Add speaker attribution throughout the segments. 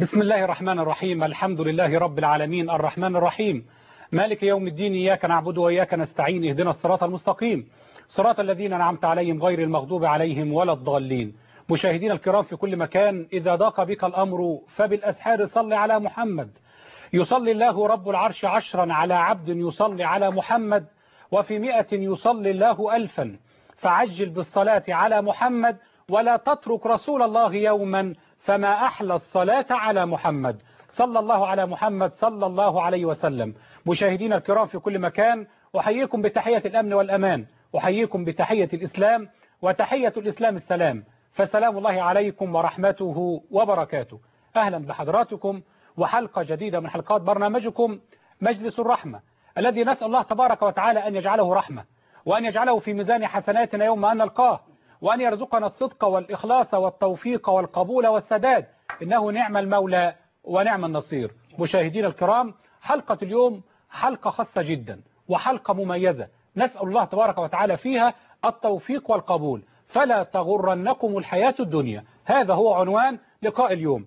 Speaker 1: بسم الله الرحمن الرحيم. الحمد لله رب العالمين الرحمن الرحيم مالك يوم الدين، إياك نعبد وإياك نستعين، اهدنا الصراط المستقيم صراط الذين أنعمت عليهم غير المغضوب عليهم ولا الضالين. مشاهدينا الكرام في كل مكان، إذا ضاق بك الأمر فبالأسحار صل على محمد. يصلي الله رب العرش 10 على عبد يصلي على محمد، وفي 100 يصلي الله 1000. فعجل بالصلاة على محمد، ولا تترك رسول الله يوما فما أحلى الصلاة على محمد. صلى الله على محمد صلى الله عليه وسلم. مشاهدينا الكرام في كل مكان، أحييكم بتحية الأمن والأمان، أحييكم بتحية الإسلام، وتحية الإسلام السلام، فسلام الله عليكم ورحمته وبركاته. أهلا بحضراتكم وحلقة جديدة من حلقات برنامجكم مجلس الرحمة، الذي نسأل الله تبارك وتعالى أن يجعله رحمة، وأن يجعله في ميزان حسناتنا يوم أن نلقاه، وأن يرزقنا الصدق والإخلاص والتوفيق والقبول والسداد، إنه نعم المولى ونعم النصير. مشاهدينا الكرام، حلقة اليوم حلقة خاصة جدا وحلقة مميزة، نسأل الله تبارك وتعالى فيها التوفيق والقبول. فلا تغرنكم الحياة الدنيا، هذا هو عنوان لقاء اليوم.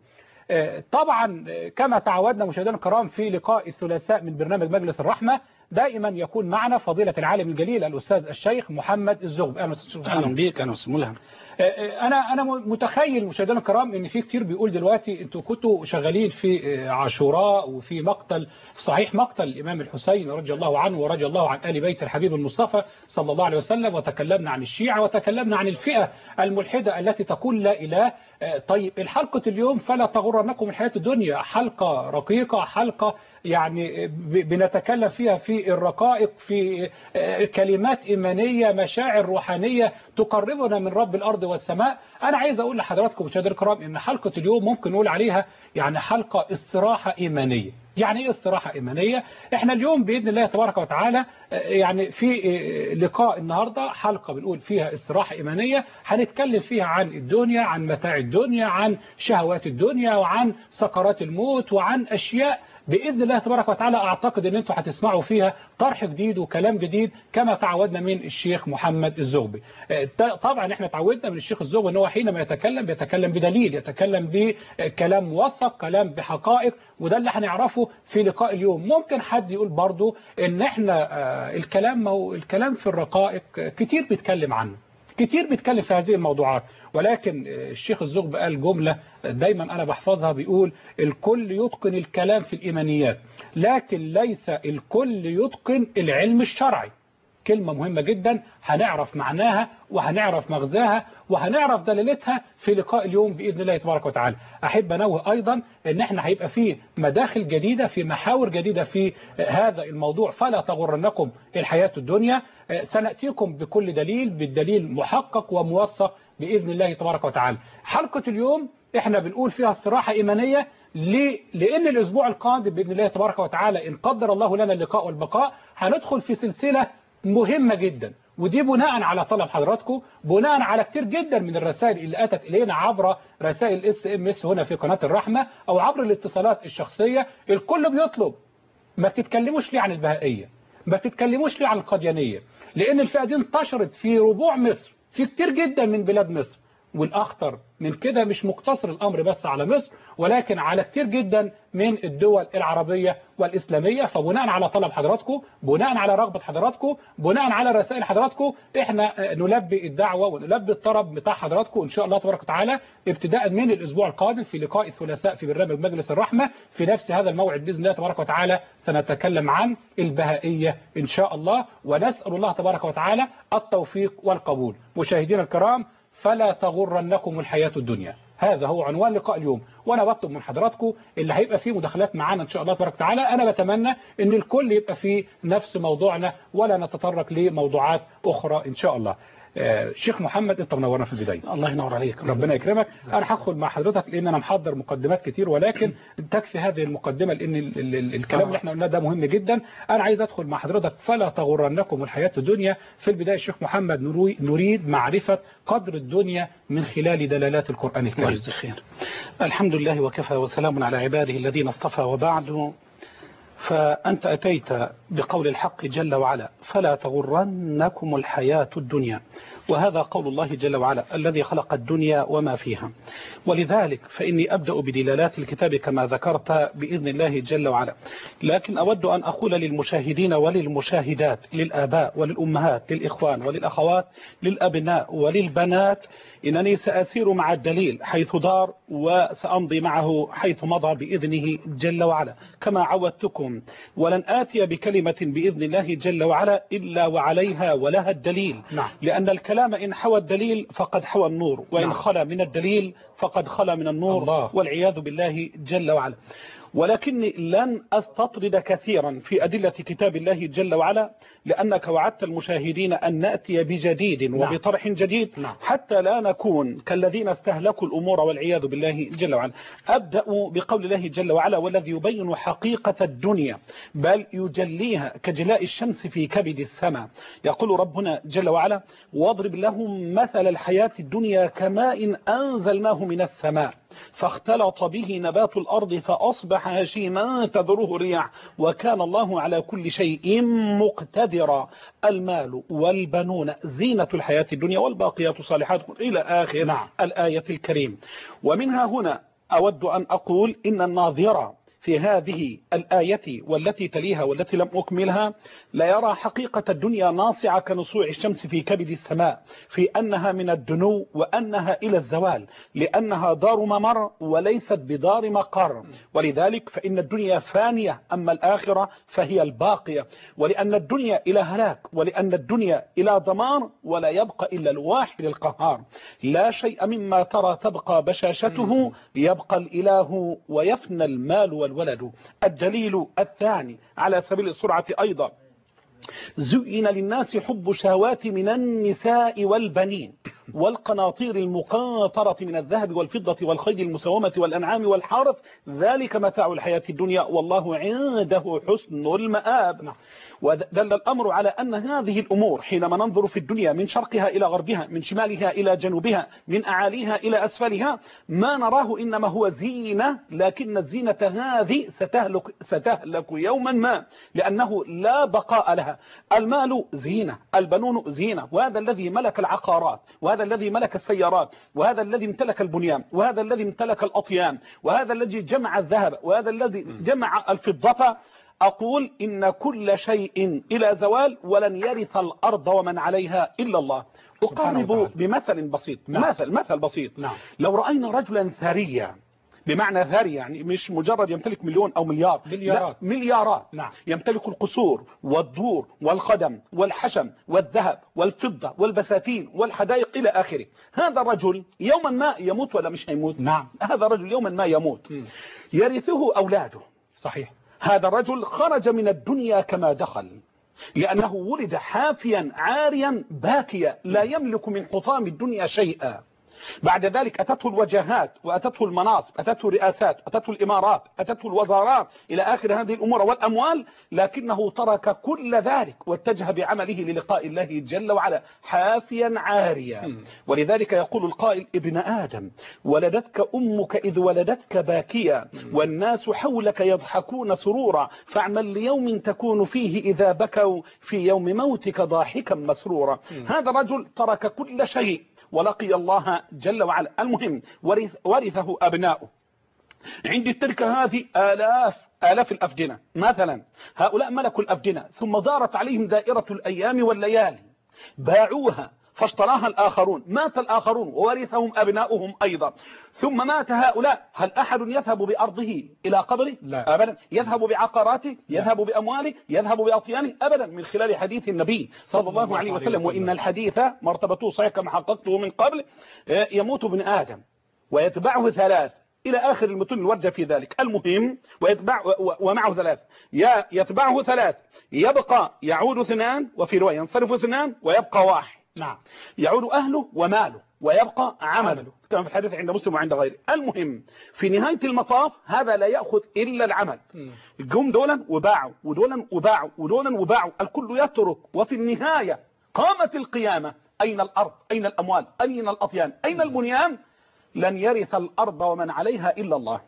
Speaker 1: طبعا كما تعودنا مشاهدينا الكرام في لقاء الثلاثاء من برنامج مجلس الرحمة، دائما يكون معنا فضيلة العالم الجليل الأستاذ الشيخ محمد الزغبي.
Speaker 2: أهلا بيك. أهلا وسهلا.
Speaker 1: أنا متخيل مشاهدينا الكرام إن في كتير بيقول دلوقتي أنتوا كنتوا شغالين في عاشوراء وفي مقتل، صحيح مقتل الإمام الحسين رضي الله عنه ورضي الله عن آل بيت الحبيب المصطفى صلى الله عليه وسلم، وتكلمنا عن الشيعة وتكلمنا عن الفئة الملحدة التي تقول لا إله. طيب الحلقة اليوم فلا تغرنكم الحياة الدنيا، حلقة رقيقة، حلقة يعني بنتكلم فيها في الرقائق، في كلمات إيمانية، مشاعر روحانية تقربنا من رب الأرض والسماء. أنا عايز أقول لحضراتكم مشاهدينا الكرام إن حلقة اليوم ممكن نقول عليها يعني حلقة استراحة إيمانية. يعني إيه استراحة إيمانية؟ إحنا اليوم بإذن الله تبارك وتعالى يعني في لقاء النهاردة حلقة بنقول فيها استراحة إيمانية، هنتكلم فيها عن الدنيا، عن متاع الدنيا، عن شهوات الدنيا، وعن سكرات الموت، وعن أشياء بإذن الله تبارك وتعالى أعتقد أن أنتم هتسمعوا فيها طرح جديد وكلام جديد كما تعودنا من الشيخ محمد الزغبي. طبعا احنا تعودنا من الشيخ الزغبي أنه حينما يتكلم بيتكلم بدليل، يتكلم بكلام موثق، كلام بحقائق، وده اللي هنعرفه في لقاء اليوم. ممكن حد يقول برضو ان احنا الكلام، ما هو الكلام في الرقائق كتير بيتكلم عنه، كتير بيتكلم في هذه الموضوعات، ولكن الشيخ الزغبي قال جملة دايما أنا بحفظها، بيقول الكل يتقن الكلام في الإيمانيات لكن ليس الكل يتقن العلم الشرعي. كلمة مهمة جدا، هنعرف معناها وهنعرف مغزاها وهنعرف دلالتها في لقاء اليوم بإذن الله تبارك وتعالى. أحب أنوه أيضا أن احنا هيبقى فيه مداخل جديدة، في محاور جديدة في هذا الموضوع، فلا تغرنكم الحياة الدنيا. سنأتيكم بكل دليل، بالدليل محقق وموثق بإذن الله تبارك وتعالى. حلقة اليوم احنا بنقول فيها استراحة إيمانية. ليه؟ لأن الأسبوع القادم بإذن الله تبارك وتعالى إن قدر الله لنا اللقاء والبقاء هندخل في سلسلة مهمة جدا، ودي بناء على طلب حضراتكم، بناء على كتير جدا من الرسائل اللي أتت إلينا عبر رسائل SMS هنا في قناة الرحمة أو عبر الاتصالات الشخصية. الكل بيطلب ما تتكلموش ليه عن البهائية، ما تتكلموش ليه عن القاديانية، لأن الفئة دي انتشرت في ربوع مصر، في كتير جدا من بلاد مصر، والأخطر من كده مش مقتصر الأمر بس على مصر ولكن على كتير جدا من الدول العربية والإسلامية. فبناء على طلب حضراتكم، بناء على رغبة حضراتكم، بناء على رسائل حضراتكم، احنا نلبي الدعوة ونلبي الطلب بتاع حضراتكم إن شاء الله تبارك وتعالى ابتداء من الأسبوع القادم في لقاء الثلاثاء في برنامج مجلس الرحمة في نفس هذا الموعد بإذن الله تبارك وتعالى. سنتكلم عن البهائية إن شاء الله، ونسأل الله تبارك وتعالى التوفيق والقبول. مشاهدينا الكرام، فلا تغرنكم الحياة الدنيا، هذا هو عنوان لقاء اليوم. وانا بطلب من حضراتكم اللي هيبقى فيه مداخلات معانا ان شاء الله تبارك وتعالى، انا بتمنى ان الكل يبقى في نفس موضوعنا ولا نتطرق لموضوعات اخرى ان شاء الله. شيخ محمد انت منورنا في البداية.
Speaker 2: الله ينور عليك،
Speaker 1: ربنا يكرمك. انا هدخل مع حضرتك لان انا محضر مقدمات كتير، ولكن تكفي هذه المقدمة لان الكلام اللي احنا قلناه ده مهم جدا. انا عايز ادخل مع حضرتك فلا تغرنكم الحياة الدنيا. في البداية شيخ محمد نريد معرفة قدر الدنيا من خلال دلالات القرآن الكريم.
Speaker 2: الله خير. الحمد لله وكفى وسلام على عباده الذين اصطفى، وبعد فأنت أتيت بقول الحق جل وعلا فلا تغرنكم الحياة الدنيا. وهذا قول الله جل وعلا الذي خلق الدنيا وما فيها. ولذلك فإني أبدأ بدلالات الكتاب كما ذكرت بإذن الله جل وعلا، لكن أود أن أقول للمشاهدين وللمشاهدات، للآباء وللأمهات، للإخوان وللأخوات، للأبناء وللبنات، إنني سأسير مع الدليل حيث دار وسأمضي معه حيث مضى بإذنه جل وعلا كما عودتكم، ولن آتي بكلمة بإذن الله جل وعلا إلا وعليها ولها الدليل.
Speaker 1: نعم.
Speaker 2: لأن الكلام إن حوى الدليل فقد حوى النور، وإن
Speaker 1: نعم.
Speaker 2: خلا من الدليل فقد خلا من النور.
Speaker 1: الله.
Speaker 2: والعياذ بالله جل وعلا. ولكني لن أستطرد كثيرا في أدلة كتاب الله جل وعلا، لأنك وعدت المشاهدين أن نأتي بجديد وبطرح جديد حتى لا نكون كالذين استهلكوا الأمور والعياذ بالله جل وعلا. أبدأ بقول الله جل وعلا: والذي يبين حقيقة الدنيا بل يجليها كجلاء الشمس في كبد السماء. يقول ربنا جل وعلا: واضرب لهم مثل الحياة الدنيا كماء أنزلناه من السماء فاختلط به نبات الأرض فأصبح هشيما تذروه الرياح وكان الله على كل شيء مقتدرا. المال والبنون زينة الحياة الدنيا والباقيات الصالحات إلى آخر الآية الكريم. ومنها هنا أود أن أقول إن الناظر في هذه الآية والتي تليها والتي لم أكملها لا يرى حقيقة الدنيا ناصعة كنصوع الشمس في كبد السماء، في أنها من الدنو وأنها إلى الزوال، لأنها دار ممر وليست بدار مقر. ولذلك فإن الدنيا فانية، أما الآخرة فهي الباقية. ولأن الدنيا إلى هلاك، ولأن الدنيا إلى دمار، ولا يبقى إلا الواحد القهار. لا شيء مما ترى تبقى بشاشته، يبقى الإله ويفنى المال والولد. الدليل الثاني على سبيل السرعة أيضا: زين للناس حب شهوات من النساء والبنين والقناطير المقنطرة من الذهب والفضة والخيل المسومة والأنعام والحرث ذلك متاع الحياة الدنيا والله عنده حسن المآب. ودل الأمر على أن هذه الأمور حينما ننظر في الدنيا من شرقها إلى غربها، من شمالها إلى جنوبها، من أعاليها إلى أسفلها، ما نراه إنما هو زينة، لكن الزينة هذه ستهلك يوما ما، لأنه لا بقاء لها. المال زينة، البنون زينة، وهذا الذي ملك العقارات، وهذا الذي ملك السيارات، وهذا الذي امتلك البنيان، وهذا الذي امتلك الأطيان، وهذا الذي جمع الذهب، وهذا الذي جمع الفضة. أقول إن كل شيء إلى زوال، ولن يرث الأرض ومن عليها إلا الله. أقرب بمثل بسيط. مثل بسيط. لو رأينا رجلا ثريا، بمعنى ثري يعني مش مجرد يمتلك مليون أو مليار، مليارات. يمتلك القصور والدور والخدم والحشم والذهب والفضة والبساتين والحدائق إلى آخره. هذا الرجل يوما ما يموت ولا مش هيموت؟ هذا الرجل يوما ما يموت. يرثه أولاده.
Speaker 1: صحيح.
Speaker 2: هذا الرجل خرج من الدنيا كما دخل، لأنه ولد حافيا عاريا باكيا لا يملك من حطام الدنيا شيئا. بعد ذلك أتته الوجهات وأتته المناصب، أتته الرئاسات، أتته الإمارات، أتته الوزارات إلى آخر هذه الأمور والأموال، لكنه ترك كل ذلك واتجه بعمله للقاء الله جل وعلا حافيا عاريا. ولذلك يقول القائل: ابن آدم ولدتك أمك إذ ولدتك باكيا والناس حولك يضحكون سرورا فاعمل ليوم تكون فيه إذا بكوا في يوم موتك ضاحكا مسرورا. هذا رجل ترك كل شيء ولقي الله جل وعلا. المهم ورثه أبناؤه. عند التركة هذه آلاف الأفدنة مثلا، هؤلاء ملكوا الأفدنة ثم دارت عليهم دائرة الأيام والليالي، باعوها فاشتراها الآخرون، مات الآخرون وورثهم أبناؤهم أيضا، ثم مات هؤلاء. هل أحد يذهب بأرضه إلى قبره؟
Speaker 1: لا
Speaker 2: أبدا. يذهب بعقاراته، يذهب بأمواله، يذهب بأطيانه؟ أبدا. من خلال حديث النبي صلى الله عليه وسلم: وإن الحديث مرتبته صحيح كما حققته من قبل، يموت ابن آدم ويتبعه ثلاث إلى آخر المتن الوردة في ذلك. المهم ومعه ثلاث، يتبعه ثلاث، يبقى يعود اثنان، وفي رواية ينصرف اثنان ويبقى واحد. يعود أهله وماله ويبقى عمله كما في الحديث عند مسلم وعند غيره. المهم في نهاية المطاف هذا لا يأخذ إلا العمل. الجم دولا وباعوا ودولا وباعوا ودولا وباعوا، الكل يترك، وفي النهاية قامت القيامة. أين الأرض؟ أين الأموال؟ أين الأطيان؟ أين البنيان؟ لن يرث الأرض ومن عليها إلا الله.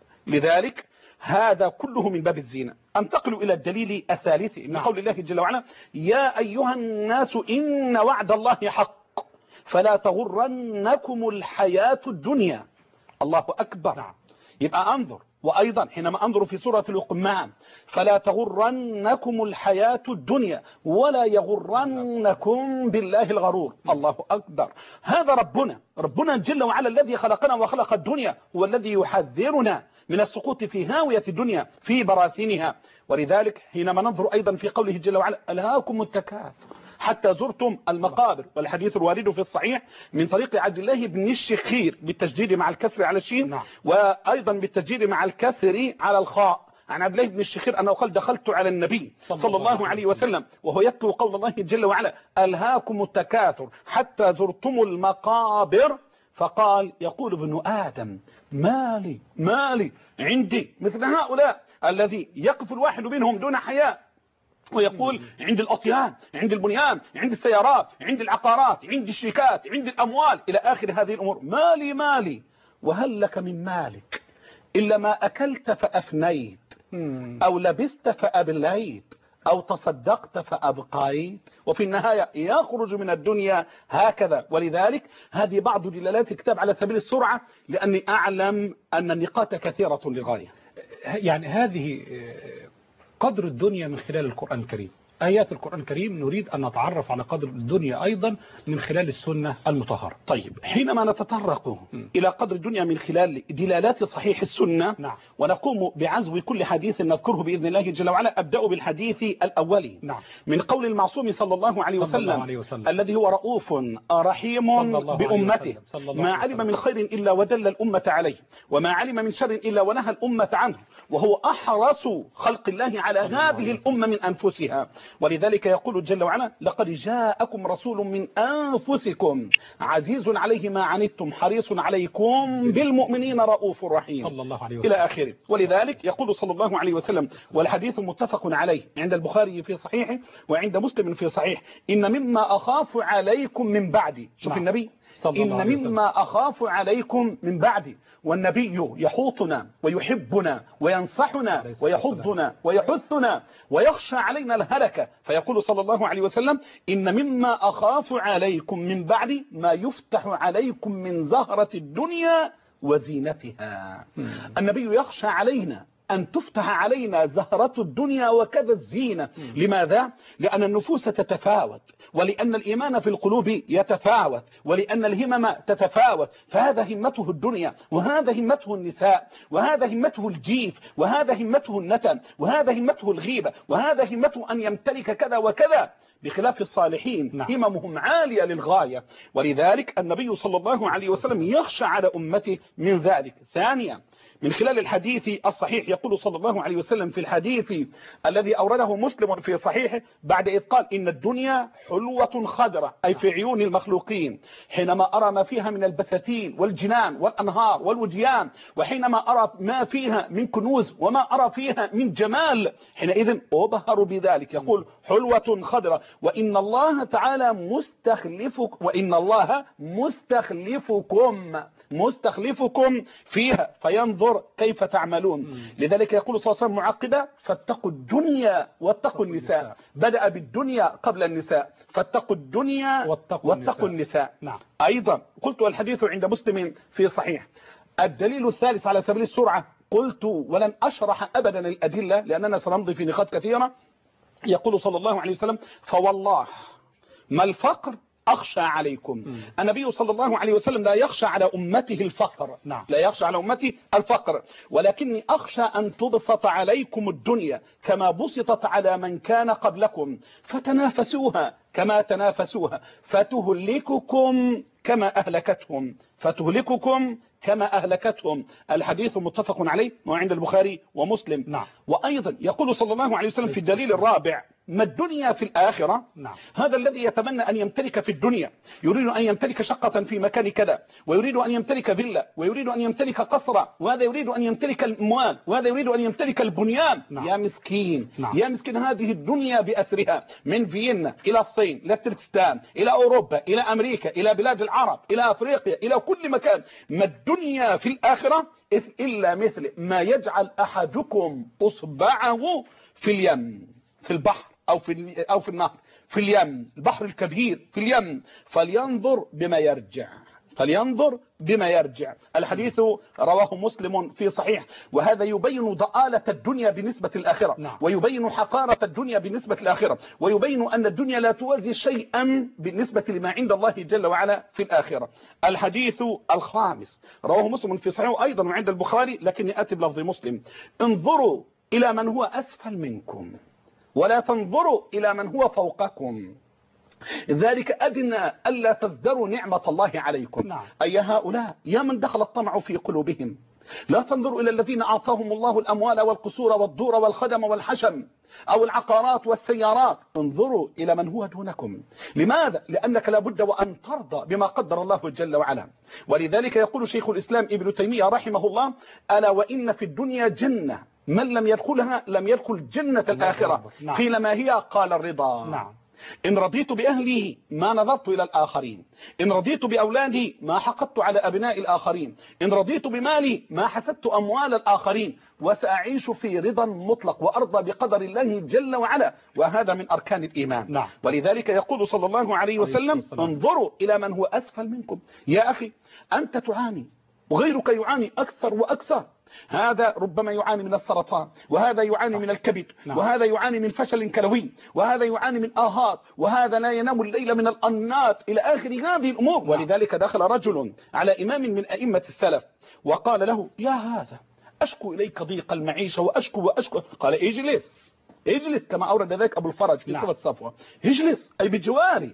Speaker 2: لذلك هذا كله من باب الزينة. انتقل إلى الدليل الثالث من قول الله جل وعلا: يا أيها الناس إن وعد الله حق فلا تغرنكم الحياة الدنيا. الله أكبر.
Speaker 1: نعم.
Speaker 2: يبقى أنظر. وأيضا حينما أنظر في سورة لقمان فلا تغرنكم الحياة الدنيا ولا يغرنكم بالله الغرور. الله أكبر. هذا ربنا جل وعلا الذي خلقنا وخلق الدنيا هو الذي يحذرنا من السقوط في هاوية الدنيا في براثنها. ولذلك حينما ننظر أيضا في قوله جل وعلا ألهاكم التكاثر حتى زرتم المقابر، والحديث الوارد في الصحيح من طريق عبد الله بن الشخير بالتجديد مع الكسر على الشين،
Speaker 1: نعم.
Speaker 2: وأيضا بالتجديد مع الكسر على الخاء، عن عبد الله بن الشخير أنه قال دخلت على النبي صلى الله عليه وسلم وهو يتلو قول الله جل وعلا ألهاكم التكاثر حتى زرتم المقابر، فقال يقول ابن آدم مالي عندي مثل هؤلاء الذي يقف الواحد منهم دون حياء ويقول عند الأطيان، عند البنيان، عند السيارات، عند العقارات، عند الشيكات، عند الأموال إلى آخر هذه الأمور. مالي وهل لك من مالك إلا ما أكلت فأفنيت أو لبست فأبليت أو تصدقت فأبقيت، وفي النهاية يخرج من الدنيا هكذا. ولذلك هذه بعض دلالات الكتاب على سبيل السرعة، لأني أعلم أن النقاط كثيرة للغاية.
Speaker 1: يعني هذه قدر الدنيا من خلال القرآن الكريم، آيات القرآن الكريم، نريد أن نتعرف على قدر الدنيا أيضا من خلال السنة المطهرة.
Speaker 2: طيب، حينما نتطرق إلى قدر الدنيا من خلال دلالات صحيح السنة،
Speaker 1: نعم.
Speaker 2: ونقوم بعزو كل حديث نذكره بإذن الله جل وعلا، أبدأ بالحديث الأولي،
Speaker 1: نعم.
Speaker 2: من قول المعصوم صلى الله عليه وسلم الذي هو رؤوف رحيم بأمته، ما علم من خير إلا ودل الأمة عليه، وما علم من شر إلا ونهى الأمة عنه، وهو أحرص خلق الله على هذه الأمة من أنفسها. ولذلك يقول جل وعلا لقد جاءكم رسول من أنفسكم عزيز عليه ما عنتم حريص عليكم بالمؤمنين رؤوف رحيم
Speaker 1: صلى الله عليه وسلم
Speaker 2: إلى آخره. ولذلك يقول صلى الله عليه وسلم، والحديث متفق عليه عند البخاري في صحيحه وعند مسلم في صحيح، إن مما أخاف عليكم من بعدي، شوف النبي، إن مما أخاف عليكم من بعدي، والنبي يحوطنا ويحبنا وينصحنا ويحضنا ويحثنا ويخشى علينا الهلكة، فيقول صلى الله عليه وسلم إن مما أخاف عليكم من بعدي ما يفتح عليكم من زهرة الدنيا وزينتها. النبي يخشى علينا أن تفتح علينا زهرة الدنيا وكذا الزينة. لماذا؟ لأن النفوس تتفاوت، ولأن الإيمان في القلوب يتفاوت، ولأن الهمم تتفاوت، فهذا همته الدنيا، وهذا همته النساء، وهذا همته الجيف، وهذا همته النتن، وهذا همته الغيبة، وهذا همته أن يمتلك كذا وكذا، بخلاف الصالحين هممهم عالية للغاية. ولذلك النبي صلى الله عليه وسلم يخشى على أمته من ذلك. ثانيا، من خلال الحديث الصحيح يقول صلى الله عليه وسلم في الحديث الذي أورده مسلم في صحيحه بعد إذ قال إن الدنيا حلوة خضرة، أي في عيون المخلوقين، حينما أرى ما فيها من البساتين والجنان والأنهار والوديان، وحينما أرى ما فيها من كنوز وما أرى فيها من جمال، حينئذ أبهر بذلك. يقول حلوة خضرة، وإن الله تعالى وإن الله مستخلفكم فيها فينظر كيف تعملون. لذلك يقول صلى الله عليه وسلم معقبا فاتقوا الدنيا واتقوا النساء، بدأ بالدنيا قبل النساء، فاتقوا الدنيا واتقوا النساء.
Speaker 1: نعم.
Speaker 2: أيضا قلت والحديث عند مسلم في صحيح. الدليل الثالث على سبيل السرعة، قلت ولن أشرح أبدا الأدلة لأننا سنمضي في نقاط كثيرة. يقول صلى الله عليه وسلم فوالله ما الفقر أخشى عليكم. النبي صلى الله عليه وسلم لا يخشى على أمته الفقر، لا يخشى على أمته الفقر، ولكني أخشى أن تبسط عليكم الدنيا كما بسطت على من كان قبلكم، فتنافسوها كما تنافسوها، فتهلككم كما أهلكتهم. الحديث متفق عليه وعند البخاري ومسلم.
Speaker 1: نعم.
Speaker 2: وأيضا يقول صلى الله عليه وسلم في الدليل الرابع ما الدنيا في الآخرة.
Speaker 1: نعم.
Speaker 2: هذا الذي يتمنى أن يمتلك في الدنيا، يريد أن يمتلك شقة في مكان كذا، ويريد أن يمتلك فيلا، ويريد أن يمتلك قصرا، وهذا يريد أن يمتلك الأموال، وهذا يريد أن يمتلك البنيان.
Speaker 1: نعم.
Speaker 2: يا مسكين.
Speaker 1: نعم.
Speaker 2: يا مسكين، هذه الدنيا بأسرها، من فيينا إلى الصين إلى تركستان إلى أوروبا إلى أمريكا إلى بلاد العرب إلى أفريقيا إلى كل مكان. ما الدنيا في الآخرة إلا مثل ما يجعل أحدكم أصبعه في اليم، في البحر أو في النهر، في اليم، البحر الكبير في اليم، فلينظر بما يرجع، فلينظر بما يرجع. الحديث رواه مسلم في صحيح، وهذا يبين ضآلة الدنيا بالنسبة للآخرة، ويبين حقارة الدنيا بالنسبة للآخرة، ويبين أن الدنيا لا توازي شيئا بالنسبة لما عند الله جل وعلا في الآخرة. الحديث الخامس رواه مسلم في صحيح أيضا وعند البخاري، لكني أتي بلفظ مسلم: انظروا إلى من هو أسفل منكم ولا تنظروا إلى من هو فوقكم، ذلك أدنى ألا تزدروا نعمة الله عليكم. أي هؤلاء يا من دخل الطمع في قلوبهم، لا تنظروا إلى الذين أعطاهم الله الأموال والقصور والدور والخدم والحشم أو العقارات والسيارات، انظروا إلى من هو دونكم. لماذا؟ لأنك لابد وأن ترضى بما قدر الله جل وعلا. ولذلك يقول شيخ الإسلام ابن تيمية رحمه الله: ألا وإن في الدنيا جنة من لم يدخلها لم يدخل جنة الآخرة. قيل ما هي؟ قال الرضا. إن رضيت بأهلي ما نظرت إلى الآخرين، إن رضيت بأولادي ما حقدت على أبناء الآخرين، إن رضيت بمالي ما حسدت أموال الآخرين، وسأعيش في رضا مطلق وأرضى بقدر الله جل وعلا، وهذا من أركان الإيمان. ولذلك يقول صلى الله عليه وسلم: انظروا إلى من هو أسفل منكم. يا أخي أنت تعاني وغيرك يعاني أكثر وأكثر، هذا ربما يعاني من السرطان، وهذا يعاني من الكبد، وهذا يعاني من فشل كلوي، وهذا يعاني من آهات، وهذا لا ينام الليل من الأنات، إلى آخر هذه الأمور. ولذلك دخل رجل على إمام من أئمة السلف وقال له: يا هذا أشكو إليك ضيق المعيشة وأشكو. قال: اجلس اجلس، كما أورد ذلك أبو الفرج في صفة صفوة، اجلس أي بجواري.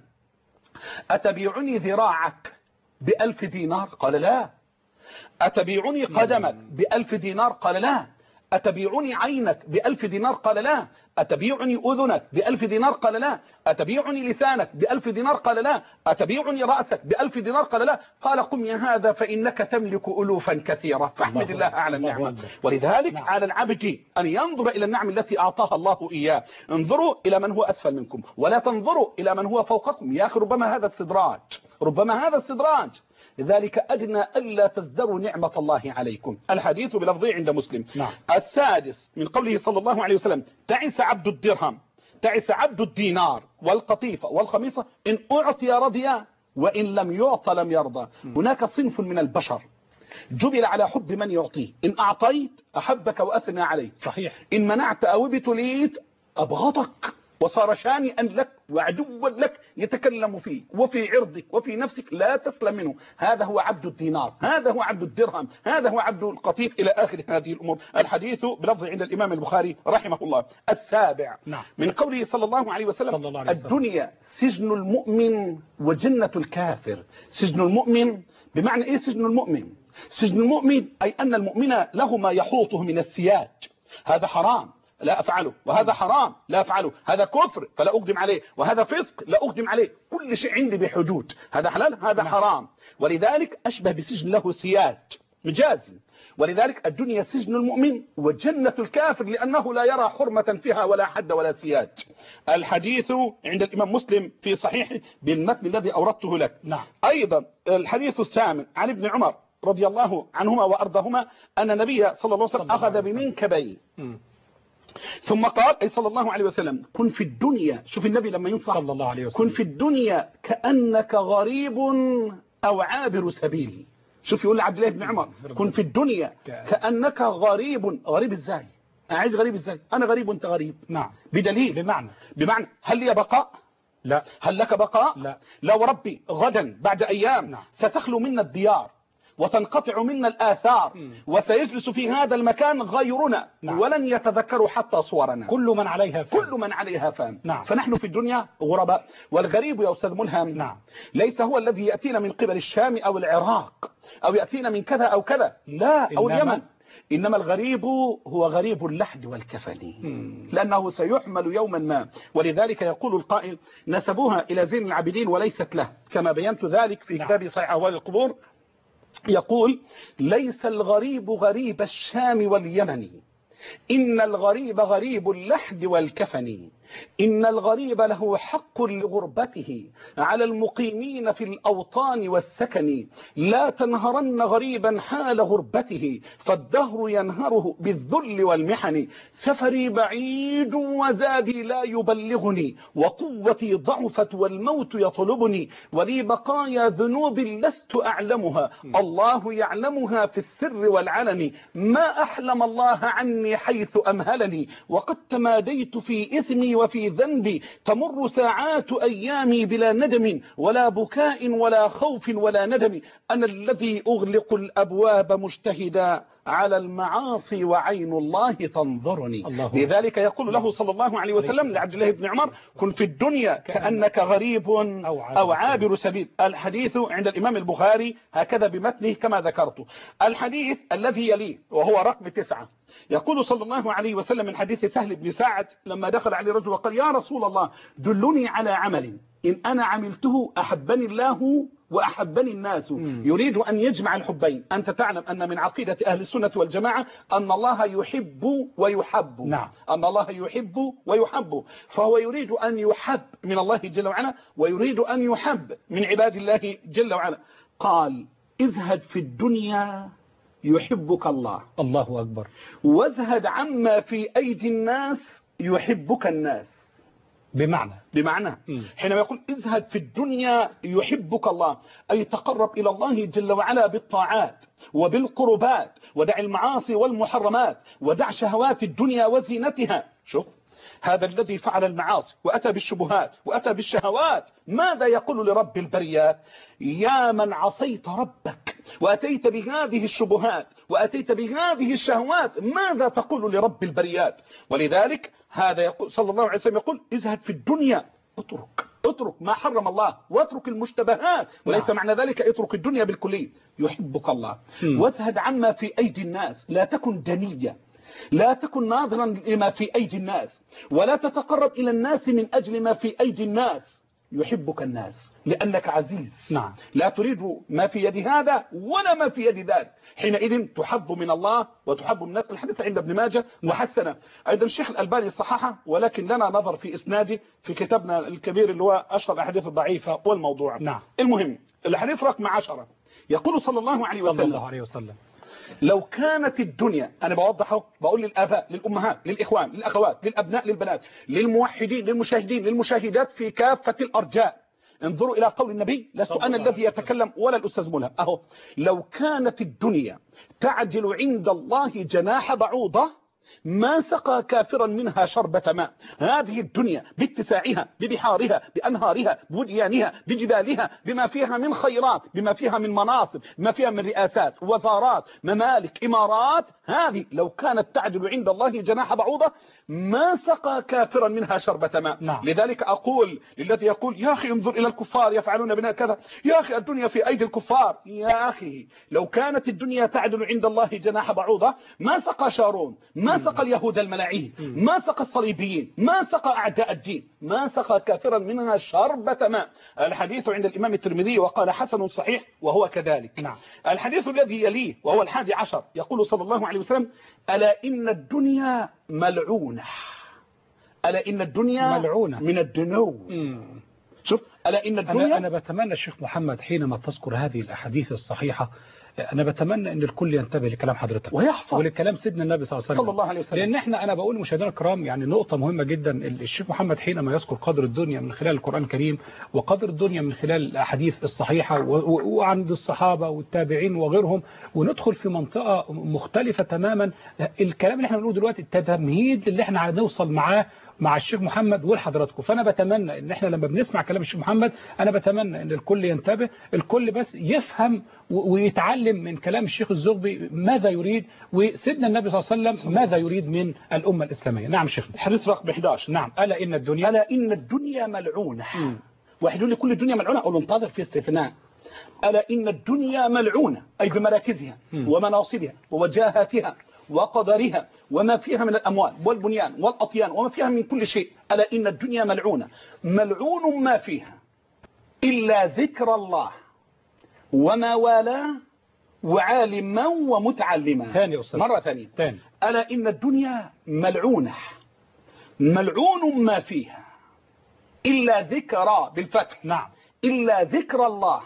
Speaker 2: أتبيعني ذراعك ب1000 دينار؟ قال: لا. أتبيعني قدمك ب1000 دينار؟ قال: لا. أتبيعني عينك ب1000 دينار؟ قال: لا. أتبيعني أذنك ب1000 دينار؟ قال: لا. أتبيعني لسانك ب1000 دينار؟ قال: لا. أتبيعني رأسك ب1000 دينار؟ قال: لا. قال: قم يا هذا فإنك تملك ألوفا كثيرة، فاحمد الله على النعمة. ولذلك على العبد أن ينظر إلى النعم التي أعطاها الله إياه. انظروا إلى من هو أسفل منكم ولا تنظروا إلى من هو فوقكم. يا أخي ربما هذا استدراج، ربما هذا استدراج، لذلك أدنى ألا تزدروا نعمة الله عليكم. الحديث بلفظه عند مسلم. السادس من قوله صلى الله عليه وسلم: تعس عبد الدرهم، تعس عبد الدينار والقطيفة والخميصة، إن أعطي رضي وإن لم يعط لم يرضى. هناك صنف من البشر جبل على حب من يعطيه، إن أعطيت أحبك وأثنى عليه،
Speaker 1: صحيح.
Speaker 2: إن منعت أو ابتليت أبغضك وصار شانئا لك وعدوا لك، يتكلم فيك وفي عرضك وفي نفسك، لا تسلم منه. هذا هو عبد الدينار، هذا هو عبد الدرهم، هذا هو عبد القطيف، إلى آخر هذه الأمور. الحديث بلفظ عند الإمام البخاري رحمه الله. السابع من قوله صلى الله عليه وسلم: الدنيا سجن المؤمن وجنة الكافر. سجن المؤمن بمعنى إيه؟ سجن المؤمن، سجن المؤمن أي أن المؤمن له ما يحوطه من السياج، هذا حرام لا أفعله، وهذا حرام لا أفعله، هذا كفر فلا أقدم عليه، وهذا فسق لا أقدم عليه، كل شيء عندي بحدود، هذا حلال هذا حرام. ولذلك أشبه بسجن له سياج مجازي. ولذلك الدنيا سجن المؤمن وجنة الكافر، لأنه لا يرى حرمة فيها ولا حد ولا سياج. الحديث عند الإمام مسلم في صحيح بالمتن الذي أوردته لك. أيضا الحديث الثامن عن ابن عمر رضي الله عنهما وأرضاهما أن النبي صلى الله عليه وسلم أخذ بمنكبيه ثم قال أي صلى الله عليه وسلم: كن في الدنيا، شوف النبي لما ينصح صلى الله عليه وسلم: كن في الدنيا كأنك غريب أو عابر سبيل. شوف يقول لعبد الله بن عمر: كن في الدنيا كأنك غريب. غريب ازاي؟ أعيش غريب ازاي؟ أنا غريب وانت غريب. بدليل، بمعنى هل لي بقاء؟ لا. هل لك بقاء؟ لا. لو ربي غدا بعد أيام ستخلو منا الديار وتنقطع منا الآثار وسيجلس في هذا المكان غيرنا ولن يتذكروا حتى صورنا.
Speaker 1: كل من عليها فان.
Speaker 2: كل من عليها فان. فنحن في الدنيا غرباء. والغريب يا أستاذ ملهم ليس هو الذي يأتينا من قبل الشام أو العراق أو يأتينا من كذا أو كذا، لا، أو اليمن. إنما الغريب هو غريب اللحد والكفن، لأنه سيحمل يوما ما. ولذلك يقول القائل: نسبوها إلى زين العابدين وليست له، كما بينت ذلك في كتاب صحيح أهوال القبور. يقول: ليس الغريب غريب الشام واليمن، إن الغريب غريب اللحد والكفن، إن الغريب له حق لغربته على المقيمين في الأوطان والسكن. لا تنهرن غريبا حال غربته فالدهر ينهره بالذل والمحن. سفري بعيد وزادي لا يبلغني وقوتي ضعفت والموت يطلبني ولي بقايا ذنوب لست أعلمها الله يعلمها في السر والعلن. ما أحلم الله عني حيث أمهلني وقد تماديت في إثمي وفي ذنبي. تمر ساعات أيامي بلا ندم ولا بكاء ولا خوف ولا ندم. أنا الذي أغلق الأبواب مجتهدا على المعاصي وعين الله تنظرني. لذلك يقول له صلى الله عليه وسلم لعبد الله بن عمر كن في الدنيا كأنك غريب أو عابر سبيل. الحديث عند الإمام البخاري هكذا بمتنه كما ذكرت. الحديث الذي يليه وهو رقم 9 يقول صلى الله عليه وسلم من حديث سهل بن سعد لما دخل عليه رجل وقال يا رسول الله دلني على عمل إن أنا عملته أحبني الله وأحبني الناس. يريد أن يجمع الحبين. أنت تعلم أن من عقيدة أهل السنة والجماعة أن الله يحب ويحب.
Speaker 1: نعم.
Speaker 2: أن الله يحب ويحب. فهو يريد أن يحب من الله جل وعلا ويريد أن يحب من عباد الله جل وعلا. قال ازهد في الدنيا يحبك الله.
Speaker 1: الله أكبر.
Speaker 2: وازهد عما في أيدي الناس يحبك الناس. بمعنى حينما يقول ازهد في الدنيا يحبك الله أي تقرب إلى الله جل وعلا بالطاعات وبالقربات ودع المعاصي والمحرمات ودع شهوات الدنيا وزينتها. شوف هذا الذي فعل المعاصي وأتى بالشبهات وأتى بالشهوات ماذا يقول لرب البريات؟ يا من عصيت ربك وأتيت بهذه الشبهات وأتيت بهذه الشهوات ماذا تقول لرب البريات؟ ولذلك هذا يقول صلى الله عليه وسلم يقول ازهد في الدنيا اترك ما حرم الله واترك المشتبهات وليس معنى ذلك اترك الدنيا بالكلية. يحبك الله. وازهد عما في أيدي الناس لا تكن دنيا لا تكن ناظرا لما في أيدي الناس ولا تتقرب إلى الناس من أجل ما في أيدي الناس. يحبك الناس لأنك عزيز.
Speaker 1: نعم.
Speaker 2: لا تريد ما في يد هذا ولا ما في يد ذاك. حينئذ تحب من الله وتحب من الناس. الحديث عند ابن ماجه وحسنه أيضا الشيخ الألباني صححه ولكن لنا نظر في إسناده في كتابنا الكبير اللي هو أشهر الأحاديث الضعيفة والموضوع.
Speaker 1: نعم.
Speaker 2: المهم الحديث رقم 10 يقول صلى الله عليه وسلم لو كانت الدنيا أنا بوضحه بقول للآباء للأمهات للإخوان للأخوات للأبناء للبنات للموحدين للمشاهدين للمشاهدات في كافة الأرجاء انظروا إلى قول النبي لست أنا الذي يتكلم ولا الأستاذ ملهم أهو لو كانت الدنيا تعدل عند الله جناح بعوضة ما سقى كافرا منها شربة ماء. هذه الدنيا باتساعها ببحارها بأنهارها بوديانها بجبالها بما فيها من خيرات بما فيها من مناصب بما فيها من رئاسات وزارات ممالك إمارات هذه لو كانت تعدل عند الله جناح بعوضة ما سقى كافرا منها شربة ماء. لذلك أقول للذي يقول يا أخي انظر إلى الكفار يفعلون بنا كذا يا أخي الدنيا في أيدي الكفار. يا أخي لو كانت الدنيا تعدل عند الله جناح بعوضة ما سقى شارون ما سقى اليهود الملاعين ما سقى الصليبيين ما سقى أعداء الدين ما سقى كافرا منها شربة ماء. الحديث عند الإمام الترمذي وقال حسن صحيح وهو كذلك. الحديث الذي يليه وهو 11 يقول صلى الله عليه وسلم ألا إن الدنيا ملعونة. ألا إن الدنيا ملعونة من الدنو. شوف ألا إن الدنيا
Speaker 1: أنا بتمنى الشيخ محمد حينما تذكر هذه الأحاديث الصحيحة أنا بتمنى أن الكل ينتبه لكلام حضرتك
Speaker 2: ويحفظ
Speaker 1: ولكلام سيدنا النبي صلى الله عليه وسلم لأن احنا أنا بقول مشاهدينا الكرام يعني نقطة مهمة جدا. الشيخ محمد حينما يذكر قدر الدنيا من خلال القرآن الكريم وقدر الدنيا من خلال الأحاديث الصحيحة وعند الصحابة والتابعين وغيرهم وندخل في منطقة مختلفة تماما. الكلام اللي احنا بنقوله دلوقتي التمهيد اللي احنا هنوصل معاه مع الشيخ محمد ولحضراتكم. فأنا بتمنى ان احنا لما بنسمع كلام الشيخ محمد أنا بتمنى ان الكل ينتبه الكل بس يفهم ويتعلم من كلام الشيخ الزغبي ماذا يريد وسيدنا النبي صلى الله عليه وسلم ماذا يريد من الأمة الإسلامية. نعم شيخ.
Speaker 2: حديث رقم 11
Speaker 1: نعم ألا إن الدنيا
Speaker 2: ملعونة. واحد يقول لي كل الدنيا ملعونة أقول له انتظر في استثناء. ألا إن الدنيا ملعونة أي بمراكزها ومناصبها ووجاهاتها وقدرها وما فيها من الأموال والبنيان والأطيان وما فيها من كل شيء. ألا إن الدنيا ملعونة ملعون ما فيها إلا ذكر الله وما والاه وعالما ومتعلما.
Speaker 1: ثاني أستاذ
Speaker 2: مرة ثانية
Speaker 1: ثاني.
Speaker 2: ألا إن الدنيا ملعونة ملعون ما فيها إلا ذكر بالفتح.
Speaker 1: نعم.
Speaker 2: إلا ذكر الله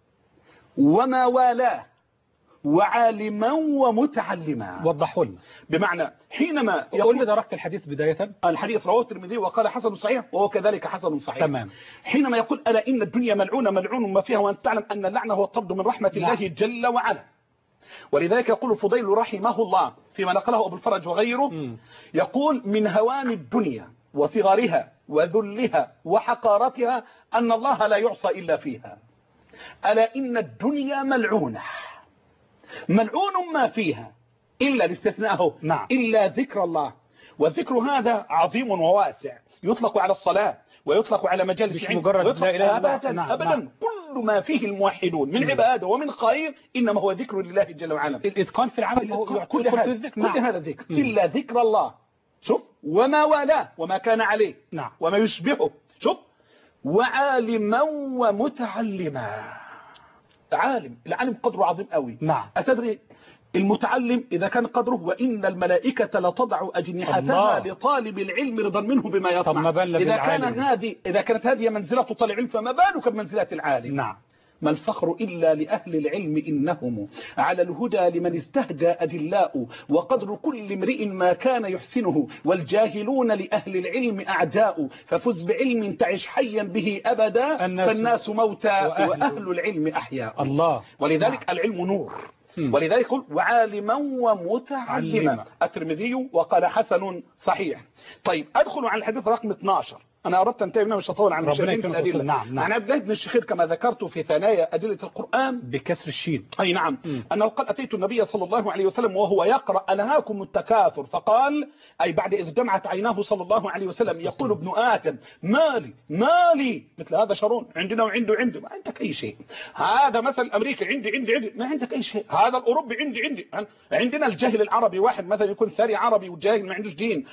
Speaker 2: وما والاه وعالما ومتعلما.
Speaker 1: وضحوا لنا.
Speaker 2: بمعنى حينما
Speaker 1: يقول لي درجة الحديث بداية.
Speaker 2: الحديث رواه الترمذي وقال حسن صحيح وهو كذلك حسن صحيح.
Speaker 1: تمام.
Speaker 2: حينما يقول ألا إن الدنيا ملعونة ملعون ما فيها وأن تعلم أن اللعنة هو الطرد من رحمة الله جل وعلا. ولذلك يقول فضيل رحمه الله فيما نقله أبو الفرج وغيره يقول من هوان الدنيا وصغارها وذلها وحقارتها أن الله لا يعصى إلا فيها. ألا إن الدنيا ملعونة ملعون ما فيها إلا الاستثناء
Speaker 1: نعم.
Speaker 2: إلا ذكر الله. والذكر هذا عظيم وواسع يطلق على الصلاة ويطلق على مجالس
Speaker 1: العلم مجرد لا إله إلا
Speaker 2: أبدا.
Speaker 1: نعم.
Speaker 2: أبدا.
Speaker 1: نعم.
Speaker 2: كل ما فيه الموحدون من عبادة ومن خير إنما هو ذكر لله جل وعلا.
Speaker 1: الإتقان في العمل هو
Speaker 2: كل هذا ذكر إلا ذكر الله. شوف وما والاه وما كان عليه.
Speaker 1: نعم.
Speaker 2: وما يشبهه. شوف وعالما ومتعلما. العالم قدره عظيم قوي.
Speaker 1: نعم.
Speaker 2: أتدري المتعلم إذا كان قدره وإن الملائكة لتضع أجنحتها لطالب العلم رضا منه بما يصنع. إذا كانت هذه منزلة طالب العلم فما بالك بمنزلة العالم.
Speaker 1: نعم.
Speaker 2: ما الفخر إلا لأهل العلم إنهم على الهدى لمن استهدى أدلاء وقدر كل امرئ ما كان يحسنه والجاهلون لأهل العلم أعداء ففز بعلم تعش حيا به أبدا فالناس موتى وأهل العلم أحياء.
Speaker 1: الله.
Speaker 2: ولذلك العلم نور. ولذلك يقول وعالما ومتعلما. الترمذي وقال حسن صحيح. طيب أدخل على الحديث رقم 12. أنا أردت أن انتهي منه مش هطول عن المشاهدين في الأدلة.
Speaker 1: نعم.
Speaker 2: عن عبد الله بن الشخير كما ذكرت في ثنايا أدلة القرآن
Speaker 1: بكسر الشين.
Speaker 2: أي نعم. أنه قال أتيت النبي صلى الله عليه وسلم وهو يقرأ ألهاكم التكاثر فقال أي بعد إذ دمعت عيناه صلى الله عليه وسلم يقول ابن آدم مالي مثل هذا شرون عندنا وعنده ما عندك أي شيء. هذا مثل أمريكا عندي ما عندك أي شيء. هذا الأوروبي عندي عندنا الجاهل العربي واحد مثلا يكون ثري عربي وجاهل ما عندوش دين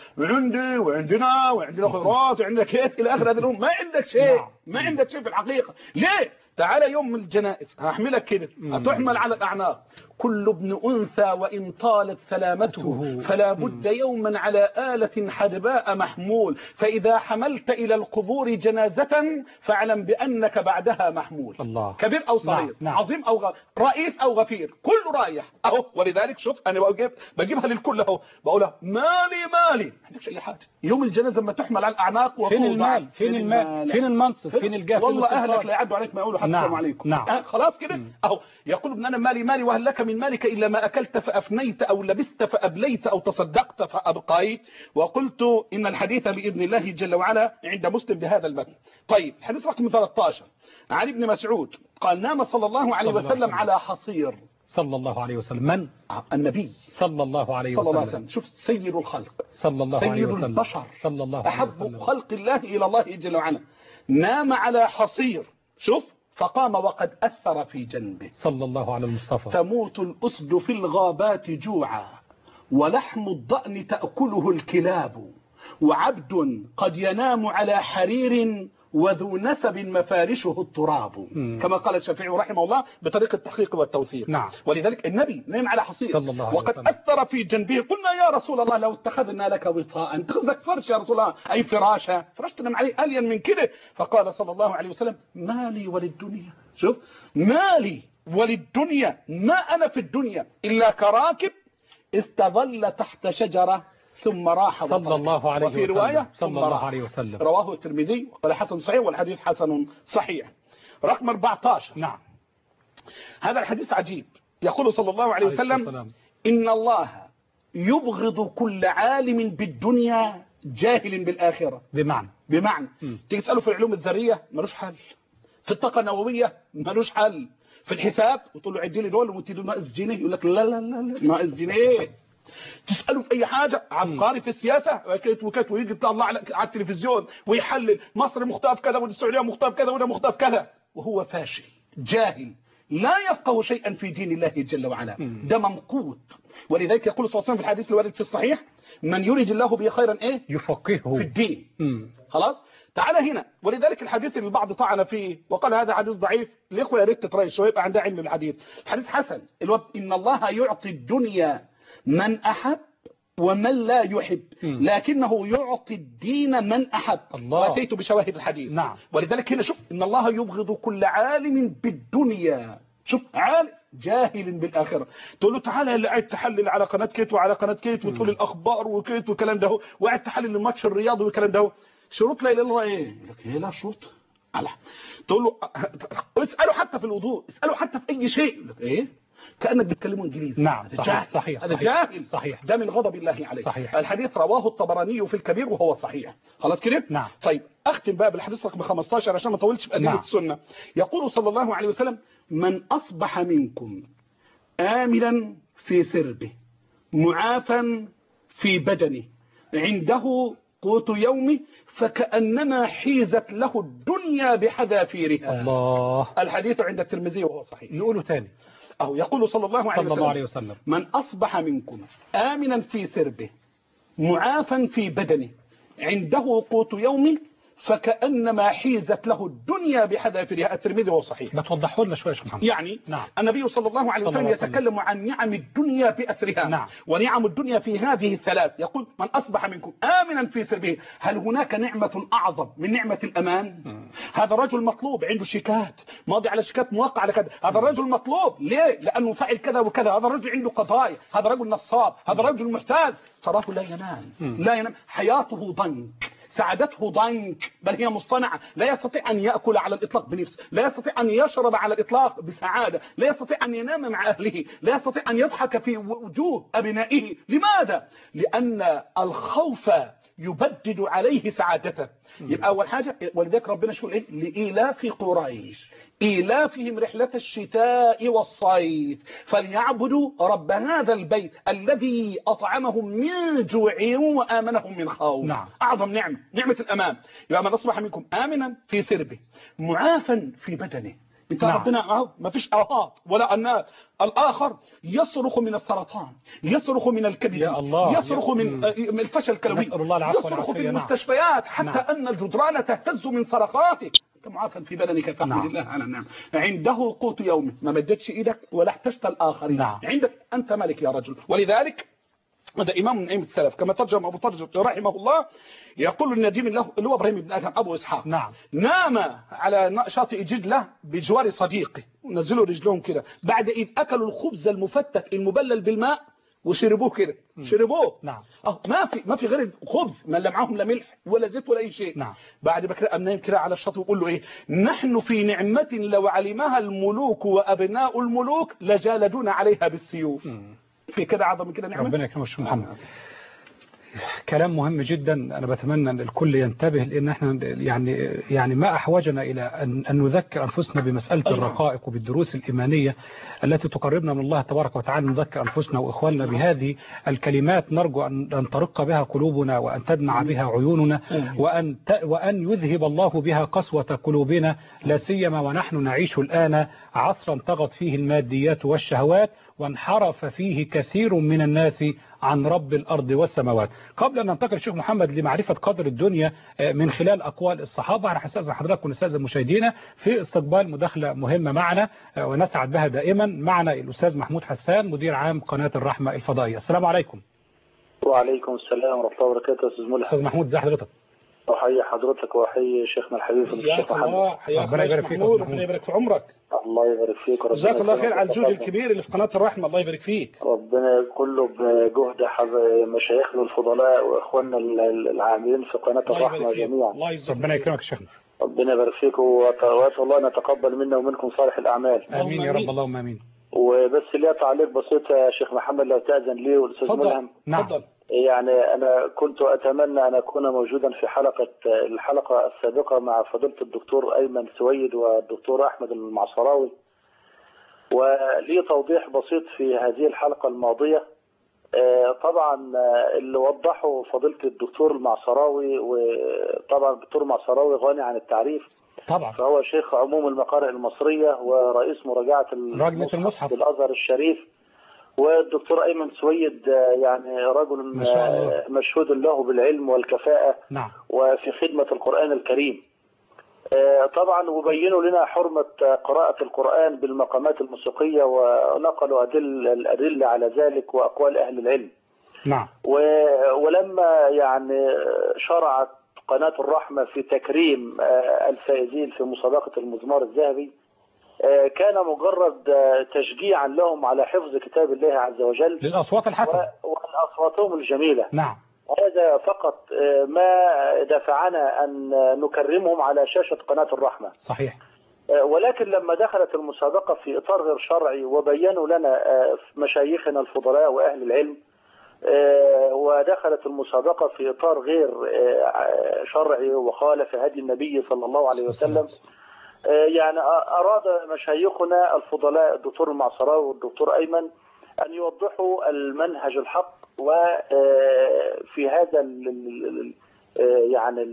Speaker 2: وعندنا خيرات وعندنا كيت إلى آخر هذه الأمور ما عندك شيء. ما عندك شيء في الحقيقة. ليه؟ تعالى يوم من الجنائز هحملك كده هتحمل على الأعناق كل ابن أنثى وإن طالت سلامته فلا بد يوما على آلة حدباء محمول فإذا حملت إلى القبور جنازة فاعلم بأنك بعدها محمول. الله. كبير أو صغير. نعم. عظيم أو رئيس أو غفير كل رايح أهو. ولذلك شوف أنا بجيبها للكل أهو بقولها مالي ما عندكش أي حاجة. يوم الجنازة لما تحمل على الأعناق
Speaker 1: فين المال فين المنصب فين الجاه
Speaker 2: والله أهلك لا يعدوا عليك ما يقولوا حتى السلام عليكم.
Speaker 1: نعم.
Speaker 2: خلاص كده أهو يقول ابن أنا مالي وهل لك من مالك إلا ما أكلت فأفنيت أو لبست فأبليت أو تصدقت فأبقيت. وقلت إن الحديث بإذن الله جل وعلا عند مسلم بهذا المتن. طيب الحديث رقم 13 عن ابن مسعود قال نام صلى الله عليه وسلم على حصير.
Speaker 1: صلى الله عليه وسلم. من؟
Speaker 2: النبي
Speaker 1: صلى الله عليه وسلم.
Speaker 2: شوف سيد الخلق
Speaker 1: صلى الله عليه وسلم.
Speaker 2: سيد البشر
Speaker 1: صلى الله عليه وسلم.
Speaker 2: أحب خلق الله إلى الله جل وعلا. نام على حصير. شوف فقام وقد أثر في جنبه.
Speaker 1: صلى الله على المصطفى.
Speaker 2: تموت الأسد في الغابات جوعا ولحم الضأن تأكله الكلاب وعبد قد ينام على حرير وذو نسب مفارشه التراب. كما قال الشافعي رحمه الله بطريقة التحقيق والتوثيق.
Speaker 1: نعم.
Speaker 2: ولذلك النبي نام على حصير وقد
Speaker 1: وسلم.
Speaker 2: أثر في جنبه. قلنا يا رسول الله لو اتخذنا لك وطاء اتخذك فرش يا رسول الله أي فراشة فرش تنام عليه ألين من كده. فقال صلى الله عليه وسلم مالي وللدنيا. شوف مالي وللدنيا ما أنا في الدنيا إلا كراكب استظل تحت شجرة ثم راح
Speaker 1: صلى الله عليه وسلم.
Speaker 2: وفي رواية
Speaker 1: صلى الله عليه وسلم.
Speaker 2: رواه الترمذي وقال حسن صحيح والحديث حسن صحيح. رقم 14.
Speaker 1: نعم.
Speaker 2: هذا الحديث عجيب. يقول صلى الله عليه وسلم إن الله يبغض كل عالم بالدنيا جاهل بالآخرة. بمعنى تيجي تسأله في العلوم الذرية ملوش حل، في الطاقة النووية ملوش حل، في الحساب وتقول له عدي لي دول وتدي ناقص جنيه يقول لك لا ناقص جنيه. تسأله في أي حاجة عبقري في السياسة وكت ويجي يطلع على التلفزيون ويحلل مصر مختلف كذا والسعودية مختلف كذا وده مختلف كذا وهو فاشل جاهل لا يفقه شيئا في دين الله جل وعلا. ده ممقوت. ولذلك يقول صلى الله عليه وسلم في الحديث الوارد في الصحيح من يريد الله به خيرا ايه
Speaker 1: يفقهه
Speaker 2: في الدين. خلاص تعالى هنا. ولذلك الحديث اللي البعض طعن فيه وقال هذا حديث ضعيف الاخوه يا ريت تتريش شويه يبقى عندها علم بالحديث. حديث حسن إن الله يعطي الدنيا من أحب ومن لا يحب، لكنه يعطي الدين من أحب. وأتيت بشواهد الحديث.
Speaker 1: نعم.
Speaker 2: ولذلك هنا شوف إن الله يبغض كل عالم بالدنيا. شوف عالم جاهل بالآخرة، تقول له تعالى اللي قاعد تحلل على قناة كيت وعلى قناة كيت وتقول الأخبار وكيت والكلام ده وقاعد تحلل الماتش الرياضي والكلام ده، شروط لا إله إلا الله إيه؟ هي لا شروط. تقول له اسأله حتى في الوضوء، اسأله حتى في أي شيء، إيه؟ كأنك بتكلمه إنجليزي.
Speaker 1: نعم صحيح.
Speaker 2: هذا جاهل.
Speaker 1: صحيح.
Speaker 2: ده من غضب الله عليه.
Speaker 1: صحيح.
Speaker 2: الحديث رواه الطبراني في الكبير وهو صحيح. خلاص كده؟
Speaker 1: نعم.
Speaker 2: طيب أختم بقى بالحديث رقم 15 عشان ما اطولش في أدلة السنة. يقول صلى الله عليه وسلم: من أصبح منكم آمنا في سربه معافا في بدنه عنده قوت يومه فكأنما حيزت له الدنيا بحذافيرها.
Speaker 1: الله.
Speaker 2: الحديث عند الترمذي وهو صحيح.
Speaker 1: نقوله تاني.
Speaker 2: أو يقول صلى الله عليه وسلم: من أصبح منكم آمنا في سربه معافا في بدنه عنده قوت يومه فكأنما حيزت له الدنيا بحذافيرها. الترمذي وهو صحيح.
Speaker 1: ما توضحوا لنا شويه يا شيخ محمد.
Speaker 2: يعني النبي صلى الله عليه وسلم يتكلم عن نعم الدنيا بأثرها. ونعم الدنيا في هذه الثلاث. يقول: من أصبح منكم آمنا في سربه. هل هناك نعمة أعظم من نعمة الأمان؟ هذا الرجل مطلوب، عنده شيكات، ماضي على شيكات، موقع على كذا. هذا الرجل مطلوب ليه؟ لأنه فعل كذا وكذا. هذا الرجل عنده قضايا، هذا رجل نصاب، هذا رجل محتاج. تراه لا ينام، لا ينام، حياته ضنك، سعادته ضنك، بل هي مصطنعة. لا يستطيع أن يأكل على الإطلاق بنفس، لا يستطيع أن يشرب على الإطلاق بسعادة، لا يستطيع أن ينام مع أهله، لا يستطيع أن يضحك في وجوه أبنائه. لماذا؟ لأن الخوف يبدد عليه سعادته. يبقى أول حاجة، ولذلك ربنا شو إيه؟ لإيلاف قريش إيلافهم رحلة الشتاء والصيف فليعبدوا رب هذا البيت الذي أطعمهم من جوع وآمنهم من خوف. أعظم نعمة، نعمة الأمان. يبقى من أصبح منكم آمنا في سربه معافا في بدنه. انت ربنا ما فيش أهات ولا أنات. الآخر يصرخ من السرطان، يصرخ من الكبد، يصرخ من الفشل الكلوي، يصرخ في المستشفيات حتى أن الجدران تهتز من صرخاته. معافا في بدنك فاحمد الله على النعم. عنده قوت يومه، ما مدتش ايدك ولا احتجت الاخرين. عندك انت ملك يا رجل. ولذلك هذا امام من ائمه السلف كما ترجم ابو فرج رحمه الله، يقول النديم له اللي هو ابراهيم بن ادهم ابو اسحاق: نام على شاطئ جدله بجوار صديقه، ونزلوا رجلهم كده بعد اذ اكلوا الخبز المفتت المبلل بالماء وشربوه كده، شربوه. ما في غير خبز، ما لا معاهم لا ملح ولا زيت ولا اي شيء. بعد ما كده نايم كده على الشاطئ ويقول له ايه: نحن في نعمة لو علمها الملوك وابناء الملوك لجالدونا عليها بالسيوف. في كده اعظم من كده نعمة؟
Speaker 1: ربنا يكرمك يا شيخ محمد. كلام مهم جدا. أنا بتمنى أن الكل ينتبه، لأن احنا يعني ما أحوجنا إلى أن نذكر أنفسنا بمسألة الرقائق وبالدروس الإيمانية التي تقربنا من الله تبارك وتعالى. نذكر أنفسنا وإخواننا بهذه الكلمات نرجو أن ترق بها قلوبنا وأن تدمع بها عيوننا وأن يذهب الله بها قسوة قلوبنا، لا سيما ونحن نعيش الآن عصرا طغت فيه الماديات والشهوات وانحرف فيه كثير من الناس عن رب الأرض والسماوات. قبل أن ننتقل الشيخ محمد لمعرفة قدر الدنيا من خلال أقوال الصحابة، أنا هستأذن حضرتك ونستأذن مشاهدينا في استقبال مداخلة مهمة معنا ونسعد بها دائما. معنا الأستاذ محمود حسان مدير عام قناة الرحمة الفضائية. السلام عليكم.
Speaker 3: وعليكم السلام ورحمة الله وبركاته. أستاذ ملحم.
Speaker 1: أستاذ محمود ازي حضرتك؟
Speaker 3: أحيي حضرتك وأحيي شيخنا الحبيب الشيخ محمد.
Speaker 2: ربنا يبارك فيك. ربنا يبارك في عمرك.
Speaker 3: الله يبارك فيك.
Speaker 2: جزاك الله خير على الجهد الكبير اللي في قناة الرحمة. الله يبارك فيك.
Speaker 3: ربنا كله بجهد مشايخنا الفضلاء وإخواننا العاملين في قناة الرحمة جميعا.
Speaker 1: ربنا يكرمك يا شيخنا.
Speaker 3: ربنا يبارك فيك وأسأل الله أن يتقبل منا ومنكم صالح الأعمال.
Speaker 1: آمين يا رب. اللهم آمين.
Speaker 3: وبس لي تعليق بسيط يا شيخ محمد لو تأذن لي والأستاذ ملهم.
Speaker 2: تفضل.
Speaker 3: يعني أنا كنت أتمنى أن أكون موجودا في الحلقة السابقة مع فضيلة الدكتور أيمن سويد والدكتور أحمد المعصراوي، ولي توضيح بسيط في هذه الحلقة الماضية. طبعا اللي وضحه فضيلة الدكتور المعصراوي، وطبعا الدكتور المعصراوي غني عن التعريف
Speaker 1: طبعا،
Speaker 3: فهو شيخ عموم المقارئ المصرية ورئيس مراجعة
Speaker 1: المصحف
Speaker 3: بالأزهر الشريف. والدكتور أيمن سويد يعني رجل مشهود له بالعلم والكفاءة وفي خدمة القرآن الكريم. طبعا وبينوا لنا حرمة قراءة القرآن بالمقامات الموسيقية ونقلوا الأدلة على ذلك وأقوال أهل العلم.
Speaker 1: نعم.
Speaker 3: ولما يعني شرعت قناة الرحمة في تكريم الفائزين في مسابقة المزمار الذهبي، كان مجرد تشجيعا لهم على حفظ كتاب الله عز وجل
Speaker 1: للأصوات الحسنة
Speaker 3: والأصواتهم الجميلة.
Speaker 1: نعم.
Speaker 3: هذا فقط ما دفعنا أن نكرمهم على شاشة قناة الرحمة.
Speaker 1: صحيح.
Speaker 3: ولكن لما دخلت المسابقة في إطار غير شرعي وبينوا لنا مشايخنا الفضلاء وأهل العلم، ودخلت المسابقة في إطار غير شرعي وخالف هدي النبي صلى الله عليه وسلم، يعني أراد مشايخنا الفضلاء الدكتور المعصراوي والدكتور أيمن أن يوضحوا المنهج الحق وفي هذا يعني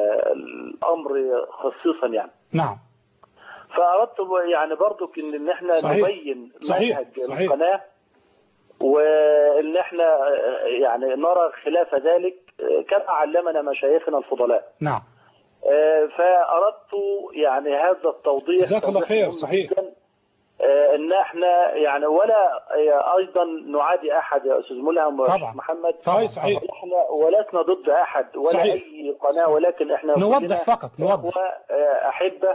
Speaker 3: الأمر خصيصا يعني.
Speaker 1: نعم.
Speaker 3: فأردت يعني برضو إن احنا نبين منهج القناة، وإن احنا يعني نرى خلاف ذلك كما علمنا مشايخنا الفضلاء.
Speaker 1: نعم.
Speaker 3: فأردت يعني هذا التوضيح.
Speaker 2: جزاك الله خير. صحيح.
Speaker 3: ان احنا يعني ولا ايضا نعادي احد يا استاذ ملهم محمد.
Speaker 2: صحيح.
Speaker 3: احنا ولسنا ضد احد ولا
Speaker 2: صحيح.
Speaker 3: اي قناه، ولكن احنا
Speaker 1: نوضح فقط، نوضح
Speaker 3: احبه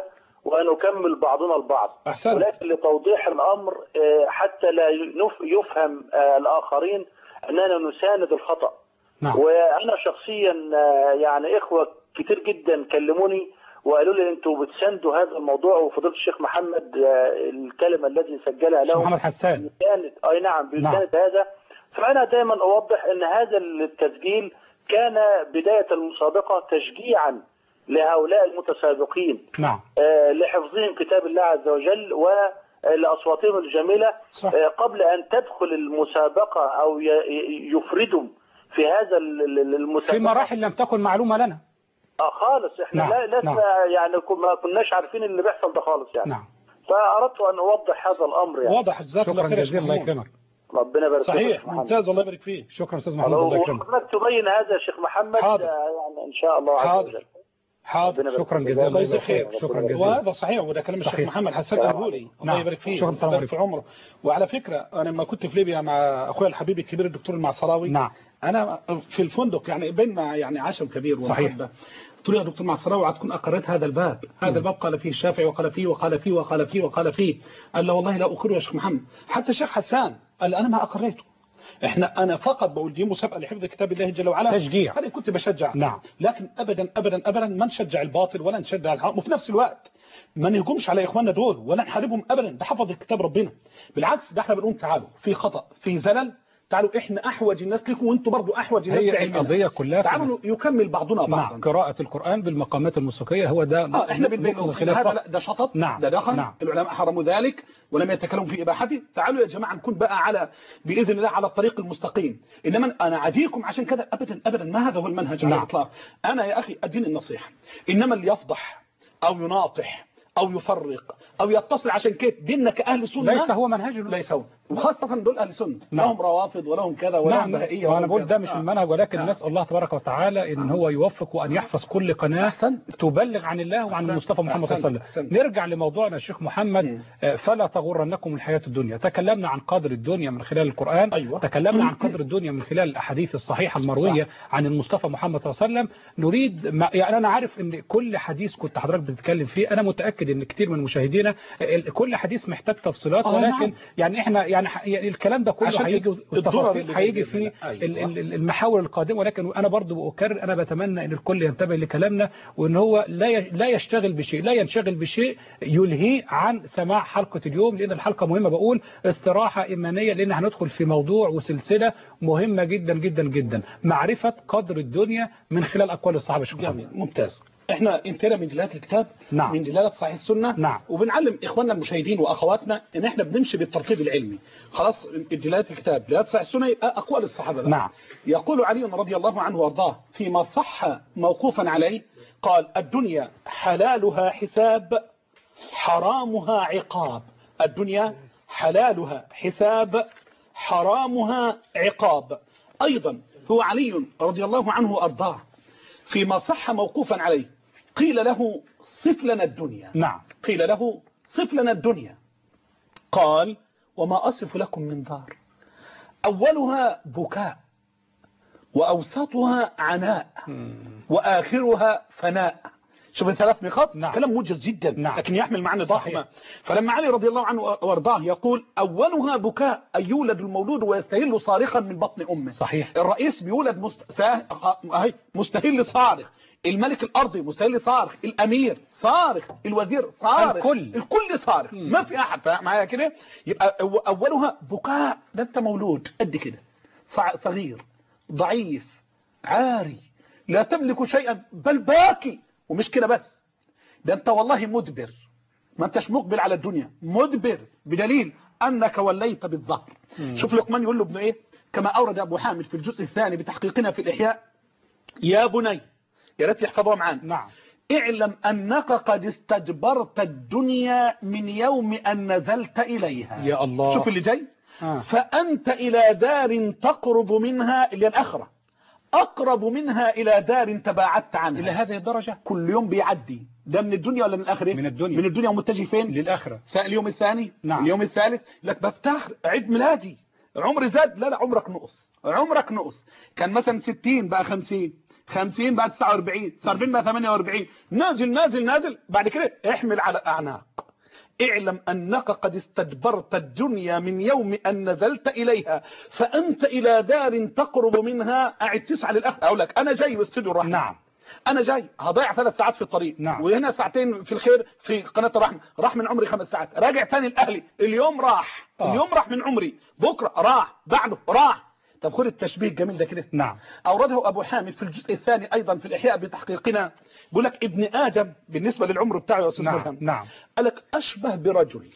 Speaker 3: ونكمل بعضنا البعض.
Speaker 2: أحسنت.
Speaker 3: ولكن لتوضيح الامر حتى لا يفهم الاخرين اننا نساند الخطا.
Speaker 1: نعم.
Speaker 3: وانا شخصيا يعني اخوه كتير جدا كلموني وقالوا لي انتوا بتساندوا هذا الموضوع، وفضيله الشيخ محمد الكلمه التي سجلها له
Speaker 1: محمد حسان
Speaker 3: اي نعم بيساند هذا. فانا دايما اوضح ان هذا التسجيل كان بدايه المسابقه تشجيعا لهؤلاء المتسابقين.
Speaker 1: نعم.
Speaker 3: لحفظهم كتاب الله عز وجل ولأصواتهم الجميلة.
Speaker 1: صح.
Speaker 3: قبل أن تدخل المسابقة أو يفردوا في هذا المسابقة
Speaker 1: في مراحل لم تكن معلومة لنا
Speaker 3: خالص. احنا لسنا يعني ما كناش عارفين اللي بيحصل ده خالص يعني.
Speaker 1: نعم.
Speaker 3: فأردت أن أوضح هذا الأمر يعني.
Speaker 2: واضح. جزاك الله خير.
Speaker 1: شكرا الله يكرمك.
Speaker 3: ربنا يبارك فيك.
Speaker 2: صحيح. ممتاز. الله يبارك فيك.
Speaker 1: شكرا استاذ محمد. الله يكرمك.
Speaker 3: وحضرتك تبين هذا يا شيخ محمد.
Speaker 2: حاضر.
Speaker 3: يعني ان شاء الله عز وجل.
Speaker 2: حاضر.
Speaker 1: شكرا جزيلا.
Speaker 2: الله يجزاك خير.
Speaker 1: شكرا جزيلا.
Speaker 2: وهذا صحيح، وده كلام الشيخ محمد حسان الهولي. الله يبارك فيه.
Speaker 1: شكرا.
Speaker 2: يبارك في عمره. وعلى فكرة انا لما كنت في ليبيا مع اخويا الحبيب الكبير الدكتور المعصراوي،
Speaker 1: نعم،
Speaker 2: انا في الفندق يعني بيننا يعني عشم كبير ومحبة. قلت له يا دكتور معصراوي هتكون اقريت هذا الباب، هذا الباب قال فيه الشافعي وقال فيه وقال فيه وقال فيه وقال فيه. قال له والله لا اقره يا شيخ محمد. حتى الشيخ حسان قال انا ما اقريته. انا فقط بقول دي مسابقه لحفظ كتاب الله جل وعلا،
Speaker 1: تشجيع.
Speaker 2: انا كنت بشجع.
Speaker 1: نعم.
Speaker 2: لكن ابدا ابدا ابدا ما نشجع الباطل ولا نشجع الحق، وفي نفس الوقت ما نهجمش على اخواننا دول ولا نحاربهم ابدا. ده حفظ كتاب ربنا. بالعكس ده احنا بنقول تعالوا في خطأ في زلل، تعالوا احنا احوج الناس لكم وانتم برضو احوج الناس لعلمنا.
Speaker 1: القضيه كلها
Speaker 2: تعالوا يكمل بعضنا بعضا.
Speaker 1: نعم. قراءة القرآن بالمقامات الموسيقية هو ده
Speaker 2: احنا بنبين هذا ده شطط.
Speaker 1: نعم.
Speaker 2: ده دخل. نعم. العلماء حرموا ذلك ولم يتكلموا في اباحته. تعالوا يا جماعه نكون بقى على باذن الله على الطريق المستقيم. انما انا عاديكم عشان كده ابدا ابدا ما هذا هو المنهج على الاطلاق. انا يا اخي اديني النصيحه، انما اللي يفضح او يناطح او يفرق او يتصل عشان كده ديننا كاهل سنه
Speaker 1: ليس هو منهجنا،
Speaker 2: ليس هو، وخاصه دول اهل سنه. نعم. لهم روافض ولهم كذا ولهم بهائيه.
Speaker 1: وانا بقول ده مش المنهج، ولكن نسال الله تبارك وتعالى ان هو يوفق وان يحفظ كل قناه تبلغ عن الله وعن المصطفى محمد صلى الله عليه وسلم. نرجع لموضوعنا الشيخ محمد. فلا تغرنكم الحياه الدنيا. تكلمنا عن قدر الدنيا من خلال القران.
Speaker 2: أيوة.
Speaker 1: تكلمنا عن قدر الدنيا من خلال الاحاديث الصحيحه المرويه عن المصطفى محمد صلى الله عليه وسلم. نريد يعني انا عارف ان كل حديث كنت حضرتك بتتكلم فيه، انا متاكد ان كتير من مشاهدينا كل حديث محتاج تفصيلات، ولكن يعني احنا يعني الكلام ده كله هيجي في المحاور القادمه. ولكن انا برضو بكرر انا بتمنى ان الكل ينتبه لكلامنا، وان هو لا يشتغل بشيء، لا ينشغل بشيء يلهيه عن سماع حلقه اليوم، لان الحلقه مهمه. بقول استراحه ايمانيه، لان هندخل في موضوع وسلسله مهمه جدا جدا جدا، معرفه قدر الدنيا من خلال اقوال الصحابه.
Speaker 2: جميل. ممتاز. احنا انتنا من دلالات الكتاب.
Speaker 1: نعم.
Speaker 2: من دلالات صحيح السنه.
Speaker 1: نعم.
Speaker 2: وبنعلم اخواننا المشاهدين واخواتنا ان احنا بنمشي بالترتيب العلمي. خلاص دلالات الكتاب دلالات صحيح السنه اقوال الصحابه بقى.
Speaker 1: نعم.
Speaker 2: يقول علي رضي الله عنه وارضاه فيما صح موقوفا عليه، قال الدنيا حلالها حساب حرامها عقاب. الدنيا حلالها حساب حرامها عقاب. ايضا هو علي رضي الله عنه وارضاه فيما صح موقوفا عليه قيل له صف لنا الدنيا.
Speaker 1: نعم.
Speaker 2: قيل له صف لنا الدنيا، قال وما أصف لكم من دار أولها بكاء وأوسطها عناء وآخرها فناء. شوف الثلاث نقاط.
Speaker 1: نعم.
Speaker 2: كلام موجز جدا.
Speaker 1: نعم.
Speaker 2: لكن يحمل معنى ضخمة. فلما علي رضي الله عنه وارضاه يقول أولها بكاء، أي يولد المولود ويستهل صارخا من بطن أمه.
Speaker 1: صحيح.
Speaker 2: الرئيس بيولد مستهل صارخ، الملك الأرضي مستهل صارخ، الأمير صارخ، الوزير صارخ، الكل صارخ. ما في أحد. فاهم معايا كده؟ يبقى أولها بكاء. ده أنت مولود قد كده، صغير ضعيف عاري لا تملك شيئا بل باكي. ومش كده بس، ده انت والله مدبر، ما انتش مقبل على الدنيا، مدبر بدليل انك وليت بالظهر. شوف لقمان يقول له ابنه ايه، كما اورد ابو حامد في الجزء الثاني بتحقيقنا في الاحياء: يا بني، يا ريت يحفظوها معانا.
Speaker 1: نعم.
Speaker 2: اعلم انك قد استدبرت الدنيا من يوم ان نزلت اليها.
Speaker 1: يا الله.
Speaker 2: شوف اللي جاي. فانت الى دار تقرب منها، اللي الاخره، أقرب منها إلى دار تباعدت عنها.
Speaker 1: إلى هذه الدرجة
Speaker 2: كل يوم بيعدي. ده من الدنيا ولا من الآخرة؟
Speaker 1: من الدنيا.
Speaker 2: من الدنيا ومتجه فين؟
Speaker 1: للآخرة.
Speaker 2: اليوم الثاني.
Speaker 1: نعم.
Speaker 2: اليوم الثالث لك بفتخر عيد ميلادي، عمري زاد. لا عمرك نقص، عمرك نقص. كان مثلا 60 بقى 50، 50 بقى 49، 49 بقى 48، نازل نازل نازل. بعد كده احمل على الأعناق. اعلم أنك قد استدبرت الدنيا من يوم أن نزلت إليها، فأنت إلى دار تقرب منها. قاعد تسعى للآخر. أقول لك أنا جاي واستديو الرحمة.
Speaker 1: نعم.
Speaker 2: أنا جاي هضيع 3 ساعات في الطريق.
Speaker 1: نعم.
Speaker 2: وهنا ساعتين في الخير في قناة الرحمة. راح من عمري 5 ساعات. راجع تاني لأهلي. اليوم راح. اليوم راح من عمري، بكرة راح، بعده راح. طب خد التشبيه الجميل ده كده.
Speaker 1: نعم.
Speaker 2: أورده أبو حامد في الجزء الثاني أيضا في الإحياء بتحقيقنا. بيقول لك ابن آدم بالنسبة للعمر بتاعه يا أستاذ مرهم.
Speaker 1: نعم.
Speaker 2: قال لك أشبه برجل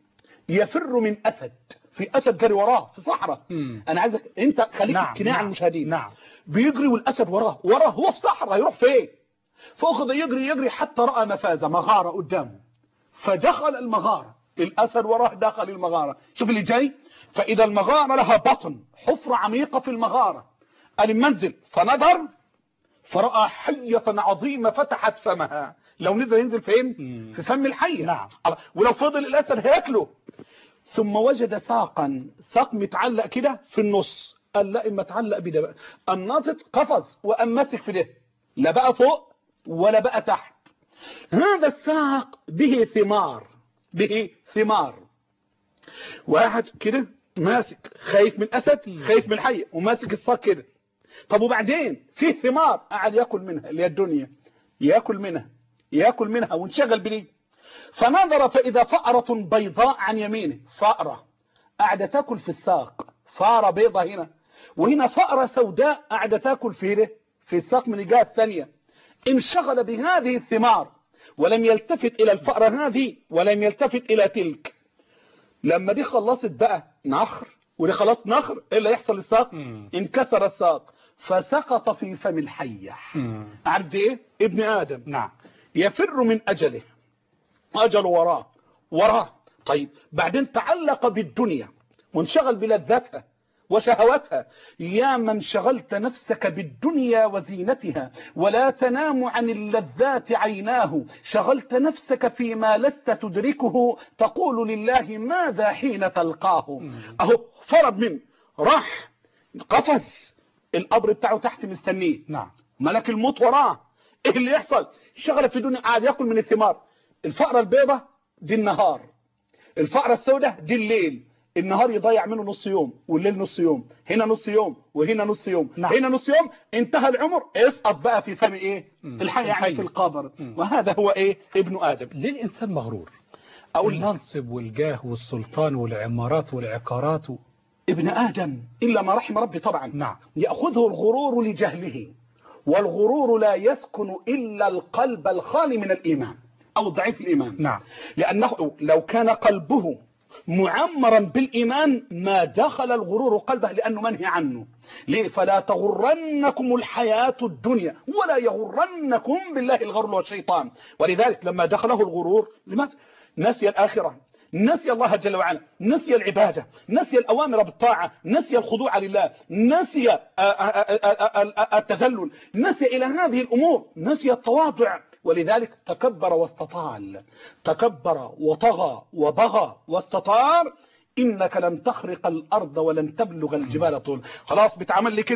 Speaker 2: يفر من أسد، في أسد جري وراه في صحراء. أنا عايزك أنت خليك كناع المشاهدين.
Speaker 1: نعم.
Speaker 2: بيجري والأسد وراه هو في صحراء، هيروح فين؟ فأخذ يجري حتى رأى مفازة، مغارة قدامه، فدخل المغارة. الأسد وراه دخل المغارة. شوف اللي جاي. فإذا المغارة لها بطن، حفرة عميقة في المغارة. قال المنزل فنظر فرأى حية عظيمة فتحت فمها. لو نزل ينزل فين؟ في فم الحية.
Speaker 1: نعم.
Speaker 2: ولو فضل الأسد هياكله. ثم وجد ساق متعلق كده في النص. قال لا، إما تعلق بده بقى. الناطط قفز وقام ماسك في ده، لا بقى فوق ولا بقى تحت. هذا الساق به ثمار. واحد كده ماسك، خايف من أسد، خايف من حية، وماسك الساق كده. طب وبعدين فيه ثمار قاعد ياكل منها، اللي هي الدنيا، ياكل منها وانشغل بليه. فنظر فإذا فأرة بيضاء عن يمينه. فأرة قاعدة تاكل في الساق، فأرة بيضة هنا، وهنا فأرة سوداء قاعدة تاكل في الساق من الجهة الثانية. انشغل بهذه الثمار ولم يلتفت إلى الفأرة هذه ولم يلتفت إلى تلك. لما دي خلصت بقى نخر ودي خلاص نخر، ايه اللي يحصل للساق؟ انكسر الساق فسقط في فم الحية. عبد ايه؟ ابن آدم.
Speaker 1: نعم.
Speaker 2: يفر من أجله، أجل وراه. طيب بعدين تعلق بالدنيا وانشغل بلذاتها وشهواتها. يا من شغلت نفسك بالدنيا وزينتها ولا تنام عن اللذات عيناه، شغلت نفسك فيما لست تدركه، تقول لله ماذا حين تلقاه. اهو فرض من راح قفز، القبر بتاعه تحت مستنيه.
Speaker 1: نعم.
Speaker 2: ملك الموت وراه. ايه اللي يحصل؟ شغل في الدنيا، قاعد ياكل من الثمار. الفأرة البيضة دي النهار، الفأرة السوداء دي الليل. النهار يضيع منه نص يوم والليل نص يوم، هنا نص يوم وهنا نص يوم.
Speaker 1: نعم.
Speaker 2: هنا نص يوم، انتهى العمر، اسقط بقى في فم ايه؟ الحي، يعني في القبر. وهذا هو ايه؟ ابن آدم.
Speaker 1: ليه الإنسان مغرور؟
Speaker 2: أقول
Speaker 1: المنصب والجاه والسلطان والعمارات والعقارات
Speaker 2: ابن آدم إلا ما رحم ربي طبعا.
Speaker 1: نعم.
Speaker 2: يأخذه الغرور لجهله، والغرور لا يسكن إلا القلب الخالي من الإيمان أو ضعيف الإيمان.
Speaker 1: نعم.
Speaker 2: لأنه لو كان قلبه معمرا بالإيمان ما دخل الغرور قلبه، لأنه منهي عنه. ليه؟ فلا تغرنكم الحياة الدنيا ولا يغرنكم بالله الغرور والشيطان. ولذلك لما دخله الغرور لماذا؟ نسي الآخرة، نسي الله جل وعلا، نسي العبادة، نسي الأوامر بالطاعة، نسي الخضوع لله، نسي التذلل، نسي إلى هذه الأمور، نسي التواضع. ولذلك تكبر واستطال، تكبر وطغى وبغى واستطار. إنك لن تخرق الأرض ولن تبلغ الجبال طول. خلاص بتعمل لي كده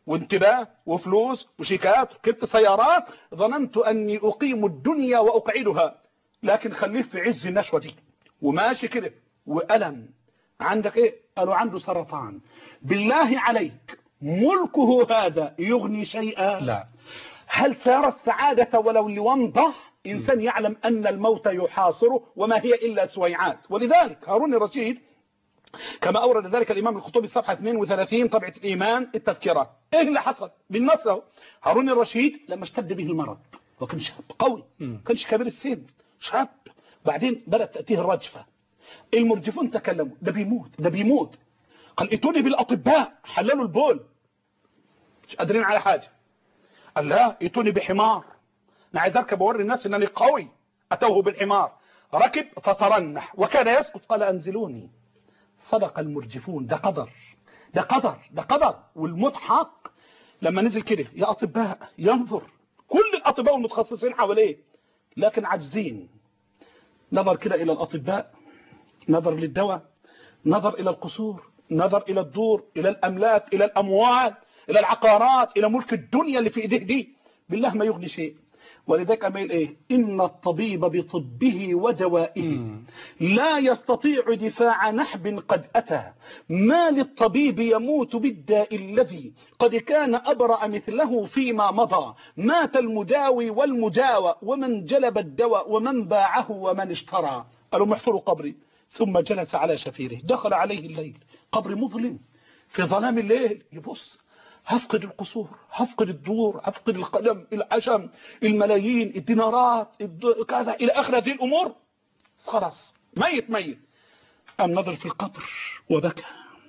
Speaker 2: وانتباه وفلوس وشيكات وكبت سيارات، ظننت أني أقيم الدنيا وأقعدها، لكن خليه في عز النشوة دي وماشي كده وألم. عندك إيه؟ قالوا عنده سرطان. بالله عليك ملكه هذا يغني شيئا؟
Speaker 1: لا.
Speaker 2: هل سار السعادة ولو لومضة؟ إنسان يعلم أن الموت يحاصره وما هي إلا سويعات. ولذلك هارون الرشيد كما أورد ذلك الإمام الخطيبي صفحة 32 طبعة الإيمان التذكرة، إيه اللي حصل بالنص؟ هارون الرشيد لما اشتد به المرض وكان شاب قوي، كانش كبير السن، شاب، بعدين بدأت تأتيه الرجفة، المرجفون تكلموا ده بيموت ده بيموت، قال ائتوني بالأطباء حللوا البول مش قادرين على حاجة، قال لا ائتوني بحمار انا عايز اركب اوري الناس انني قوي، اتوه بالحمار، ركب فترنح وكان يسكت، قال انزلوني. صدق المرجفون، ده قدر ده قدر ده قدر والموت حق. لما نزل كده يا اطباء ينظر كل الاطباء والمتخصصين حواليه لكن عاجزين، نظر كده الى الاطباء، نظر للدواء، نظر الى القصور، نظر الى الدور، الى الاملاك، الى الاموال، الى العقارات، الى ملك الدنيا اللي في ايديه دي، بالله ما يغني شيء. ولذلك أميل إيه؟ إن الطبيب بطبه ودوائه لا يستطيع دفاع نحب قد أتى، ما للطبيب يموت بالداء الذي قد كان أبرأ مثله فيما مضى، مات المداوي والمداوى ومن جلب الدواء ومن باعه ومن اشترى. قالوا محفر قبري، ثم جلس على شفيره، دخل عليه الليل، قبر مظلم في ظلام الليل، يبص هفقد القصور، هفقد الدور، هفقد القدم، العشم، الملايين، الدينارات، كذا إلى آخر هذه الأمور، خلاص ميت ميت. أم نظر في القبر وبكى،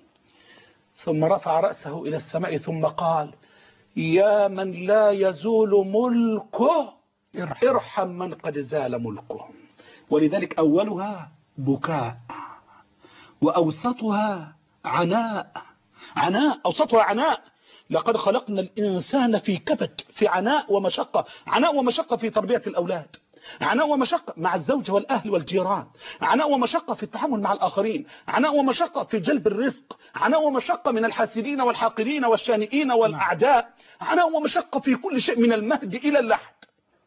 Speaker 2: ثم رفع رأسه إلى السماء ثم قال يا من لا يزول ملكه ارحم من قد زال ملكه. ولذلك أولها بكاء وأوسطها عناء، أوسطها عناء. لقد خلقنا الإنسان في كبد، في عناء ومشقة، عناء ومشقة في تربية الأولاد، عناء ومشقة مع الزوج والأهل والجيران، عناء ومشقة في التعامل مع الآخرين، عناء ومشقة في جلب الرزق، عناء ومشقة من الحاسدين والحاقدين والشانئين والأعداء، عناء ومشقة في كل شيء من المهد إلى اللحد،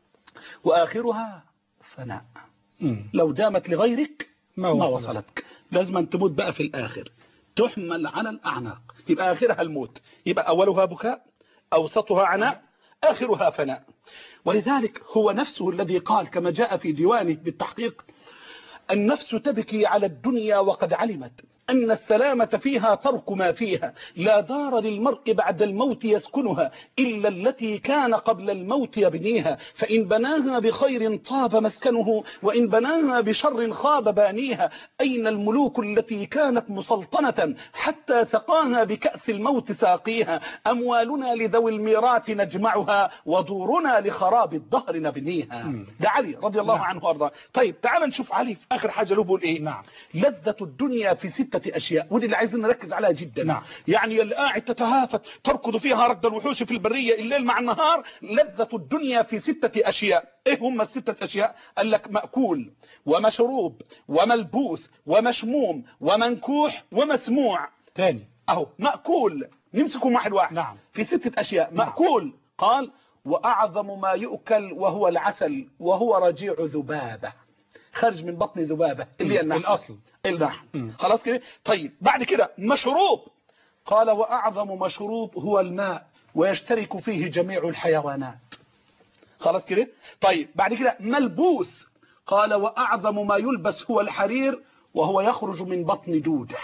Speaker 2: وآخرها فناء. لو دامت لغيرك ما وصلتك، لازم أن تموت بقى في الآخر، تحمل على الأعناق، يبقى آخرها الموت، يبقى أولها بكاء، أوسطها عناء، آخرها فناء. ولذلك هو نفسه الذي قال كما جاء في ديوانه بالتحقيق: النفس تبكي على الدنيا وقد علمت أن السلامة فيها ترك ما فيها، لا دار للمرء بعد الموت يسكنها إلا التي كان قبل الموت يبنيها، فإن بناها بخير طاب مسكنه وإن بناها بشر خاب بانيها. أين الملوك التي كانت مسلطنة حتى سقاها بكأس الموت ساقيها؟ أموالنا لذوي الميراث نجمعها ودورنا لخراب الدهر نبنيها. ده علي رضي الله عنه وارضاه. طيب تعال نشوف علي في آخر حاجة له بيقول إيه؟ لذة الدنيا في 6 أشياء، ودي اللي عايزين نركز عليها جدا. يعني اللي قاعد تتهافت تركض فيها ركض الوحوش في البرية الليل مع النهار، لذة الدنيا في 6 أشياء. ايه هم ال6 أشياء؟ قال لك مأكول ومشروب وملبوس ومشموم ومنكوح ومسموع.
Speaker 1: تاني
Speaker 2: اهو مأكول، نمسكهم واحد واحد. في 6 أشياء. مأكول قال وأعظم ما يؤكل وهو العسل وهو رجيع ذبابة، خرج من بطن ذبابة اللي هي
Speaker 1: الأصل
Speaker 2: النحل. خلاص كده. طيب بعد كده مشروب، قال وأعظم مشروب هو الماء ويشترك فيه جميع الحيوانات. خلاص كده. طيب بعد كده ملبوس، قال وأعظم ما يلبس هو الحرير وهو يخرج من بطن دودة.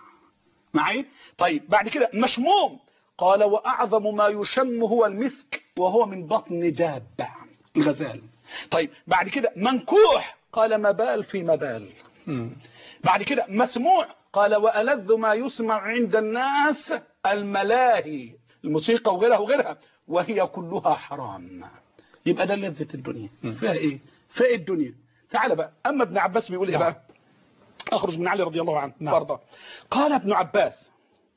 Speaker 2: معي؟ طيب بعد كده مشموم، قال وأعظم ما يشم هو المسك وهو من بطن دابة الغزال. طيب بعد كده منكوح، قال مبال في مبال. بعد كده مسموع، قال وألذ ما يسمع عند الناس الملاهي، الموسيقى وغيرها وغيرها، وهي كلها حرام. يبقى ده لذة الدنيا. فيها ايه؟ فيها الدنيا. تعال بقى. اما ابن عباس بيقول ايه بقى؟ اخرج من علي رضي الله عنه وارضاه. قال ابن عباس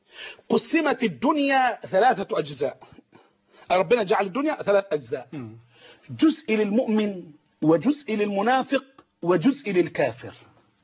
Speaker 2: قسمت الدنيا 3 أجزاء، ربنا جعل الدنيا 3 أجزاء، جزء للمؤمن وجزء للمنافق وجزء للكافر.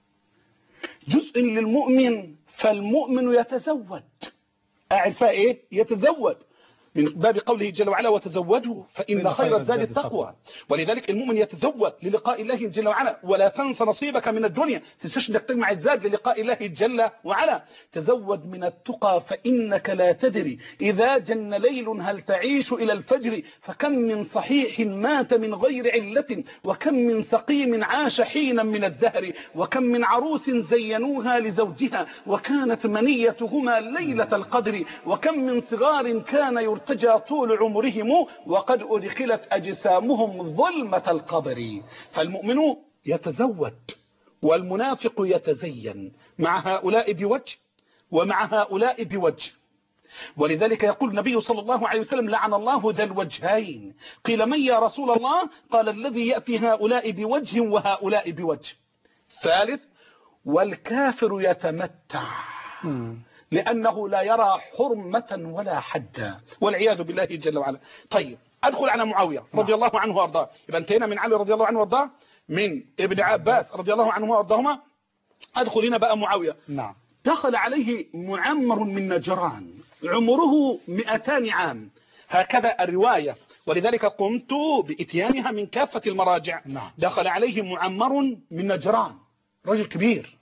Speaker 2: جزء للمؤمن، فالمؤمن يتزود، قاعد فيها ايه؟ يتزود، من باب قوله جل وعلا وتزودوا فإن خير الزاد التقوى. ولذلك المؤمن يتزود للقاء الله جل وعلا، ولا تنس نصيبك من الدنيا، تنساش انك تجمع الزاد للقاء الله جل وعلا. تزود من التقى فإنك لا تدري إذا جن ليل هل تعيش إلى الفجر، فكم من صحيح مات من غير علة، وكم من سقيم عاش حينا من الدهر، وكم من عروس زينوها لزوجها وكانت منيتهما ليلة القدر، وكم من صغار كان يرتجى طول عمرهم وقد أدخلت أجسامهم ظلمة القبر. فالمؤمن يتزود والمنافق يتزين، مع هؤلاء بوجه ومع هؤلاء بوجه. ولذلك يقول النبي صلى الله عليه وسلم لعن الله ذا الوجهين. قيل من يا رسول الله؟ قال الذي يأتي هؤلاء بوجه وهؤلاء بوجه. ثالث والكافر يتمتع لأنه لا يرى حرمة ولا حدا والعياذ بالله جل وعلا. طيب أدخل على معاوية رضي الله عنه وأرضاه. يبقى انتهينا من علي رضي الله عنه وأرضاه، من ابن عباس رضي الله عنه وأرضاهما. أدخل هنا بقى معاوية.
Speaker 1: نعم.
Speaker 2: دخل عليه معمر من نجران عمره 200 عام، هكذا الرواية، ولذلك قمت بإتيانها من كافة المراجع.
Speaker 1: نعم.
Speaker 2: دخل عليه معمر من نجران، رجل كبير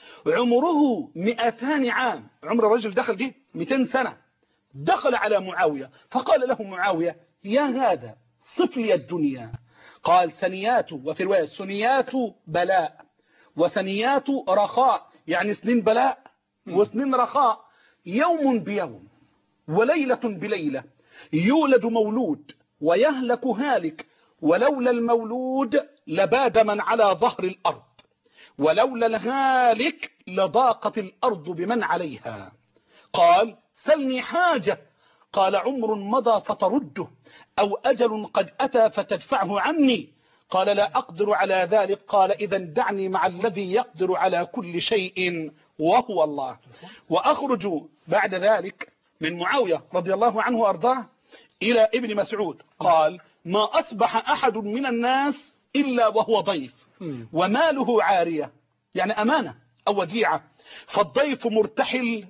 Speaker 2: عمره 200 عام، عمر الرجل دخل دي 200 سنة. دخل على معاوية فقال له معاوية يا هذا صف لي الدنيا. قال سنيات، وفي رواية سنيات بلاء وسنيات رخاء، يعني سنين بلاء وسنين رخاء، يوم بيوم وليلة بليلة، يولد مولود ويهلك هالك، ولولا المولود لباد من على ظهر الأرض، ولولا الهالك لضاقت الأرض بمن عليها. قال سلني حاجة. قال عمر مضى فترده، أو أجل قد أتى فتدفعه عني. قال لا أقدر على ذلك. قال إذا دعني مع الذي يقدر على كل شيء وهو الله. وأخرج بعد ذلك من معاوية رضي الله عنه وأرضاه إلى ابن مسعود. قال ما أصبح أحد من الناس إلا وهو ضيف وماله عارية، يعني أمانة أو وديعة، فالضيف مرتحل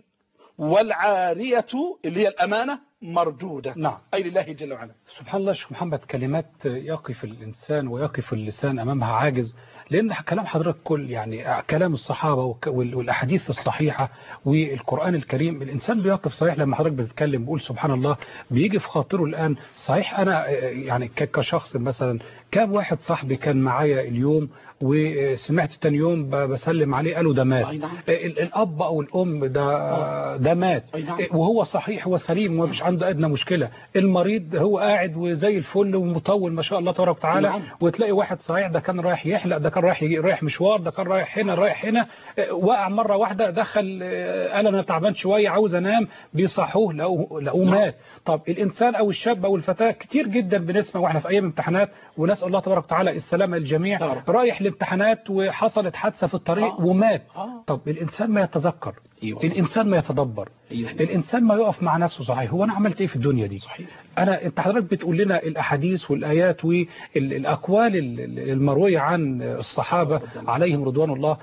Speaker 2: والعارية اللي هي الأمانة مردودة.
Speaker 1: نعم.
Speaker 2: أي لله جل وعلا.
Speaker 1: سبحان الله شيخ محمد، كلمات يقف الإنسان ويقف اللسان أمامها عاجز، لأن كلام حضرتك كل يعني كلام الصحابة والأحاديث الصحيحة والقرآن الكريم، الإنسان بيقف صحيح لما حضرتك بتتكلم بيقول سبحان الله، بيجي في خاطره الآن صحيح. أنا يعني كشخص مثلا كان واحد صاحبي كان معايا اليوم وسمعت تاني يوم بسلم عليه قالوا ده مات. الأب أو الأم ده مات وهو صحيح وسليم ومش عنده أدنى مشكلة. المريض هو قاعد وزي الفل ومطول ما شاء الله تبارك وتعالى، وتلاقي واحد صحيح ده كان رايح يحلق، ده كان رايح مشوار، ده كان رايح هنا وقع مرة واحدة، دخل قال أنا تعبان شوية عاوز أنام، بيصحوه لقوه مات. طب الإنسان أو الشاب أو الفتاة كتير جدا بنسمع واحنا في أيام امتحانات، ونسأل الله تبارك وتعالى السلامة للجميع، رايح الامتحانات وحصلت حادثة في الطريق ومات. طب الإنسان ما يتذكر، الإنسان ما يتدبر، الإنسان ما يقف مع نفسه صحيح هو أنا عملت إيه في الدنيا دي؟ أنت حضرتك بتقول لنا الأحاديث والآيات والأقوال المروية عن الصحابة عليهم رضوان الله،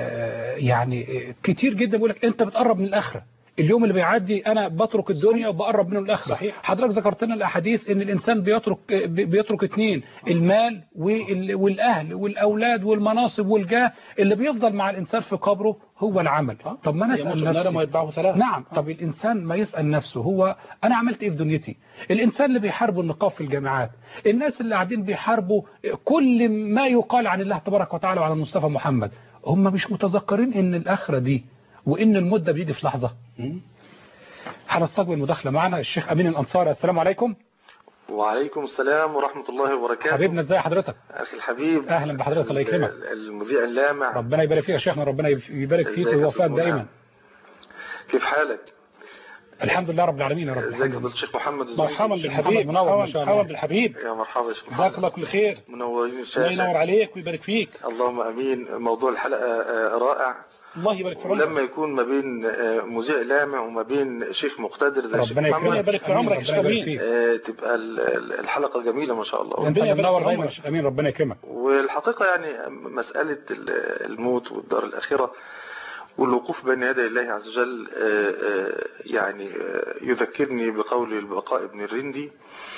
Speaker 1: يعني كتير جدا بيقول لك أنت بتقرب من الآخرة، اليوم اللي بيعدي انا بترك الدنيا وبقرب منه الاخره. حضرتك ذكرت لنا الاحاديث ان الانسان بيترك اثنين، المال والاهل والاولاد والمناصب والجاه، اللي بيفضل مع الانسان في قبره هو العمل. طب ما نسال نفسه. نعم. طب الانسان ما يسال نفسه هو انا عملت ايه في دنيتي؟ الانسان اللي بيحاربوا النقاب في الجامعات، الناس اللي قاعدين بيحاربوا كل ما يقال عن الله تبارك وتعالى وعلى مصطفى محمد، هم مش متذكرين ان الاخره دي وإن المدة بيجي في لحظة. هنستقبل مداخلة معنا الشيخ أمين الأنصاري. السلام عليكم.
Speaker 4: وعليكم السلام ورحمة الله وبركاته.
Speaker 1: حبيبنا ازاي حضرتك؟
Speaker 4: أخي الحبيب
Speaker 1: أهلا بحضرتك، الله يكرمك.
Speaker 4: المذيع اللامع،
Speaker 1: ربنا يبارك فيك يا شيخنا، ربنا يبارك فيك ويوفقك دائما.
Speaker 4: كيف حالك؟
Speaker 1: الحمد لله رب العالمين يا رب.
Speaker 4: ازيك يا الشيخ محمد؟
Speaker 2: مرحبا بالحبيب، مرحبا بالحبيب.
Speaker 4: يا مرحبا يا شيخ محمد،
Speaker 2: جزاك الله كل خير.
Speaker 4: منورين الشاشة.
Speaker 2: الله ينور عليك ويبارك فيك.
Speaker 4: اللهم امين. موضوع الحلقة رائع،
Speaker 2: الله يبارك في عمرك.
Speaker 4: ولما يكون ما بين مذيع لامع وما بين شيخ مقتدر زي الشيخ محمد،
Speaker 2: ربنا يبارك في عمرك يا شيخ امين،
Speaker 4: تبقى الحلقة جميلة ما شاء الله.
Speaker 1: ربنا ينور دايما يا شيخ امين، ربنا يكرمك.
Speaker 4: والحقيقة يعني مسألة الموت والدار الآخرة والوقوف بين يدي الله عز وجل يعني يذكرني بقول البقاء ابن الرندي: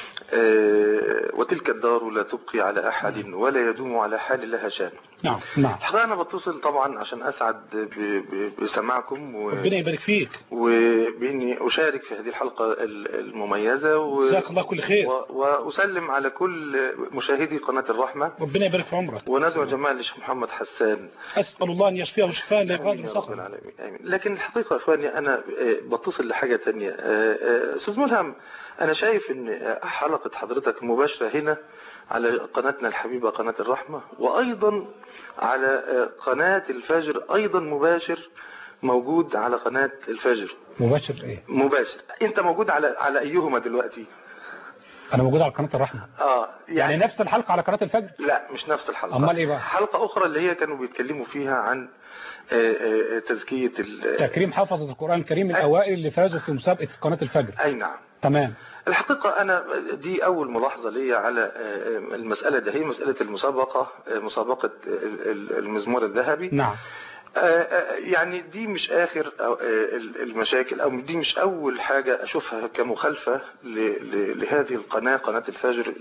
Speaker 4: وتلك الدار لا تبقي على أحد ولا يدوم على حال لها شان.
Speaker 2: نعم نعم.
Speaker 4: الحقيقة أنا بتصل طبعا عشان أسعد بسماعكم
Speaker 2: ربنا يبارك فيك،
Speaker 4: وبإني أشارك في هذه الحلقة المميزة،
Speaker 2: جزاك الله كل خير،
Speaker 4: وأسلم على كل مشاهدي قناة الرحمة.
Speaker 2: ربنا يبارك في عمرك.
Speaker 4: وندعو جماعة للشيخ محمد حسان،
Speaker 2: أسأل الله أن يشفيه شفاء لا يغادر
Speaker 4: سقما. آمين. لكن الحقيقة إخواني أنا بتصل لحاجة تانية. أستاذ ملهم، أنا شايف أن حلقة حضرتك مباشرة هنا على قناتنا الحبيبة قناة الرحمة، وأيضا على قناة الفجر أيضا مباشر، موجود على قناة الفجر.
Speaker 1: مباشر إيه؟
Speaker 4: مباشر. أنت موجود على أيهما دلوقتي؟
Speaker 1: أنا موجود على قناة الرحمة.
Speaker 4: يعني
Speaker 1: نفس الحلقة على قناة الفجر؟
Speaker 4: لا مش نفس الحلقة.
Speaker 1: أمال إيه بقى؟
Speaker 4: حلقة أخرى اللي هي كانوا بيتكلموا فيها عن تزكية
Speaker 1: تكريم حفظة القرآن الكريم الأوائل اللي فازوا في مسابقة قناة الفجر.
Speaker 4: أي نعم.
Speaker 1: تمام.
Speaker 4: الحقيقة أنا دي أول ملاحظة لي على المسألة ده، هي مسألة المسابقة، مسابقة المزمار الذهبي.
Speaker 1: نعم.
Speaker 4: يعني دي مش آخر المشاكل، أو دي مش أول حاجة أشوفها كمخالفة لهذه القناة، قناة الفجر،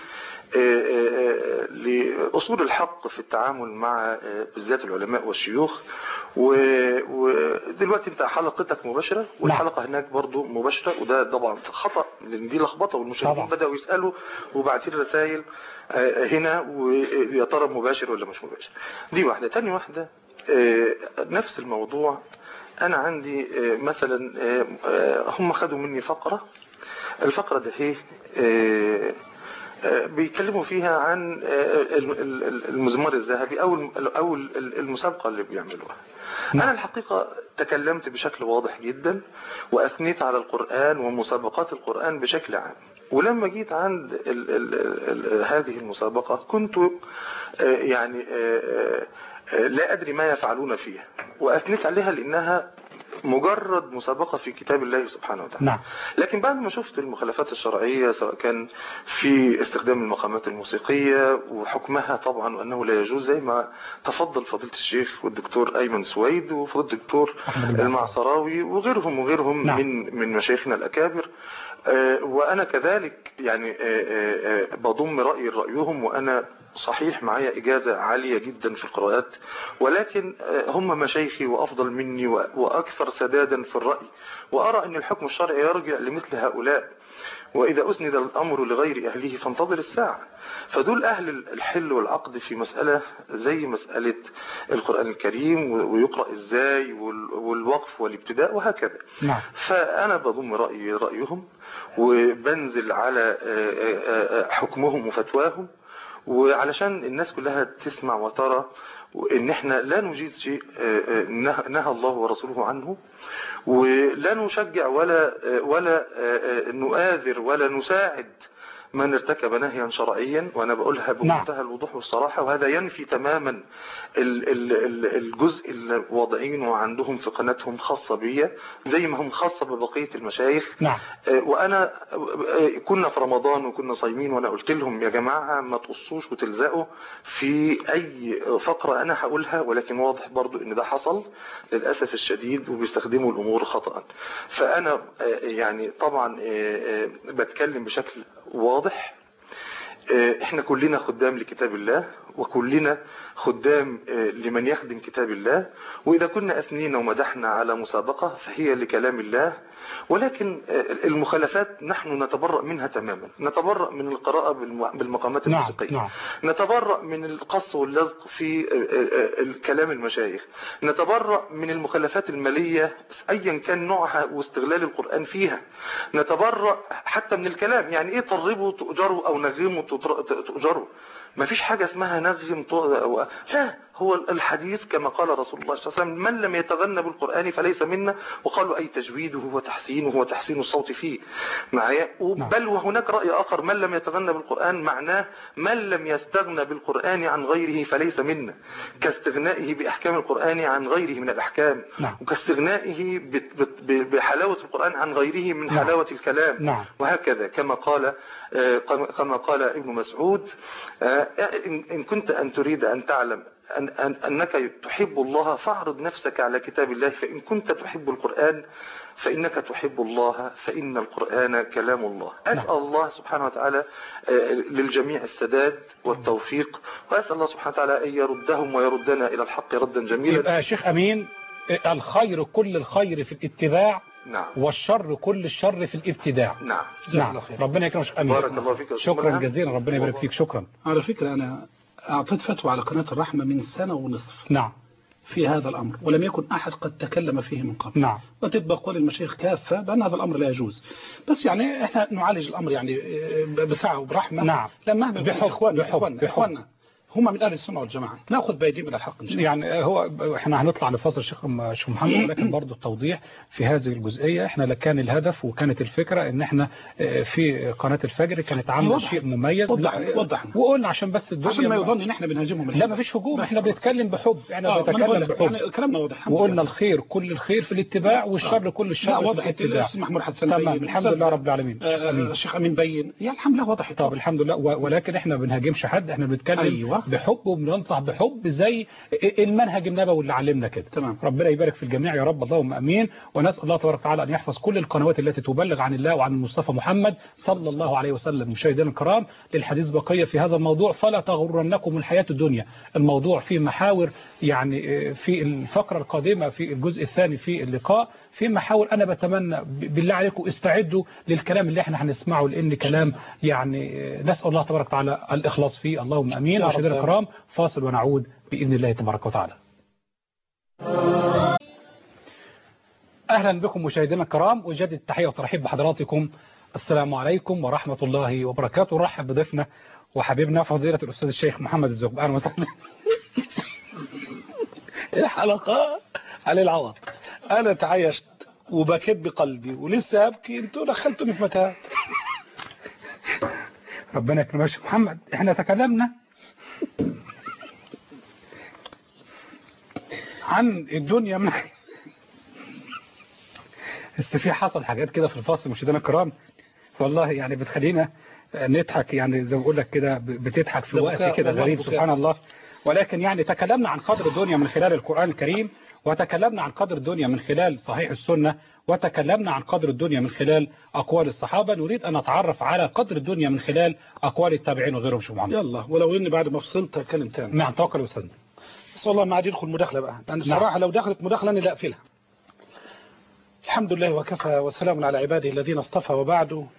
Speaker 4: لأصول الحق في التعامل مع بالذات العلماء والشيوخ. ودلوقتي انت حلقتك مباشرة، والحلقة هناك برضو مباشرة، وده طبعا خطأ لان دي لخبطة، والمشاهدين بدأوا يسألوا وبعتين رسائل هنا، ويا ترى مباشر ولا مش مباشر. دي واحدة. تاني واحدة نفس الموضوع. انا عندي مثلا هم خدوا مني فقرة، الفقرة ده هي بيتكلموا فيها عن المزمار الذهبي او المسابقة اللي بيعملوها. انا الحقيقة تكلمت بشكل واضح جدا، واثنيت على القرآن ومسابقات القرآن بشكل عام. ولما جيت عند هذه المسابقة كنت يعني لا أدري ما يفعلون فيها، وأثنيت عليها لأنها مجرد مسابقة في كتاب الله سبحانه وتعالى.
Speaker 1: نعم.
Speaker 4: لكن بعد ما شفت المخالفات الشرعية، سواء كان في استخدام المقامات الموسيقية وحكمها طبعا وأنه لا يجوز، زي ما تفضل فضيلة الشيخ والدكتور أيمن سويد وفضيلة الدكتور المعصراوي وغيرهم نعم. من مشايخنا الأكابر، وأنا كذلك يعني بضم رأيي لرأيهم، وأنا صحيح معايا إجازة عالية جدا في القراءات، ولكن هم مشايخي وأفضل مني وأكثر سدادا في الرأي، وأرى أن الحكم الشرعي يرجع لمثل هؤلاء، وإذا أسند الأمر لغير أهله فانتظر الساعة. فدول أهل الحل والعقد في مسألة زي مسألة القرآن الكريم ويقرأ إزاي والوقف والابتداء وهكذا.
Speaker 1: نعم.
Speaker 4: فأنا بضم رأيي رأيهم، وبنزل على حكمهم وفتواهم، وعلشان الناس كلها تسمع وترى ان احنا لا نجيز شيء نهى الله ورسوله عنه، ولا نشجع ولا نؤاذر ولا نساعد من ارتكب نهيا شرعيا. وانا بقولها بمنتهى الوضوح والصراحة، وهذا ينفي تماما الجزء اللي واضعينه عندهم في قناتهم خاصة بيا زي ما هم خاصة ببقية المشايخ.
Speaker 1: نعم.
Speaker 4: وانا كنا في رمضان وكنا صايمين، وانا قلت لهم يا جماعة ما تقصوش وتلزقوا في اي فقرة انا هقولها، ولكن واضح برضو ان ده حصل للأسف الشديد، وبيستخدموا الامور خطأ. فانا يعني طبعا بتكلم بشكل واضح. احنا كلنا خدام لكتاب الله، وكلنا خدام لمن يخدم كتاب الله، واذا كنا اثنينا ومدحنا على مسابقة فهي لكلام الله، ولكن المخالفات نحن نتبرأ منها تماما. نتبرأ من القراءة بالمقامات الموسيقية.
Speaker 1: نعم.
Speaker 4: نتبرأ من القص واللزق في كلام المشايخ. نتبرأ من المخالفات المالية ايا كان نوعها واستغلال القرآن فيها. نتبرأ حتى من الكلام، يعني ايه طربوا تؤجروا او نغموا تؤجروا؟ ما فيش حاجة اسمها نغم لا، هو الحديث كما قال رسول الله صلى الله عليه وسلم: من لم يتغنى بالقرآن فليس منا. وقالوا أي تجويده وتحسينه وتحسين الصوت فيه معايا. بل وهناك رأي آخر: من لم يتغنى بالقرآن معناه من لم يستغنى بالقرآن عن غيره فليس منا، كاستغنائه بأحكام القرآن عن غيره من الأحكام، وكاستغنائه بحلاوة القرآن عن غيره من حلاوة الكلام، وهكذا كما قال ابن مسعود: إن كنت أن تريد أن تعلم أنك تحب الله فاعرض نفسك على كتاب الله، فإن كنت تحب القرآن فإنك تحب الله فإن القرآن كلام الله. أسأل الله سبحانه وتعالى للجميع السداد والتوفيق، وأسأل الله سبحانه وتعالى أن يردهم ويردنا إلى الحق ردا جميلا.
Speaker 1: يبقى شيخ أمين، الخير كل الخير في الاتباع،
Speaker 4: نعم،
Speaker 1: والشر كل الشر في الابتداع.
Speaker 4: نعم.
Speaker 1: نعم. ربنا يكرمك شيخ أمين.
Speaker 4: بارك الله فيك.
Speaker 1: شكرا جزيلا، ربنا يبارك فيك. شكرا.
Speaker 2: على فكرة أنا أعطيت فتوى على قناة الرحمة من 1.5 سنة
Speaker 1: نعم
Speaker 2: في هذا الأمر، ولم يكن أحد قد تكلم فيه من قبل.
Speaker 1: نعم.
Speaker 2: وتطبق قول المشايخ كافة بأن هذا الأمر لا يجوز، بس يعني إحنا نعالج الأمر يعني بسعة وبرحمة.
Speaker 1: نعم.
Speaker 2: لما
Speaker 1: بحب.
Speaker 2: إخواننا هم من أهل السنة والجماعة، نأخذ بأيديهم من الحق إن شاء الله.
Speaker 1: يعني هو احنا هنطلع لفاصل شيخ محمد، ولكن برضه التوضيح في هذه الجزئية، احنا كان الهدف وكانت الفكرة ان احنا في قناة الفجر كانت عاملة شيء مميز.
Speaker 2: وضحنا
Speaker 1: وقلنا عشان بس الدنيا
Speaker 2: عشان ما يظن ان احنا بنهاجمهم.
Speaker 1: لا ما فيش هجوم، احنا بنتكلم بحب، احنا بنتكلم بحب،
Speaker 2: يعني كلامنا واضح.
Speaker 1: وقلنا الخير كل الخير في الاتباع، والشر كل الشر في الاتباع.
Speaker 2: الأستاذ محمود حسن
Speaker 1: تمام،
Speaker 2: بين.
Speaker 1: الحمد لله رب العالمين.
Speaker 2: الشيخ أمين بين، يا الحمد لله واضح.
Speaker 1: طب الحمد لله، ولكن احنا ما بنهاجمش حد، احنا بنتكلم بحب وبننصح بحب زي المنهج النبوي اللي علمنا كده.
Speaker 2: تمام.
Speaker 1: ربنا يبارك في الجميع يا رب، اللهم امين. ونسال الله تبارك وتعالى ان يحفظ كل القنوات التي تبلغ عن الله وعن المصطفى محمد صلى الله عليه وسلم. مشاهدينا الكرام، للحديث بقيه في هذا الموضوع، فلا تغرنكم الحياه الدنيا. الموضوع فيه محاور، يعني في الفقره القادمه في الجزء الثاني في اللقاء في محاور. انا بتمنى بالله عليكم استعدوا للكلام اللي احنا هنسمعه، لان كلام يعني نسال الله تبارك وتعالى الاخلاص فيه، اللهم امين. مشاهدينا الكرام، فاصل ونعود بإذن الله تبارك وتعالى. أهلا بكم مشاهدينا الكرام، وجدد التحية والترحيب بحضراتكم. السلام عليكم ورحمة الله وبركاته. نرحب بضيفنا وحبيبنا فضيلة الأستاذ الشيخ محمد الزغبي. أهلا وسهلا.
Speaker 2: الحلقة على العوض، أنا تعايشت وبكيت بقلبي ولسه أبكي، أنتوا دخلتوني في متاهات.
Speaker 1: ربنا يكرمك يا محمد. احنا تكلمنا عن الدنيا من بس في حصل حاجات كده في الفاصل مشاهدينا الكرام، والله يعني بتخلينا نضحك، يعني زي ما بقول لك كده بتضحك في وقت كده غريب سبحان الله. ولكن يعني تكلمنا عن قدر الدنيا من خلال القرآن الكريم، وتكلمنا عن قدر الدنيا من خلال صحيح السنة، وتكلمنا عن قدر الدنيا من خلال أقوال الصحابة. نريد أن نتعرف على قدر الدنيا من خلال أقوال التابعين وغيرهم. شو محمد؟
Speaker 2: يلا، ولو إني بعد ما فصلت أتكلم تاني.
Speaker 1: نعم توكل وسلم.
Speaker 2: بس والله ما عاد يدخل مداخلة بقى، لأن بصراحة لو دخلت مداخلة أنا لا أقفلها. الحمد لله وكفى وسلام على عباده الذين اصطفى، وبعد.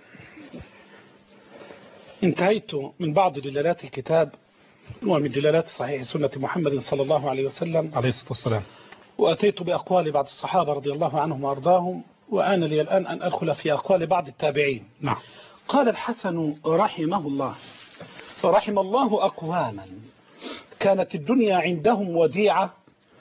Speaker 2: انتهيت من بعض دلالات الكتاب ومن دلالات صحيح سنة محمد صلى الله عليه وسلم
Speaker 1: عليه الصلاة والسلام،
Speaker 2: وأتيت بأقوال بعض الصحابة رضي الله عنهم وأرضاهم، وآن لي الآن أن أدخل في أقوال بعض التابعين.
Speaker 1: نعم.
Speaker 2: قال الحسن رحمه الله: رحم الله أقواما كانت الدنيا عندهم وديعة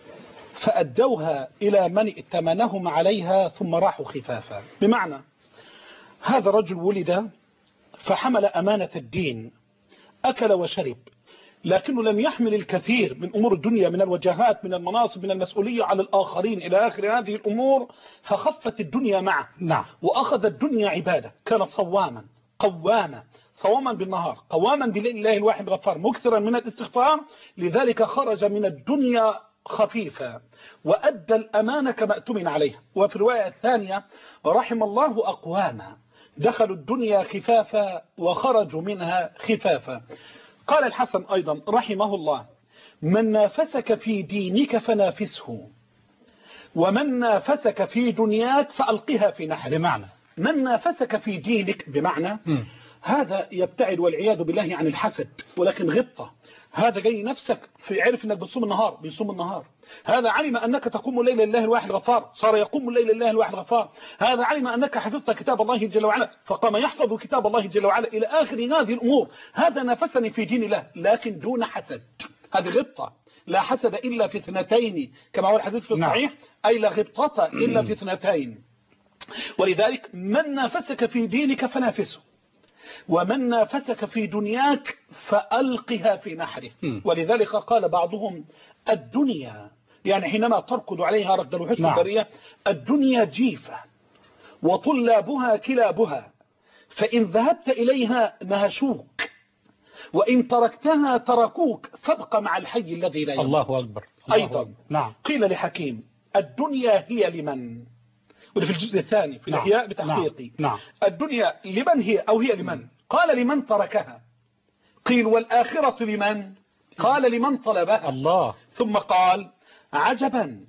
Speaker 2: فأدوها إلى من ائتمنهم عليها ثم راحوا خفافا. بمعنى هذا الرجل ولد فحمل أمانة الدين، أكل وشرب، لكنه لم يحمل الكثير من أمور الدنيا، من الوجهات، من المناصب، من المسؤولية على الآخرين إلى آخر هذه الأمور، فخفت الدنيا معه.
Speaker 1: نعم.
Speaker 2: وأخذ الدنيا عبادة، كان صواما قواما، صواما بالنهار قواما بالليل، الله الواحد غفار، مكثرا من الاستغفار، لذلك خرج من الدنيا خفيفا وأدى الأمانة كما اؤتمن عليها. وفي الرواية الثانية: رحم الله أقواما دخلوا الدنيا خفافا وخرجوا منها خفافا. قال الحسن أيضا رحمه الله: من نافسك في دينك فنافسه، ومن نافسك في دنياك فألقها في نحر.
Speaker 1: بمعنى
Speaker 2: من نافسك في دينك بمعنى هذا يبتعد والعياذ بالله عن الحسد، ولكن غبطة. هذا جاي نفسك في عرف انك بتصوم النهار بيصوم النهار، هذا علم انك تقوم الليل لله الواحد الغفار صار يقوم الليل لله الواحد الغفار، هذا علم انك حفظت كتاب الله جل وعلا فقام يحفظ كتاب الله جل وعلا الى اخر هذه الامور. هذا نافسني في دين الله لكن دون حسد. هذه غبطة. لا حسد الا في اثنتين كما هو الحديث في الصحيح، اي لا غبطة الا في اثنتين. ولذلك من نافسك في دينك فنافسه، ومن نافسك في دنياك فألقها في نحره. ولذلك قال بعضهم: الدنيا يعني حينما تركض عليها ركض الوحوش البرية، الدنيا جيفة وطلابها كلابها، فإن ذهبت إليها نهشوك، وإن تركتها تركوك، فابق مع الحي الذي لا يموت.
Speaker 1: الله أكبر.
Speaker 2: أيضا
Speaker 1: نعم.
Speaker 2: قيل لحكيم: الدنيا هي لمن؟ وده في الجزء الثاني في الإحياء بتحقيقي.
Speaker 1: نعم.
Speaker 2: الدنيا لمن هي أو هي لمن؟ قال لمن تركها. قيل والآخرة لمن؟ قال لمن طلبها.
Speaker 1: الله.
Speaker 2: ثم قال عجبا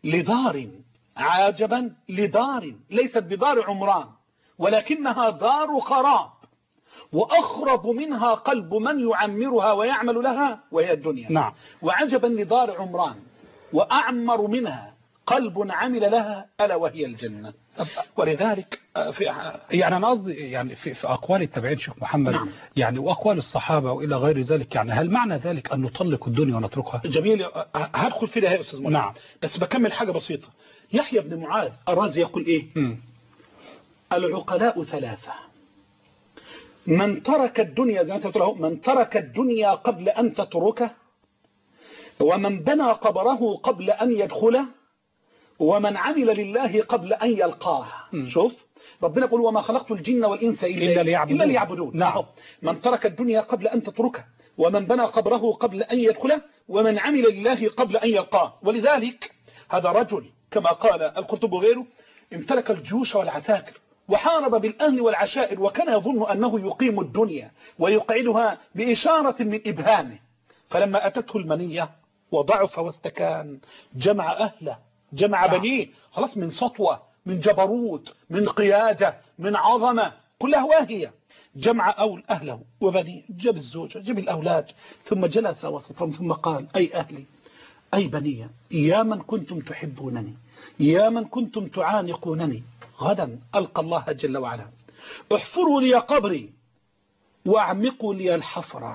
Speaker 2: لدار ليست بدار عمران ولكنها دار خراب وأخرب منها قلب من يعمرها ويعمل لها وهي الدنيا.
Speaker 1: نعم.
Speaker 2: وعجبا لدار عمران وأعمر منها قلب عمل لها ألا وهي الجنة. ولذلك
Speaker 1: يعني أنا قصدي يعني في أقوال التابعين شيخ محمد.
Speaker 2: نعم.
Speaker 1: يعني وأقوال الصحابة وإلى غير ذلك، يعني هل معنى ذلك أن نطلق الدنيا ونتركها؟
Speaker 2: جميل، هدخل في ده يا أستاذ محمد.
Speaker 1: نعم.
Speaker 2: بس بكمل حاجة بسيطة. يحيى بن معاذ الرازي يقول إيه؟ العقلاء ثلاثة: من ترك الدنيا زي ما أنت بتقول، من ترك الدنيا قبل أن تتركه، ومن بنى قبره قبل أن يدخله، ومن عمل لله قبل أن يلقاه. شوف ربنا يقول وما خلقت الجن والإنس إلا ليعبدون.
Speaker 1: نعم.
Speaker 2: من ترك الدنيا قبل أن تتركه، ومن بنى قبره قبل أن يدخله، ومن عمل لله قبل أن يلقاه. ولذلك هذا رجل كما قال القرطبي وغيره امتلك الجيوش والعساكر وحارب بالأهل والعشائر، وكان يظن أنه يقيم الدنيا ويقعدها بإشارة من إبهامه. فلما أتته المنية وضعف واستكان جمع أهله، جمع بنيه، خلاص من سطوة، من جبروت، من قيادة، من عظمة، كلها واهية. جمع أهله وبنيه، جاب الزوجة، جاب الأولاد، ثم جلس وسطهم ثم قال أي أهلي أي بني، يا من كنتم تحبونني، يا من كنتم تعانقونني، غدا ألقى الله جل وعلا، احفروا لي قبري واعمقوا لي الحفر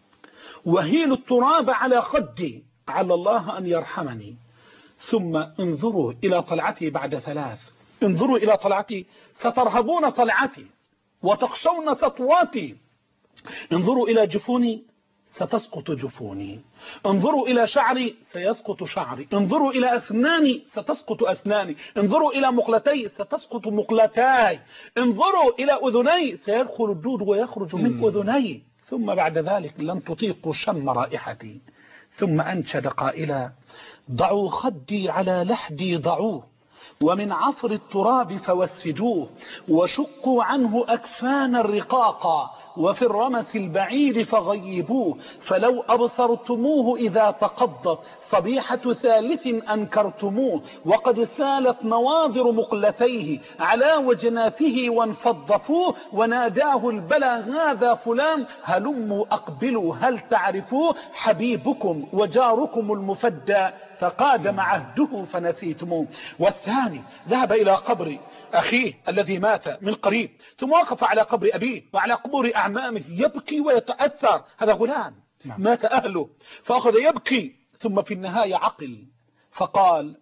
Speaker 2: وهيلوا التراب على خدي، على الله أن يرحمني، ثم انظروا إلى طلعتي بعد 3. انظروا إلى طلعتي سترهبون طلعتي وتخشون سطواتي. انظروا إلى جفوني ستسقط جفوني. انظروا إلى شعري سيسقط شعري. انظروا إلى أسناني ستسقط أسناني. انظروا إلى مقلتي ستسقط مقلتاي. انظروا إلى أذني سيدخل الدود ويخرج من أذني. ثم بعد ذلك لن تطيقوا شم رائحتي. ثم أنشد قائلا ضعوا خدي على لحدي ضعوه، ومن عفر التراب فوسدوه، وشقوا عنه أكفان الرقاقا، وفي الرمس البعيد فغيبوه، فلو أبصرتموه إذا تقضت صبيحة 3 أنكرتموه، وقد سالت نواظر مقلتيه على وجناته وانفضفوه، وناداه البلا هذا فلان هلموا أقبلوا هل تعرفوه، حبيبكم وجاركم المفدى تقادم عهده فنسيتموه. والثاني ذهب إلى قبر أخيه الذي مات من قريب، ثم وقف على قبر أبيه وعلى قبور أعمامه يبكي ويتأثر. هذا غلام مات أهله فأخذ يبكي، ثم في النهاية عقل فقال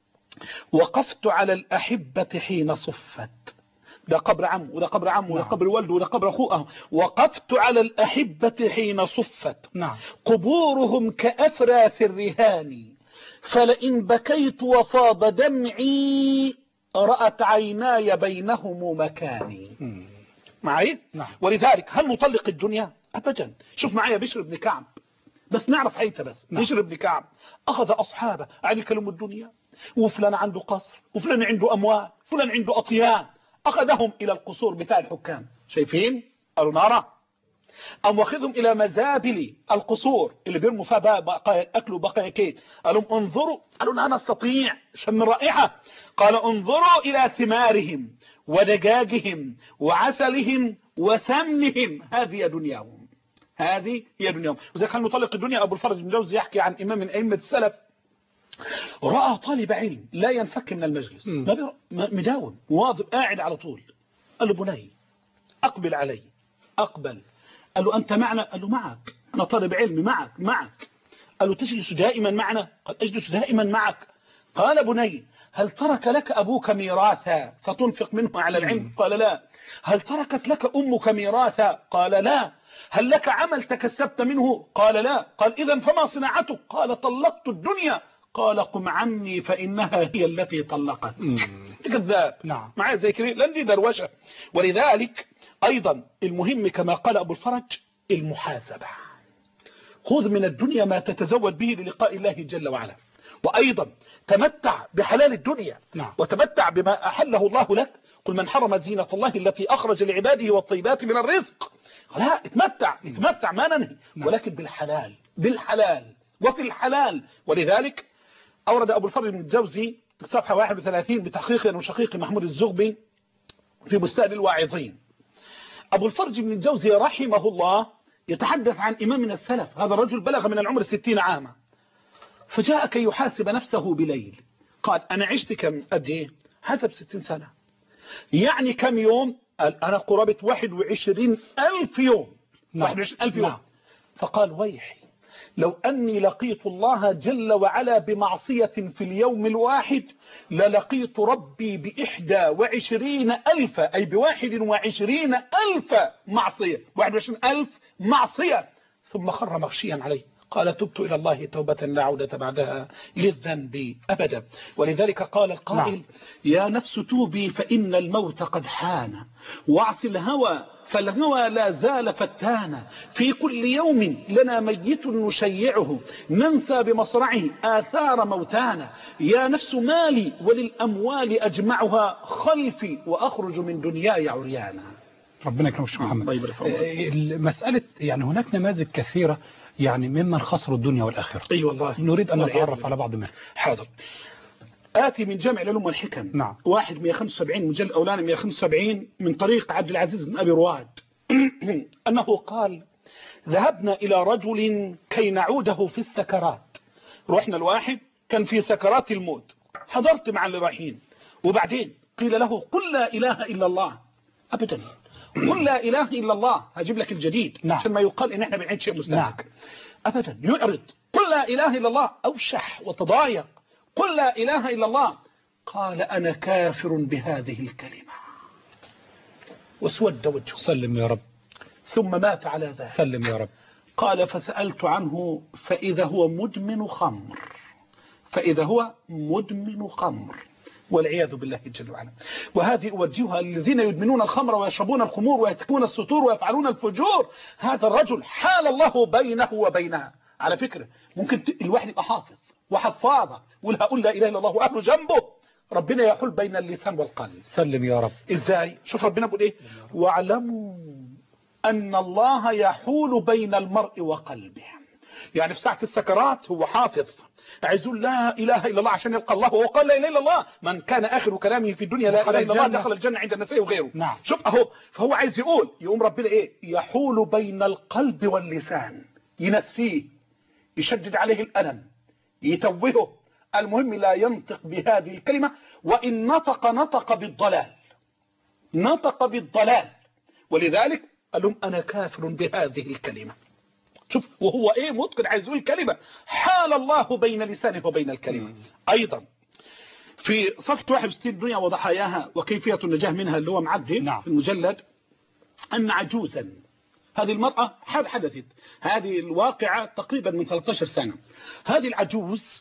Speaker 2: وقفت على الأحبة حين صفت. ده قبر عمه وده قبر عمه وده قبر والده وده قبر أخوه. وقفت على الأحبة حين صفت قبورهم كأفراس الرهان، فلئن بكيت وفاض دمعي رأت عيناي بينهم مكاني. معي؟ ولذلك هل نطلق الدنيا؟ أبدا. شوف معايا بشر بن كعب، بس نعرف حيث بس. بشر بن كعب أخذ أصحابه عن كلام الدنيا، وفلان عنده قصر، وفلان عنده أموال، فلان عنده أطيان، أخذهم إلى القصور بتاع الحكام. شايفين؟ قالوا نرى. أم واخذهم إلى مزابل القصور اللي بيرموا فيها بقايا الأكل وبقايا كيك. قالوا انظروا، قالوا لا نستطيع، شم رائحة. قال انظروا إلى ثمارهم ودجاجهم وعسلهم وسمنهم، هذه دنياهم، هذه هي دنياهم. وإذا كان مطلق الدنيا أبو الفرج بن جوزي يحكي عن إمام من أئمة السلف رأى طالب علم لا ينفك من المجلس، مداوم مواظب قاعد على طول. قال له بني أقبل علي. أقبل. قال له أنت معنا؟ قال له معك، أنا طالب علم معك. قال له تجلس دائما معنا؟ قال أجلس دائما معك. قال بني هل ترك لك أبوك ميراثا فتنفق منه على العلم؟ قال لا. هل تركت لك أمك ميراثا؟ قال لا. هل لك عمل تكسبت منه؟ قال لا. قال إذن فما صناعتك؟ قال طلقت الدنيا. قال قم عني فإنها هي التي طلقت. كذاب. معايا زي كده لن دي دروشة. ولذلك أيضا المهم كما قال أبو الفرج المحاسبة. خذ من الدنيا ما تتزود به للقاء الله جل وعلا، وأيضا تمتع بحلال الدنيا
Speaker 1: نعم.
Speaker 2: وتمتع بما أحله الله لك. قل من حرم زينة الله التي أخرج لعباده والطيبات من الرزق. لا، اتمتع ما ننهي، ولكن بالحلال وفي الحلال. ولذلك أورد أبو الفضل بن الجوزي صفحة 31 بتحقيق وشقيق محمود الزغبي في بستان الواعظين. أبو الفرج بن الجوزي رحمه الله يتحدث عن إمام من السلف. هذا الرجل بلغ من العمر 60 عاما، فجاء كي يحاسب نفسه بليل. قال أنا عشت كم قد إيه؟ حسب 60 سنة، يعني كم يوم؟ قال أنا قرابة 21,000 يوم. 21,000 يوم. فقال ويحي لو أني لقيت الله جل وعلا بمعصية في اليوم الواحد للقيت ربي ب21,000، أي ب21,000 معصية، 21,000 معصية. ثم خر مغشيا عليه، قال تبت إلى الله توبة لا عودة بعدها للذنب أبدا. ولذلك قال القائل يا نفس توبي فإن الموت قد حان، واعص الهوى فالهوى لا زال فتانا، في كل يوم لنا ميت نشيعه ننسى بمصرعه آثار موتانا، يا نفس مالي وللأموال أجمعها خلفي وأخرج من دنياي عريانا.
Speaker 1: ربنا يكرمك شيخ محمد. المسألة يعني هناك نماذج كثيرة يعني ممن خسروا الدنيا والآخرة.
Speaker 2: أي والله
Speaker 1: نريد أن نتعرف على بعض منها.
Speaker 2: حاضر. آتي من جامع العلوم والحكم.
Speaker 1: نعم.
Speaker 2: 175 مجلد أولاني 175 من طريق عبد العزيز بن أبي رواد أنه قال ذهبنا إلى رجل كي نعوده في السكرات. رحنا الواحد كان في سكرات الموت، حضرت مع اللي رايحين، وبعدين قيل له قل لا إله إلا الله. أبدا، قل لا إله إلا الله. هجيب لك الجديد عشان ما يقال إن إحنا بنعيد شيء مستهلك. أبدا، يعرض قل لا إله إلا الله، أوشح وتضايق. قل لا إله إلا الله. قال أنا كافر بهذه الكلمة، واسود وجهه.
Speaker 1: سلم يا رب.
Speaker 2: ثم مات على ذلك.
Speaker 1: سلم يا رب.
Speaker 2: قال فسألت عنه فإذا هو مدمن خمر، فإذا هو مدمن خمر والعياذ بالله جل وعلا. وهذه أوجهها للذين يدمنون الخمر ويشربون الخمور ويتكون السطور ويفعلون الفجور. هذا الرجل حال الله بينه وبينها. على فكرة ممكن الواحد يبقى حافظ وحفاظة ولا أقول لا إله إلا الله وأهله جنبه، ربنا يحول بين اللسان والقلب.
Speaker 1: سلم يا رب.
Speaker 2: إزاي؟ شوف ربنا بيقول إيه؟ واعلموا أن الله يحول بين المرء وقلبه. يعني في ساعة السكرات هو حافظ، عايزون لا إله إلا الله عشان يلقى الله، وهو قال لا إله إلا الله. من كان آخر كلامه في الدنيا لا إله إلا الله دخل الجنة عند النساء وغيره.
Speaker 1: نعم.
Speaker 2: شوف أهو، فهو عايز يقول، يقوم ربنا إيه؟ يحول بين القلب واللسان، ينسيه، يشدد عليه الألم، يتوهه. المهم لا ينطق بهذه الكلمة، وإن نطق بالضلال، نطق بالضلال. ولذلك قال لهم أنا كافر بهذه الكلمة. شوف، وهو ايه متقن، عايز يقول الكلمة، حال الله بين لسانه وبين الكلمة. ايضا في صفحة 61 الدنيا وضحاياها وكيفية النجاة منها اللي هو معدل في المجلد، ان عجوزا، هذه المرأة حدثت هذه الواقعة تقريبا من 13 سنة. هذه العجوز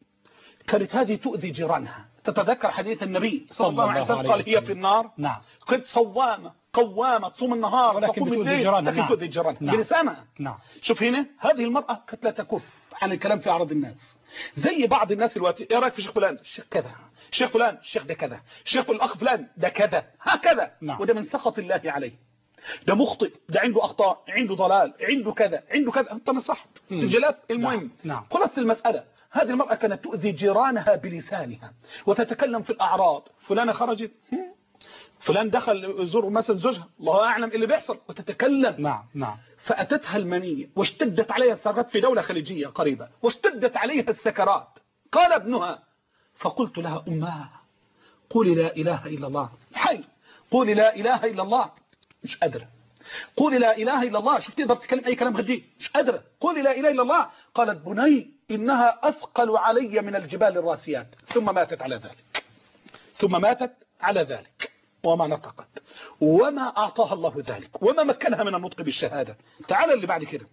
Speaker 2: كانت هذه تؤذي جيرانها. تتذكر حديث النبي صلى الله عليه وسلم قال هي في النار.
Speaker 1: نعم.
Speaker 2: كنت صوامة قوامة تصوم النهار
Speaker 1: ولكن تؤذي جيرانها.
Speaker 2: لكن تؤذي جيرانها بلسانها.
Speaker 1: نعم.
Speaker 2: شوف هنا هذه المرأة كانت لا تكف عن الكلام في أعراض الناس، زي بعض الناس دلوقتي. ايه رايك في شيخ فلان؟ الشيخ كذا، الشيخ فلان الشيخ ده كذا، الشيخ الأخ فلان ده كذا، هكذا. وده من سخط الله عليه، ده مخطئ، ده عنده أخطاء، عنده ضلال، عنده كذا، عنده كذا. أنت نصحت جلست. المهم خلاص المسألة، هذه المرأة كانت تؤذي جيرانها بلسانها وتتكلم في الأعراض. فلانة خرجت، فلان دخل يزور مثلا زوجها، الله أعلم اللي بيحصل، وتتكلم.
Speaker 1: نعم.
Speaker 2: فأتتها المنية واشتدت عليها السكرات في دولة خليجية قريبة، واشتدت عليها السكرات. قال ابنها، فقلت لها أمها قولي لا إله إلا الله، حي قولي لا إله إلا الله. مش قادرة. قولي لا إله إلا الله. شفتي تقدر تتكلم أي كلام غدي، مش قادرة. قولي لا إله إلا الله. قالت بني إنها أثقل علي من الجبال الراسيات. ثم ماتت على ذلك، ثم ماتت على ذلك، وما نطقت وما أعطاها الله ذلك وما مكنها من النطق بالشهادة. تعال اللي بعد كده،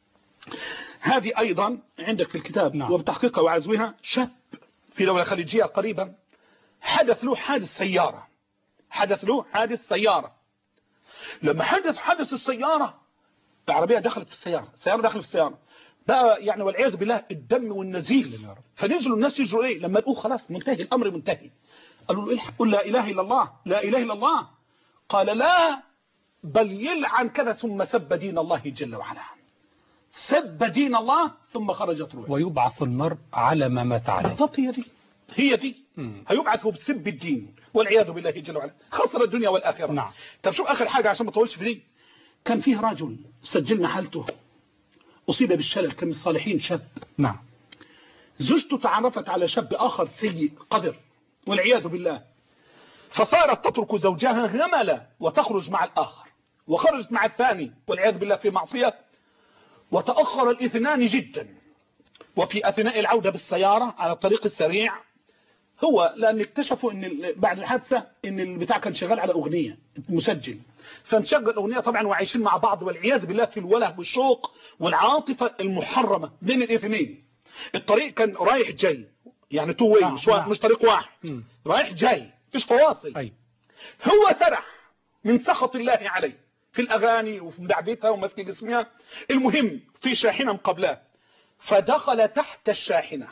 Speaker 2: هذه أيضا عندك في الكتاب وبتحقيقها وعزوها. شاب في دولة خليجية قريبا حدث له حادث سيارة، حدث له حادث سيارة. لما حدث السيارة، العربية دخلت في السيارة، السيارة دخلت في السيارة، بقى يعني والعياذ بالله الدم والنزيف. فنزلوا الناس يجروا إليه لما لقوه خلاص منتهي الأمر منتهي. قالوا له الحق قل لا إله إلا الله لا إله إلا الله. قال لا بل يلعن كذا ثم سب دين الله جل وعلا. سب دين الله ثم خرجت روحه.
Speaker 1: ويبعث المرء على ما مات عليه.
Speaker 2: بالضبط هي دي هيبعث بسب الدين والعياذ بالله جل وعلا. خسر الدنيا والآخرة.
Speaker 1: نعم.
Speaker 2: طب شوف آخر حاجة عشان ما اطولش في دي. كان فيه رجل سجلنا حالته أصيب بالشلل، كان من الصالحين شاب.
Speaker 1: نعم.
Speaker 2: زوجته تعرفت على شاب آخر سيء قذر والعياذ بالله، فصارت تترك زوجها غملا وتخرج مع الآخر، وخرجت مع الثاني والعياذ بالله في معصية، وتأخر الاثنان جدا. وفي أثناء العودة بالسيارة على الطريق السريع هو لأن اكتشفوا ان بعد الحادثة ان البتاع كان شغال على أغنية مسجل، فنشغل أغنية طبعا وعايشين مع بعض والعياذ بالله في الوله والشوق والعاطفة المحرمة بين الاثنين. الطريق كان رايح جاي يعني تو واي مش طريق واحد. رايح جاي مفيش فواصل. هو سرح من سخط الله عليه في الأغاني وفي مدعبتها ومسك جسمها. المهم في شاحنة مقابلاه فدخل تحت الشاحنة.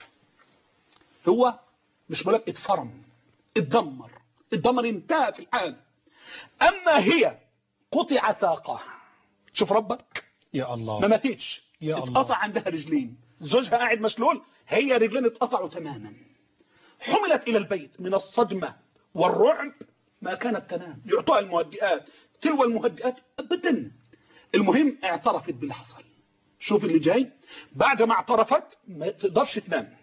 Speaker 2: هو مش بقولك اتفرم اتدمر انتهى في الحال. أما هي قطع ساقها. شوف ربك
Speaker 1: يا الله
Speaker 2: ما ماتتش
Speaker 1: يا الله.
Speaker 2: اتقطع عندها رجلين، زوجها قاعد مشلول، هي رجلين اتقطعوا تماما. حملت إلى البيت من الصدمة والرعب ما كانت تنام، يعطوها المهدئات تلو المهدئات أبدا. المهم اعترفت باللي حصل. شوف اللي جاي بعد ما اعترفت ما تقدرش تنام.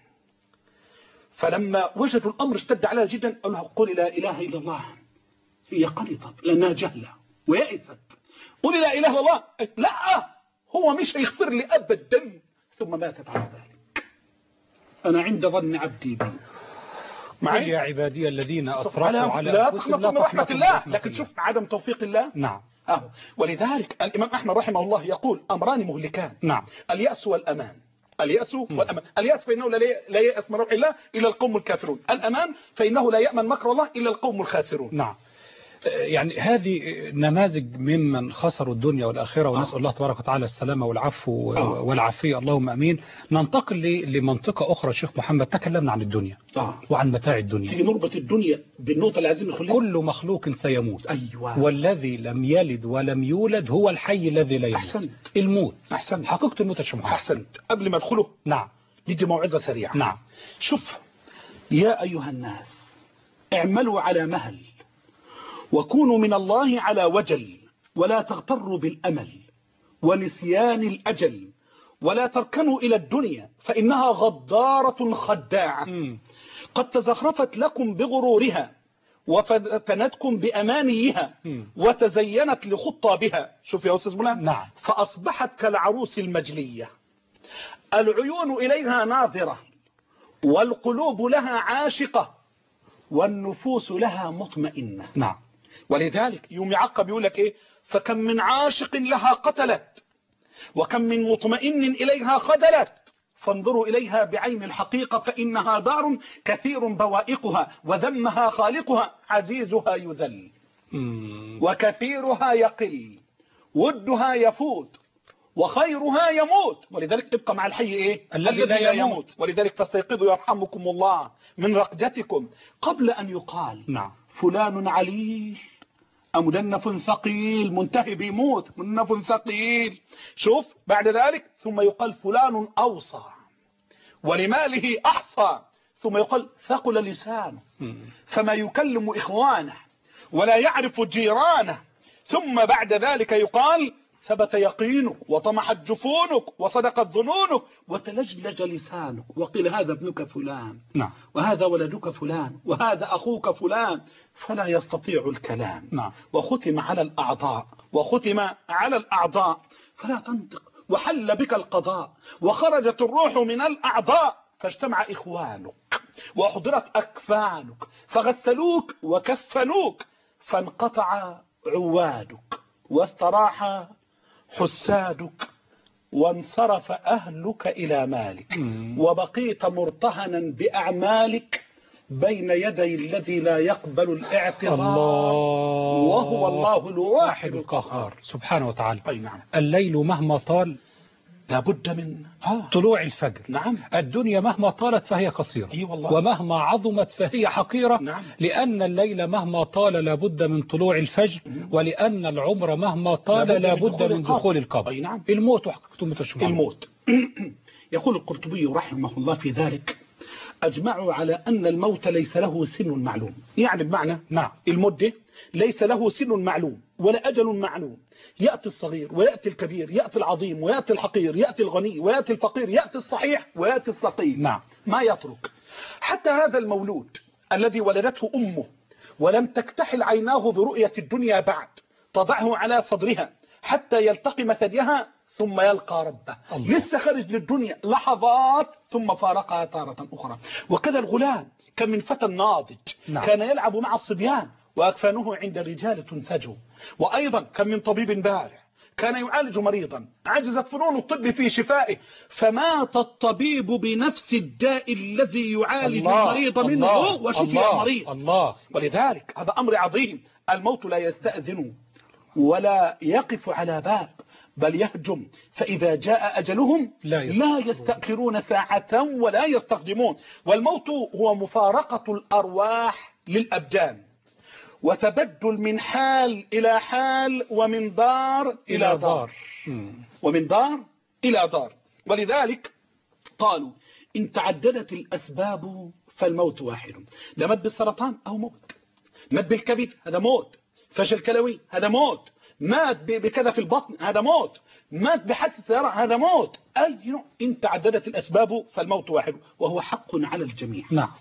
Speaker 2: فلما وجدوا الأمر اشتد عليها جدا قال لها قولي لا إله إلا الله. هي قنطت لأنها جهلة ويأست. قولي لا إله إلا الله. لا هو مش هيغفر لي أبدا. ثم ماتت على ذلك. أنا عند ظن عبدي بي.
Speaker 1: معي يا عبادي الذين أسرفوا على
Speaker 2: لا تقنطوا من رحمة الله. لكن شوف عدم توفيق الله.
Speaker 1: نعم.
Speaker 2: ولذلك الإمام أحمد رحمه الله يقول أمران مهلكان.
Speaker 1: نعم.
Speaker 2: اليأس والأمان. اليأس والأمان. اليأس فإنه لا يأس من روح الله إلا القوم الكافرون. الأمان فإنه لا يأمن مكر الله إلا القوم الخاسرون.
Speaker 1: نعم. يعني هذه نماذج ممن خسروا الدنيا والآخرة، ونسأل الله تبارك وتعالى السلامة والعفو والعافية اللهم أمين. ننتقل لمنطقة أخرى. شيخ محمد تكلمنا عن الدنيا وعن متاع الدنيا.
Speaker 2: في نربط الدنيا بالنقطة اللي عايزين نخليها.
Speaker 1: كل مخلوق سيموت. والذي لم يلد ولم يولد هو الحي الذي لا يموت.
Speaker 2: أحسنت.
Speaker 1: الموت.
Speaker 2: أحسنت.
Speaker 1: حقيقة الموت يا شيخ محمد.
Speaker 2: أحسنت. قبل ما ادخله
Speaker 1: نعم
Speaker 2: ندي موعظة سريعة.
Speaker 1: نعم.
Speaker 2: شوف يا أيها الناس اعملوا على مهل وكونوا من الله على وجل، ولا تغتروا بالأمل ونسيان الأجل، ولا تركنوا إلى الدنيا فإنها غدارة خداعة قد تزخرفت لكم بغرورها وفتنتكم بأمانيها وتزينت لخطابها. شوف يا أستاذ بلان.
Speaker 1: نعم.
Speaker 2: فأصبحت كالعروس المجلية العيون إليها ناظرة والقلوب لها عاشقة والنفوس لها مطمئنة.
Speaker 1: نعم.
Speaker 2: ولذلك يوم يعقب يقول لك إيه؟ فكم من عاشق لها قتلت وكم من مطمئن إليها خذلت فانظروا إليها بعين الحقيقة فإنها دار كثير بوائقها وذمها خالقها عزيزها يذل وكثيرها يقل ودها يفوت وخيرها يموت. ولذلك ابقى مع الحي إيه؟ الذي لا يموت. ولذلك فاستيقظوا يرحمكم الله من رقدتكم قبل أن يقال
Speaker 1: نعم.
Speaker 2: فلان عليل مدنف ثقيل منتهي بيموت مدنف ثقيل. شوف بعد ذلك ثم يقال فلان أوصى ولماله أحصى ثم يقال ثقل لسانه فما يكلم إخوانه ولا يعرف جيرانه ثم بعد ذلك يقال ثبت يقينك وطمحت جفونك وصدقت ظنونك وتلجلج لسانك وقيل هذا ابنك فلان
Speaker 1: نعم.
Speaker 2: وهذا ولدك فلان وهذا أخوك فلان فلا يستطيع الكلام.
Speaker 1: نعم.
Speaker 2: وختم على الأعضاء فلا تنطق وحل بك القضاء وخرجت الروح من الأعضاء فاجتمع إخوانك وأحضرت أكفانك فغسلوك وكفنوك فانقطع عوادك واستراح حسادك وانصرف أهلك إلى مالك وبقيت مرتهنا بأعمالك بين يدي الذي لا يقبل الاعتراض وهو الله الواحد القهار
Speaker 1: سبحانه وتعالى.
Speaker 2: أي نعم.
Speaker 1: الليل مهما طال
Speaker 2: لابد من
Speaker 1: طلوع الفجر.
Speaker 2: نعم.
Speaker 1: الدنيا مهما طالت فهي قصيرة.
Speaker 2: والله.
Speaker 1: ومهما عظمت فهي حقيرة.
Speaker 2: نعم.
Speaker 1: لأن الليل مهما طال لابد من طلوع الفجر. ولأن العمر مهما طال لابد من دخول القبر.
Speaker 2: نعم.
Speaker 1: الموت وحقيقته متشابهة.
Speaker 2: الموت. يقول القرطبي رحمه الله في ذلك: أجمعوا على أن الموت ليس له سن معلوم. يعني بمعنى
Speaker 1: نعم.
Speaker 2: المدة ليس له سن معلوم ولا أجل معلوم. يأتي الصغير ويأتي الكبير، يأتي العظيم ويأتي الحقير، يأتي الغني ويأتي الفقير، يأتي الصحيح ويأتي السقيم.
Speaker 1: نعم.
Speaker 2: ما يترك. حتى هذا المولود الذي ولدته أمه ولم تكتحل عيناه برؤية الدنيا بعد، تضعه على صدرها حتى يلتقم ثديها ثم يلقى ربه. لسه خرج للدنيا لحظات ثم فارقها تارة أخرى. وكذا الغلام كان من فتى ناضج.
Speaker 1: نعم.
Speaker 2: كان يلعب مع الصبيان وأكفانه عند الرجال تنسج. وأيضا كان من طبيب بارع، كان يعالج مريضا عجزت فنون الطب في شفائه، فمات الطبيب بنفس الداء الذي يعالج المريض منه وشفي المريض.
Speaker 1: الله.
Speaker 2: ولذلك هذا أمر عظيم. الموت لا يستأذن ولا يقف على باب، بل يهجم. فإذا جاء أجلهم لا يستأخرون ساعة ولا يستقدمون. والموت هو مفارقة الأرواح للأبدان، وتبدل من حال إلى حال، ومن دار إلى دار، ومن دار إلى دار. ولذلك قالوا إن تعددت الأسباب فالموت واحد. لا مات بالسرطان أو موت، مات بالكبد هذا موت، فشل كلوي هذا موت، مات بكذا في البطن هذا موت، مات بحادثة سيارة هذا موت. أي نوع إن تعددت الأسباب فالموت واحد، وهو حق على الجميع.
Speaker 1: نعم.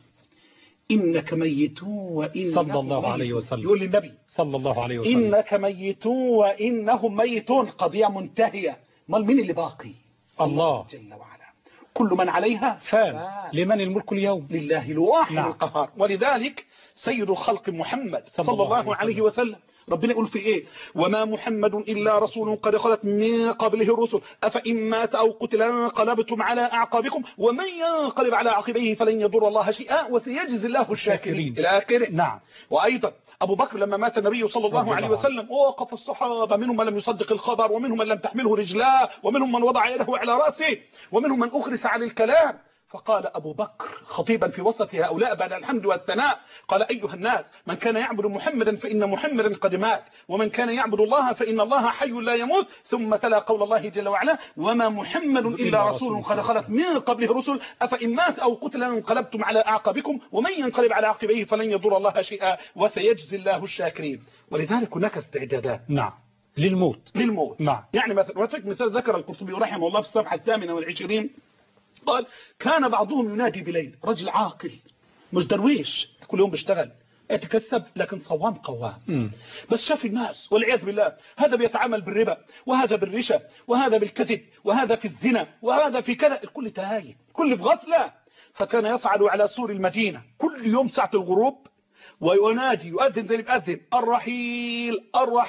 Speaker 2: إنك ميت وإنهم
Speaker 1: صلى الله عليه وسلم.
Speaker 2: يقول للنبي
Speaker 1: صلى الله عليه وسلم:
Speaker 2: إنك ميت وإنهم ميتون. قضية منتهية. ما من اللي باقي؟
Speaker 1: الله
Speaker 2: جل وعلا. كل من عليها
Speaker 1: فان. لمن الملك اليوم؟
Speaker 2: لله الواحد
Speaker 1: نعم.
Speaker 2: القهار. ولذلك سيد الخلق محمد صلى الله عليه وسلم ربنا يقول في إيه؟ وما محمد إلا رسول قد خلت من قبله الرسل أفإن مات أو قتل انقلبتم على أعقابكم ومن ينقلب على عقبيه فلن يضر الله شيئا وسيجزي الله الشاكرين إلى آخره.
Speaker 1: نعم.
Speaker 2: وأيضا أبو بكر لما مات النبي صلى الله عليه وسلم ووقف الصحابة، منهم من لم يصدق الخبر، ومنهم من لم تحمله رجلاه، ومنهم من وضع يده على رأسه، ومنهم من أخرس عن الكلام. فقال أبو بكر خطيبا في وسط هؤلاء بعد الحمد والثناء، قال أيها الناس، من كان يعبد محمدا فإن محمدا قد مات، ومن كان يعبد الله فإن الله حي لا يموت. ثم تلا قول الله جل وعلا: وما محمد إلا رسول قد خلت من قبله الرسل أفإن مات أو قتل انقلبتم على أعقابكم ومن ينقلب على عقبيه فلن يضر الله شيئا وسيجزي الله الشاكرين. ولذلك هناك استعدادات.
Speaker 1: نعم. للموت.
Speaker 2: نعم. يعني مثلا ذكر القرطبي رحمه الله في الصفحة 28 قال: كان بعضهم ينادي بليل، رجل عاقل مش درويش كل يوم بيشتغل اتكسب، لكن صوام قوام. بس شاف الناس والعياذ بالله، هذا بيتعامل بالربا، وهذا بالرشا، وهذا بالكذب، وهذا في الزنا، وهذا في كذا، الكل تهايم، كل في غفلة. فكان يصعد على سور المدينة كل يوم ساعة الغروب وينادي، يؤذن زي بيأذن: الرحيل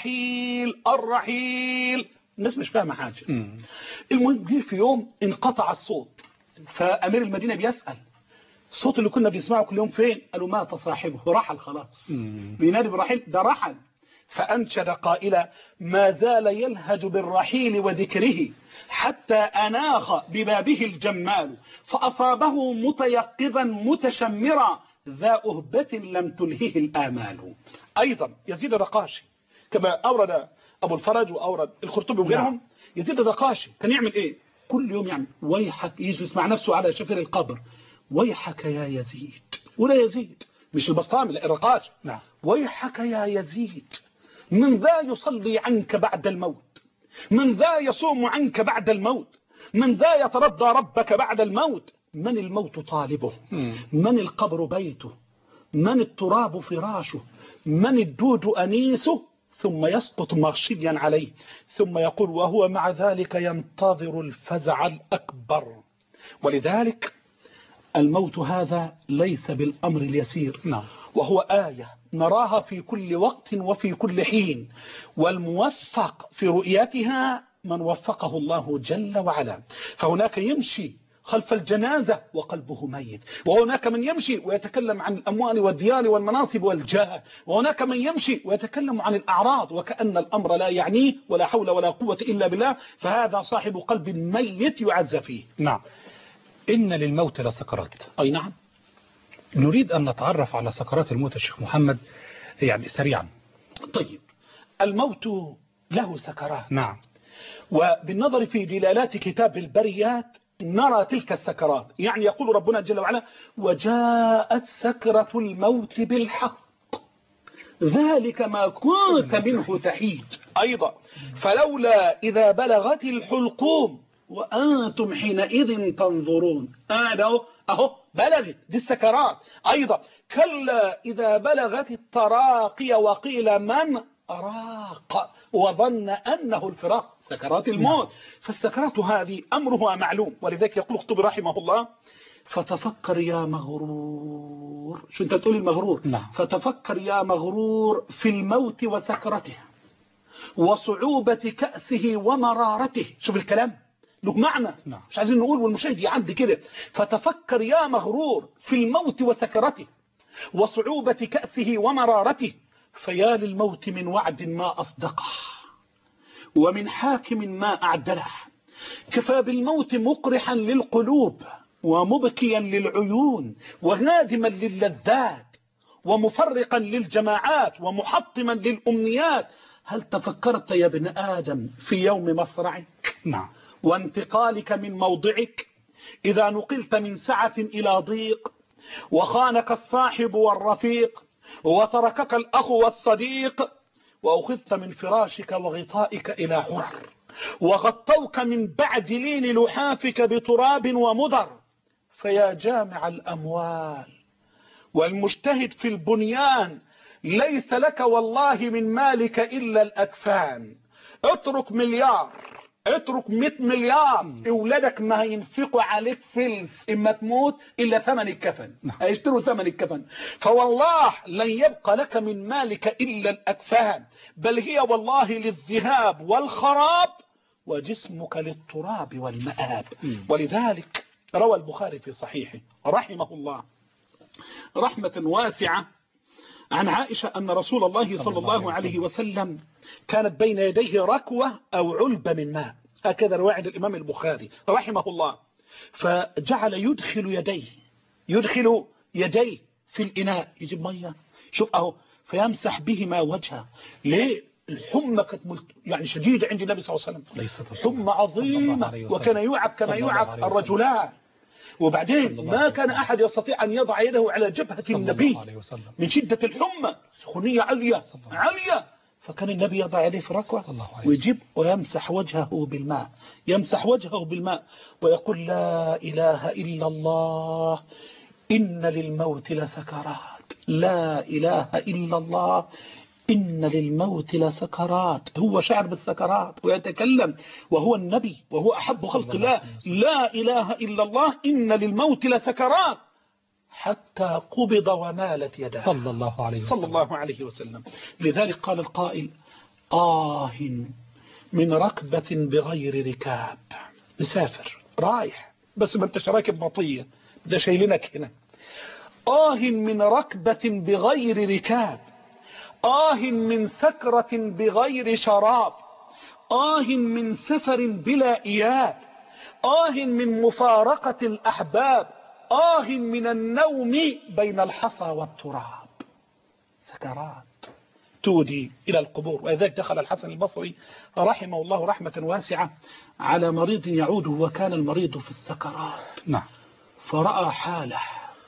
Speaker 2: الرحيل الرحيل. الناس مش فاهمة حاجة. المهم جه في يوم انقطع الصوت، فأمير المدينة بيسأل: الصوت اللي كنا بنسمعه كل يوم فين؟ قالوا: مات صاحبه، رحل خلاص. بينادي بالرحيل، ده رحل. فأنشد قائلا: ما زال يلهج بالرحيل وذكره حتى أناخ ببابه الجمال، فأصابه متيقظا متشمرا ذا أهبة لم تلهه الآمال. أيضا يزيد الرقاشي كما أورد أبو الفرج وأورد القرطبي وغيرهم. يزيد الرقاشي كان يعمل إيه؟ كل يوم يعمل: ويحك، يجلس مع نفسه على شفير القبر: ويحك يا يزيد. ولا يزيد مش البسطامي، لا الرقاشي. نعم. ويحك يا يزيد، من ذا يصلي عنك بعد الموت، من ذا يصوم عنك بعد الموت، من ذا يترضى ربك بعد الموت. من الموت طالبه، من القبر بيته، من التراب فراشه، من الدود أنيسه، ثم يسقط مغشيا عليه، ثم يقول وهو مع ذلك ينتظر الفزع الأكبر. ولذلك الموت هذا ليس بالأمر اليسير. نعم. وهو آية نراها في كل وقت وفي كل حين، والموفق في رؤيتها من وفقه الله جل وعلا. فهناك يمشي خلف الجنازة وقلبه ميت، وهناك من يمشي ويتكلم عن الأموال والديار والمناصب والجاه، وهناك من يمشي ويتكلم عن الأعراض وكأن الأمر لا يعنيه ولا حول ولا قوة إلا بالله، فهذا صاحب قلب ميت يعزى فيه.
Speaker 1: نعم. إن للموت لسكرات.
Speaker 2: أي نعم.
Speaker 1: نريد أن نتعرف على سكرات الموت يا شيخ محمد يعني سريعا.
Speaker 2: طيب، الموت له سكرات.
Speaker 1: نعم.
Speaker 2: وبالنظر في دلالات كتاب البريات نرى تلك السكرات، يعني يقول ربنا جل وعلا: وجاءت سكرة الموت بالحق ذلك ما كنت منه تحيد. أيضا: فلولا إذا بلغت الحلقوم وأنتم حينئذ تنظرون. أهو بلغت دي السكرات. أيضا: كلا إذا بلغت التراقي وقيل من أراق وظن أنه الفراق، سكرات الموت. فالسكرات هذه أمرها معلوم، ولذلك يقول الخطيب رحمه الله: فتفكر يا مغرور. شو أنت تقول المغرور؟
Speaker 1: نعم.
Speaker 2: فتفكر يا مغرور في الموت وسكرته وصعوبة كأسه ومرارته. شوف الكلام له معنى.
Speaker 1: نعم.
Speaker 2: مش عايزين نقول والمشاهد يعدي كده. فتفكر يا مغرور في الموت وسكرته وصعوبة كأسه ومرارته، فيا للموت من وعد ما أصدقه ومن حاكم ما أعدله، كفى بالموت مقرحا للقلوب ومبكيا للعيون وهادما للذات ومفرقا للجماعات ومحطما للأمنيات. هل تفكرت يا ابن آدم في يوم مصرعك؟
Speaker 1: نعم.
Speaker 2: وانتقالك من موضعك، إذا نقلت من سعة إلى ضيق، وخانك الصاحب والرفيق، وتركك الأخ والصديق، وأخذت من فراشك وغطائك إلى عرر، وغطوك من بعد لين لحافك بتراب ومدر. فيا جامع الأموال والمجتهد في البنيان، ليس لك والله من مالك إلا الأكفان. اترك مليار، اترك 100 مليار، اولادك ما هينفقوا عليك فلس اما تموت الا ثمن الكفن، هيشتروا ثمن الكفن. فوالله لن يبقى لك من مالك الا الاكفان، بل هي والله للذهاب والخراب وجسمك للتراب والمآب. ولذلك روى البخاري في صحيحه رحمه الله رحمة واسعة عن عائشة أن رسول الله صلى الله عليه وسلم كانت بين يديه ركوة أو علبة من ماء، هكذا رواية الإمام البخاري رحمه الله. فجعل يدخل يديه في الإناء، يجيب مية، شوف أهو، فيمسح بهما وجهه. ليه؟ الحمى كانت يعني شديدة عند النبي صلى الله عليه وسلم، حمى عظيمة، وكان يوعك كما يوعك الرجلان. وبعدين ما كان أحد يستطيع أن يضع يده على جبهة النبي من شدة الحمى، سخونية عالية. فكان النبي يضع يده في ركوة ويجيب ويمسح وجهه بالماء، يمسح وجهه بالماء ويقول: لا إله إلا الله إن للموت لسكرات، لا إله إلا الله إن للموت لسكرات. هو شعر بالسكرات ويتكلم وهو النبي وهو أحب خلق الله. لا إله إلا الله إن للموت لسكرات، حتى قبض ومالت يداه صلى الله عليه وسلم. لذلك قال القائل: آه من ركبة بغير ركاب. مسافر رايح بس ما انتش راكب مطية، ده شايلينك هنا. آه من ركبة بغير ركاب، آه من سكرة بغير شراب، آه من سفر بلا إياب، آه من مفارقة الأحباب، آه من النوم بين الحصى والتراب. سكرات تودي إلى القبور. ولذلك دخل الحسن البصري رحمه الله رحمة واسعة على مريض يعود وكان المريض في السكرات. فرأى حاله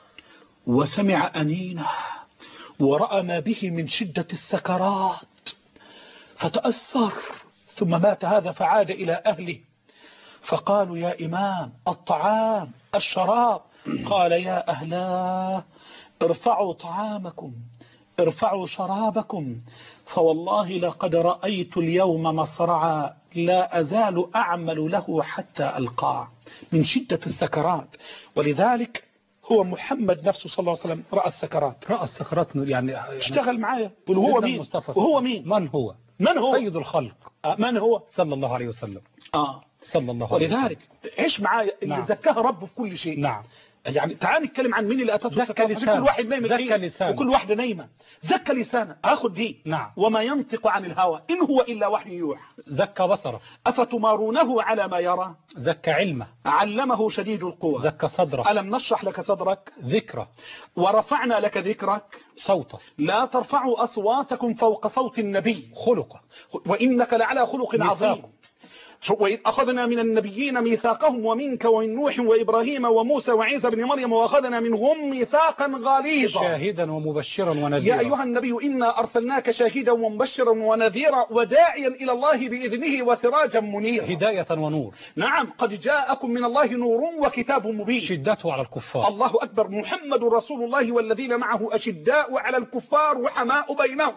Speaker 2: وسمع أنينه ورأى ما به من شدة السكرات فتأثر، ثم مات هذا فعاد إلى أهله فقالوا: يا إمام، الطعام الشراب. قال: يا أهلاه، ارفعوا طعامكم ارفعوا شرابكم، فوالله لقد رأيت اليوم مصرعا لا أزال أعمل له حتى ألقاه، من شدة السكرات. ولذلك هو محمد نفسه صلى الله عليه وسلم رأى السكرات يعني اشتغل معايا. وهو مين؟
Speaker 1: من هو؟
Speaker 2: سيد الخلق.
Speaker 1: من هو صلى الله عليه وسلم؟ صلى الله عليه وسلم.
Speaker 2: ولذلك عيش معايا اللي
Speaker 1: نعم.
Speaker 2: زكاها ربه في كل شيء.
Speaker 1: نعم.
Speaker 2: يعني تعال نتكلم عن مين اللي اتته
Speaker 1: زكى
Speaker 2: الزكاة.
Speaker 1: لسانه.
Speaker 2: كل واحد نايم
Speaker 1: زكى
Speaker 2: الحين
Speaker 1: لسانه.
Speaker 2: وكل واحدة نايمة. زكى لسانه اخذ دي.
Speaker 1: نعم.
Speaker 2: وما ينطق عن الهوى إن هو إلا وحي يوحى.
Speaker 1: زكى بصره.
Speaker 2: أفتمارونه على ما يرى.
Speaker 1: زكى علمه.
Speaker 2: علمه شديد القوى.
Speaker 1: زكى صدره.
Speaker 2: ألم نشرح لك صدرك.
Speaker 1: ذكره.
Speaker 2: ورفعنا لك ذكرك.
Speaker 1: صوته.
Speaker 2: لا ترفعوا أصواتكم فوق صوت النبي.
Speaker 1: خلقه.
Speaker 2: وإنك لعلى خلق عظيم. وإذ أخذنا من النبيين ميثاقهم ومنك ومن نوح وإبراهيم وموسى وعيسى بن مريم وأخذنا منهم ميثاقا غليظا.
Speaker 1: شاهدا ومبشرا ونذيرا.
Speaker 2: يا أيها النبي إنا أرسلناك شاهدا ومبشرا ونذيرا وداعيا إلى الله بإذنه وسراجا منيرا.
Speaker 1: هداية ونور.
Speaker 2: نعم قد جاءكم من الله نور وكتاب مبين.
Speaker 1: شدته على الكفار.
Speaker 2: الله أكبر. محمد رسول الله والذين معه أشداء على الكفار رحماء بينهم.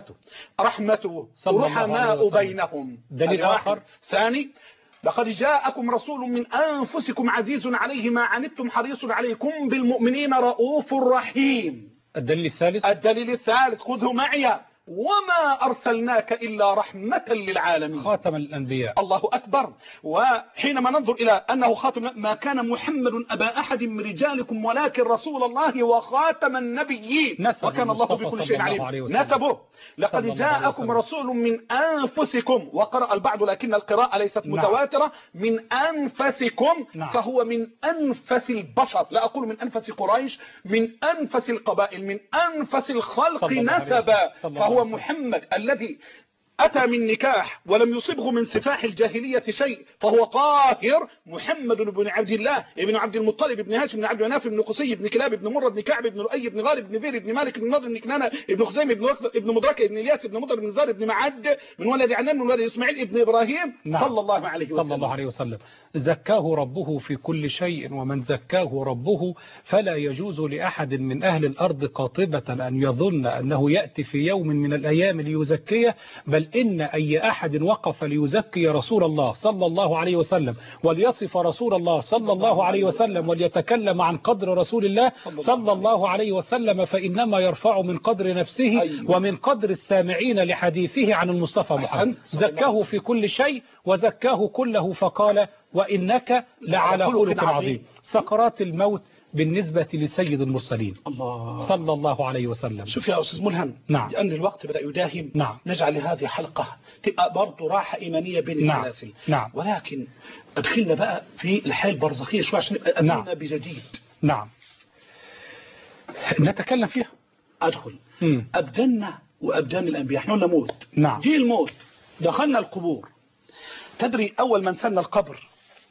Speaker 2: رحمته رحماء بينهم.
Speaker 1: دليل آخر.
Speaker 2: ثاني لقد جاءكم رسول من أنفسكم عزيز عليه ما عنتم حريص عليكم بالمؤمنين رؤوف رحيم.
Speaker 1: الدليل الثالث.
Speaker 2: الدليل الثالث خذه معي. وما أرسلناك إلا رحمة للعالمين.
Speaker 1: خاتم الأنبياء.
Speaker 2: الله أكبر. وحينما ننظر إلى أنه خاتم ما كان محمد أبا أحد من رجالكم ولكن رسول الله وخاتم النبيين وكان الله بكل شيء عليم. نسبه لقد جاءكم رسول من أنفسكم وقرأ البعض لكن القراءة ليست متواترة. من أنفسكم. فهو من أنفس البشر. لا أقول من أنفس قريش. من أنفس القبائل. من أنفس الخلق نسبا. فهو محمد الذي أتى من نكاح ولم يصبه من سفاح الجاهلية شيء فهو طاهر. محمد بن عبد الله ابن عبد المطلب ابن هاشم بن عبد مناف بن قصي ابن كلاب ابن مرة ابن كعب ابن لؤي ابن غالب ابن فير ابن مالك ابن نضر ابن كنانة ابن خزيمة ابن مدركة ابن الياس ابن مضر ابن زار ابن معد من ولد عنان من ولد إسماعيل ابن إبراهيم. صلى الله عليه وسلم.
Speaker 1: زكاه ربه في كل شيء ومن زكاه ربه فلا يجوز لأحد من أهل الأرض قاطبة أن يظن أنه يأتي في يوم من الأيام ليزكيه بل إن أي أحد وقف ليزكي رسول الله صلى الله عليه وسلم وليصف رسول الله صلى الله عليه وسلم وليتكلم عن قدر رسول الله صلى الله عليه وسلم فإنما يرفع من قدر نفسه ومن قدر السامعين لحديثه عن المصطفى محمد. زكاه في كل شيء وزكاه كله فقال وإنك لعلى خلق عظيم. سكرات الموت بالنسبة لسيد المرسلين صلى الله عليه وسلم.
Speaker 2: شوف يا أستاذ ملهم.
Speaker 1: نعم.
Speaker 2: لأن الوقت بدأ يداهم.
Speaker 1: نعم.
Speaker 2: نجعل هذه حلقة تبقى برضو راحة إيمانية بين السلاسل.
Speaker 1: نعم.
Speaker 2: ولكن أدخلنا بقى في الحياة البرزخية شوي عشان نبقى أدخلنا بجديد.
Speaker 1: نعم. نتكلم فيها.
Speaker 2: أدخل. أبداننا وأبدان الأنبياء احنا قلنا موت.
Speaker 1: نعم.
Speaker 2: جي الموت دخلنا القبور. تدري أول من سن القبر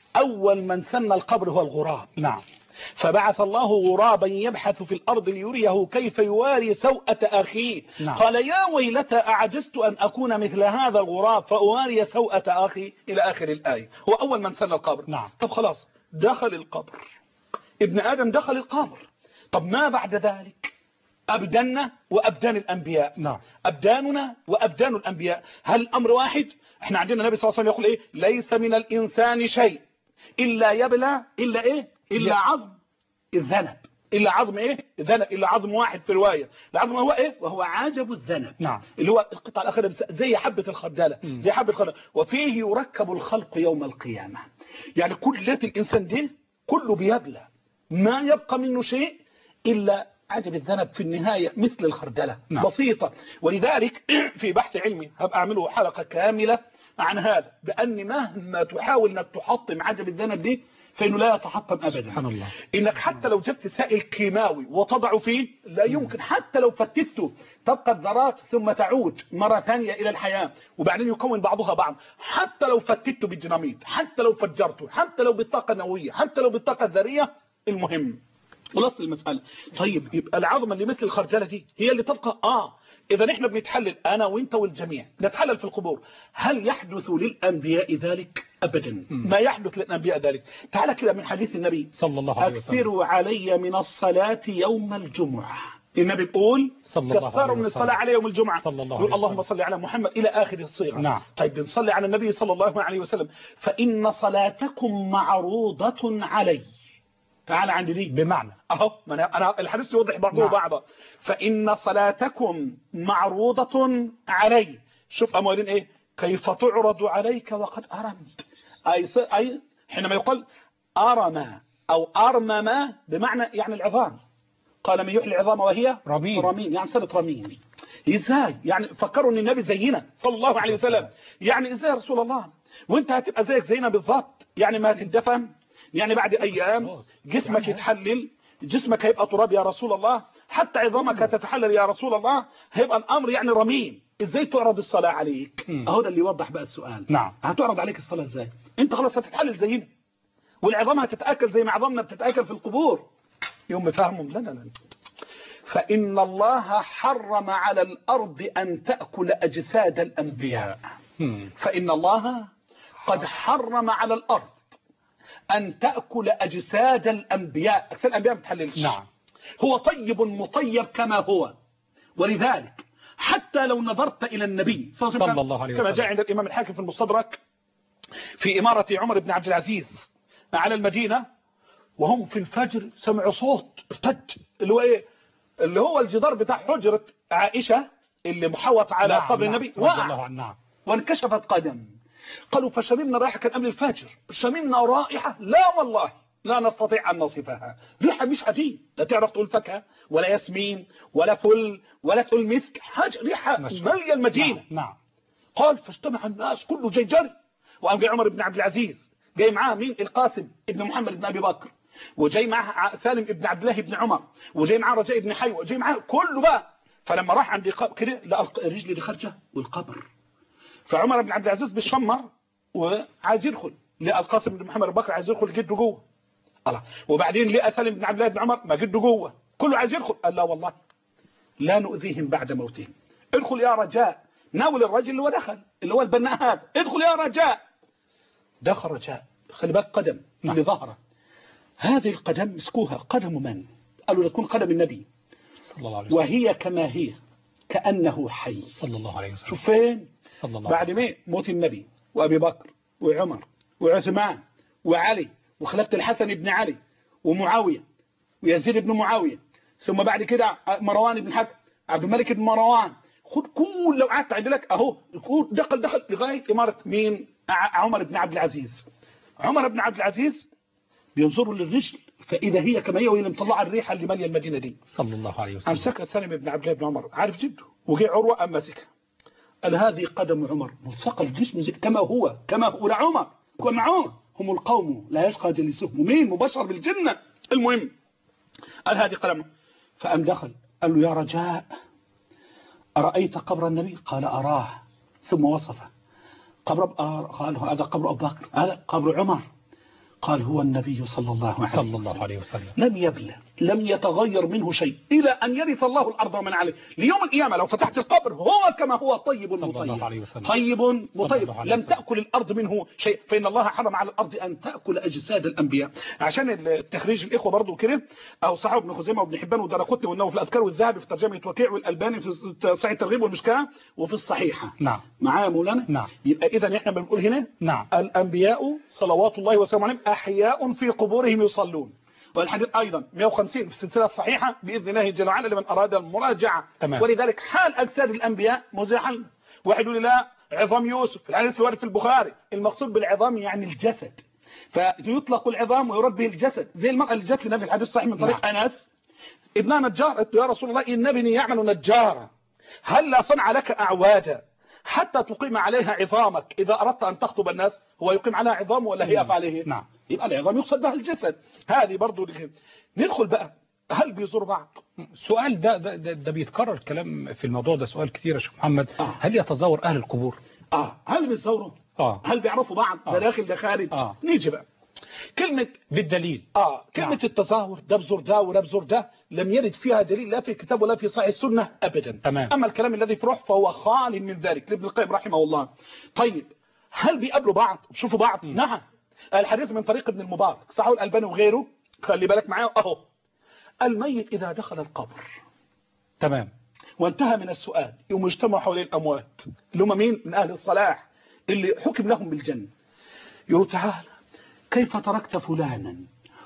Speaker 2: هو الغراب.
Speaker 1: نعم.
Speaker 2: فبعث الله غرابا يبحث في الأرض ليريه كيف يواري سوءة أخيه.
Speaker 1: نعم.
Speaker 2: قال يا ويلتى أعجزت أن أكون مثل هذا الغراب فأواري سوءة أخي إلى آخر الآية. هو أول من سن القبر.
Speaker 1: نعم.
Speaker 2: طب خلاص دخل القبر. ابن آدم دخل القبر. طب ما بعد ذلك؟ أبداننا وأبدان الأنبياء.
Speaker 1: نعم.
Speaker 2: أبداننا وأبدان الأنبياء. هل الأمر واحد؟ احنا عندنا النبي صلى الله عليه وسلم يقول إيه؟ ليس من الإنسان شيء إلا يبلى إلا إيه؟ إلا عظم الذنب. إلا عظم إيه؟ الذنب. إلا عظم واحد في رواية. العظم هو إيه؟ وهو عجب الذنب.
Speaker 1: نعم.
Speaker 2: اللي هو القطعة الأخيرة زي حبة الخردلة. زي حبة الخردلة. وفيه يركب الخلق يوم القيامة. يعني كلية الإنسان دي كله بيبلى ما يبقى منه شيء إلا عجب الذنب في النهاية مثل الخردلة.
Speaker 1: نعم.
Speaker 2: بسيطة. ولذلك في بحث علمي هبقى أعمله حلقة كاملة عن هذا بأن مهما تحاول أنك تحطم عجب الذنب دي فإنه لا يتحطم أبدا.
Speaker 1: سبحان الله.
Speaker 2: إنك حتى لو جبت سائل كيماوي وتضعه فيه لا يمكن حتى لو فتته تبقى الذرات ثم تعود مرة ثانية إلى الحياة وبعدين يكون بعضها بعض. حتى لو فتته بالديناميت حتى لو فجرته حتى لو بالطاقة النووية حتى لو بالطاقة الذرية المهم خلاص المسألة. طيب يبقى العظمة اللي مثل الخرجلة دي هي اللي تبقى إذا نحن بنتحلل أنا وإنت والجميع نتحلل في القبور. هل يحدث للأنبياء ذلك؟ أبدا ما يحدث للأنبياء ذلك. تعال كده من حديث النبي
Speaker 1: صلى الله عليه وسلم.
Speaker 2: أكثروا علي من الصلاة يوم الجمعة. النبي بيقول كثروا من الصلاة على يوم الجمعة. يقول اللهم صل على محمد إلى آخر الصيغة.
Speaker 1: نعم.
Speaker 2: طيب بنصلي على النبي صلى الله عليه وسلم فإن صلاتكم معروضة علي. تعال عندي دي
Speaker 1: بمعنى
Speaker 2: أنا الحديث يوضح بعضه بعضا. فإن صلاتكم معروضة علي. شوف أموالين إيه؟ كيف تعرض عليك وقد أرمت أي حينما يقال أرم أو أرمم بمعنى يعني العظام. قال من يحيي العظام وهي رميم، يعني صارت رميم. ازاي يعني؟ فكروا ان النبي زينا صلى الله عليه وسلم، يعني ازاي يا رسول الله وانت هتبقى زيك زينا بالضبط؟ يعني ما هتندفن، يعني بعد ايام جسمك يتحلل، جسمك هيبقى تراب يا رسول الله، حتى عظامك هتتحلل يا رسول الله، هيبقى الامر يعني رميم. ازاي تعرض الصلاة عليك؟ اهو ده اللي يوضح بقى السؤال.
Speaker 1: نعم.
Speaker 2: هتعرض عليك الصلاة ازاي؟ انت خلاص هتتحلل زينا، والعظام هتتاكل زي ما عظامنا بتتاكل في القبور. يوم فهمهم لا لا لا. فإن الله حرم على الأرض أن تأكل أجساد الأنبياء. فإن الله قد حرم على الأرض أن تأكل أجساد الأنبياء. أجساد الأنبياء ما بتحللش.
Speaker 1: نعم.
Speaker 2: هو طيب مطيب كما هو، ولذلك حتى لو نظرت إلى النبي
Speaker 1: صلى الله عليه وسلم
Speaker 2: كما جاء عند الإمام الحاكم في المستدرك في إمارة عمر بن عبد العزيز على المدينة، وهم في الفجر سمعوا صوت ارتد، اللي هو ايه؟ اللي هو الجدار بتاع حجرة عائشة اللي محوط على قبر النبي وقع وانكشفت قدم. قالوا فشممنا رائحة، كان قبل الفجر شممنا رائحة لا والله لا نستطيع أن نصفها، ريحة مش عادية، لا تعرف تقول فاكهة ولا ياسمين ولا فل ولا تقول مسك، حاجة ريحة مالية المدينة.
Speaker 1: نعم.
Speaker 2: قال فاجتمع الناس كله جاي جري، وقام جاي عمر بن عبد العزيز، جاي معاه مين؟ القاسم ابن محمد بن أبي بكر، وجاي معاه سالم ابن عبد الله بن عمر، وجاي معاه رجاء بن حيوة، وجاي معاه كله بقى. فلما راح عند كده لقى رجلي دي خارجه والقبر، فعمر بن عبد العزيز بيشمر وعايز يدخل، لقى القاسم بن محمد بن بكر عايز يدخل جده جوه. الله. وبعدين لقى سالم بن عبد الله بن عمر ما جده جوه، كله عايز يدخل. قال لا والله لا نؤذيهم بعد موتهم، ادخل يا رجاء. ناول الرجل اللي هو دخل، اللي هو البناء هذا، ادخل يا رجاء. دخل رجاء، خلي بالك قدم اللي ظهره، هذه القدم مسكوها قدم من؟ قالوا تكون قدم النبي
Speaker 1: صلى الله عليه وسلم،
Speaker 2: وهي كما هي كأنه حي
Speaker 1: صلى الله عليه وسلم.
Speaker 2: شوف فين؟
Speaker 1: صلى الله
Speaker 2: بعد ما موت النبي وأبي بكر وعمر وعثمان وعلي وخلافة الحسن بن علي ومعاوية ويزيد بن معاوية، ثم بعد كده مروان بن حكم، عبد الملك بن مروان، خد كل لو قعدت عند لك اهو دخل لغاية إمارة مين؟ عمر بن عبد العزيز. عمر بن عبد العزيز بينظروا للرجل فإذا هي كما هي، وهي اللي مطلعه الريحة اللي ماليه المدينة دي.
Speaker 1: صلى الله عليه وسلم.
Speaker 2: أمسكها سالم بن عبد الله بن عمر، عارف جده، وجاء عروة أمسكها، قال هذه قدم عمر ملصق الجسم كما هو لعمر كما عمر، هم القوم لا يشقى جلسهم، مين؟ مبشر بالجنة. المهم قال هذه قدم، فأم دخل قال له يا رجاء أرأيت قبر النبي؟ قال أراه، ثم وصفه قال هذا قبر أبو بكر، هذا قبر عمر، قال هو النبي صلى الله عليه وسلم لم يبلى، لم يتغير منه شيء إلى أن يرث الله الأرض ومن عليه. ليوم القيامة لو فتحت القبر هو كما هو طيب مطيب لم تأكل الأرض منه شيء. فإن الله حرم على الأرض أن تأكل أجساد الأنبياء. عشان التخريج الإخوة برضو كده، أو صحيح ابن خزيمة وابن حبان ودرقطني والنووي في الأذكار والذهبي في ترجمة وكيع والألباني في صحيح الترغيب والمشكاة وفي الصحيحة.
Speaker 1: نعم.
Speaker 2: معايا مولانا؟
Speaker 1: نعم.
Speaker 2: يبقى إذا إحنا بنقول هنا
Speaker 1: نعم.
Speaker 2: الأنبياء صلوات الله وسلامه عليهم أحياء في قبورهم يصلون. والحديث أيضا 150 في السلسلة الصحيحة بإذن الله جل وعلا لمن أراد المراجعة.
Speaker 1: تمام.
Speaker 2: ولذلك حال أجساد الأنبياء مزاحا. واحد يقول لا عظام يوسف، الحديث الوارد في البخاري، المقصود بالعظام يعني الجسد، فيطلق العظام ويرد به الجسد، زي المرأة اللي جت لنا في الحديث الصحيح من طريق أنس ابنها نجار، قالت له يا رسول الله إن ابني يعمل نجارا، هل لا صنع لك أعوادا حتى تقيم عليها عظامك إذا أردت أن تخطب الناس؟ هو يقيم عليها عظام ولا هي أفعاله؟
Speaker 1: نعم.
Speaker 2: يبقى العظام يقصد بها الجسد. هذه برضو ندخل بقى، هل بيزور بعض؟
Speaker 1: السؤال ده بيتكرر الكلام في الموضوع ده سؤال كتير يا شيخ محمد. هل يتزور أهل القبور؟
Speaker 2: هل بيزوروا؟ هل بيعرفوا بعض؟ ده داخل ده خارج؟ نيجي بقى كلمة
Speaker 1: بالدليل.
Speaker 2: كلمة نعم. التظاهر ده بزور ده وده بزور ده لم يرد فيها دليل لا في الكتاب ولا في صحيح السنة أبدا.
Speaker 1: تمام.
Speaker 2: أما الكلام الذي في روح فهو خال من ذلك لابن القيم رحمه الله. طيب هل بيقابلوا بعض وبيشوفوا بعض؟ نعم. الحديث من طريق ابن المبارك صحيح الألباني وغيره، خلي بالك معايا أهو. الميت إذا دخل القبر
Speaker 1: تمام
Speaker 2: وانتهى من السؤال يوم يجتمعوا حول الأموات اللي هم مين؟ من أهل الصلاح اللي حكم لهم بالجنة، يقولوا تعالى كيف تركت فلانا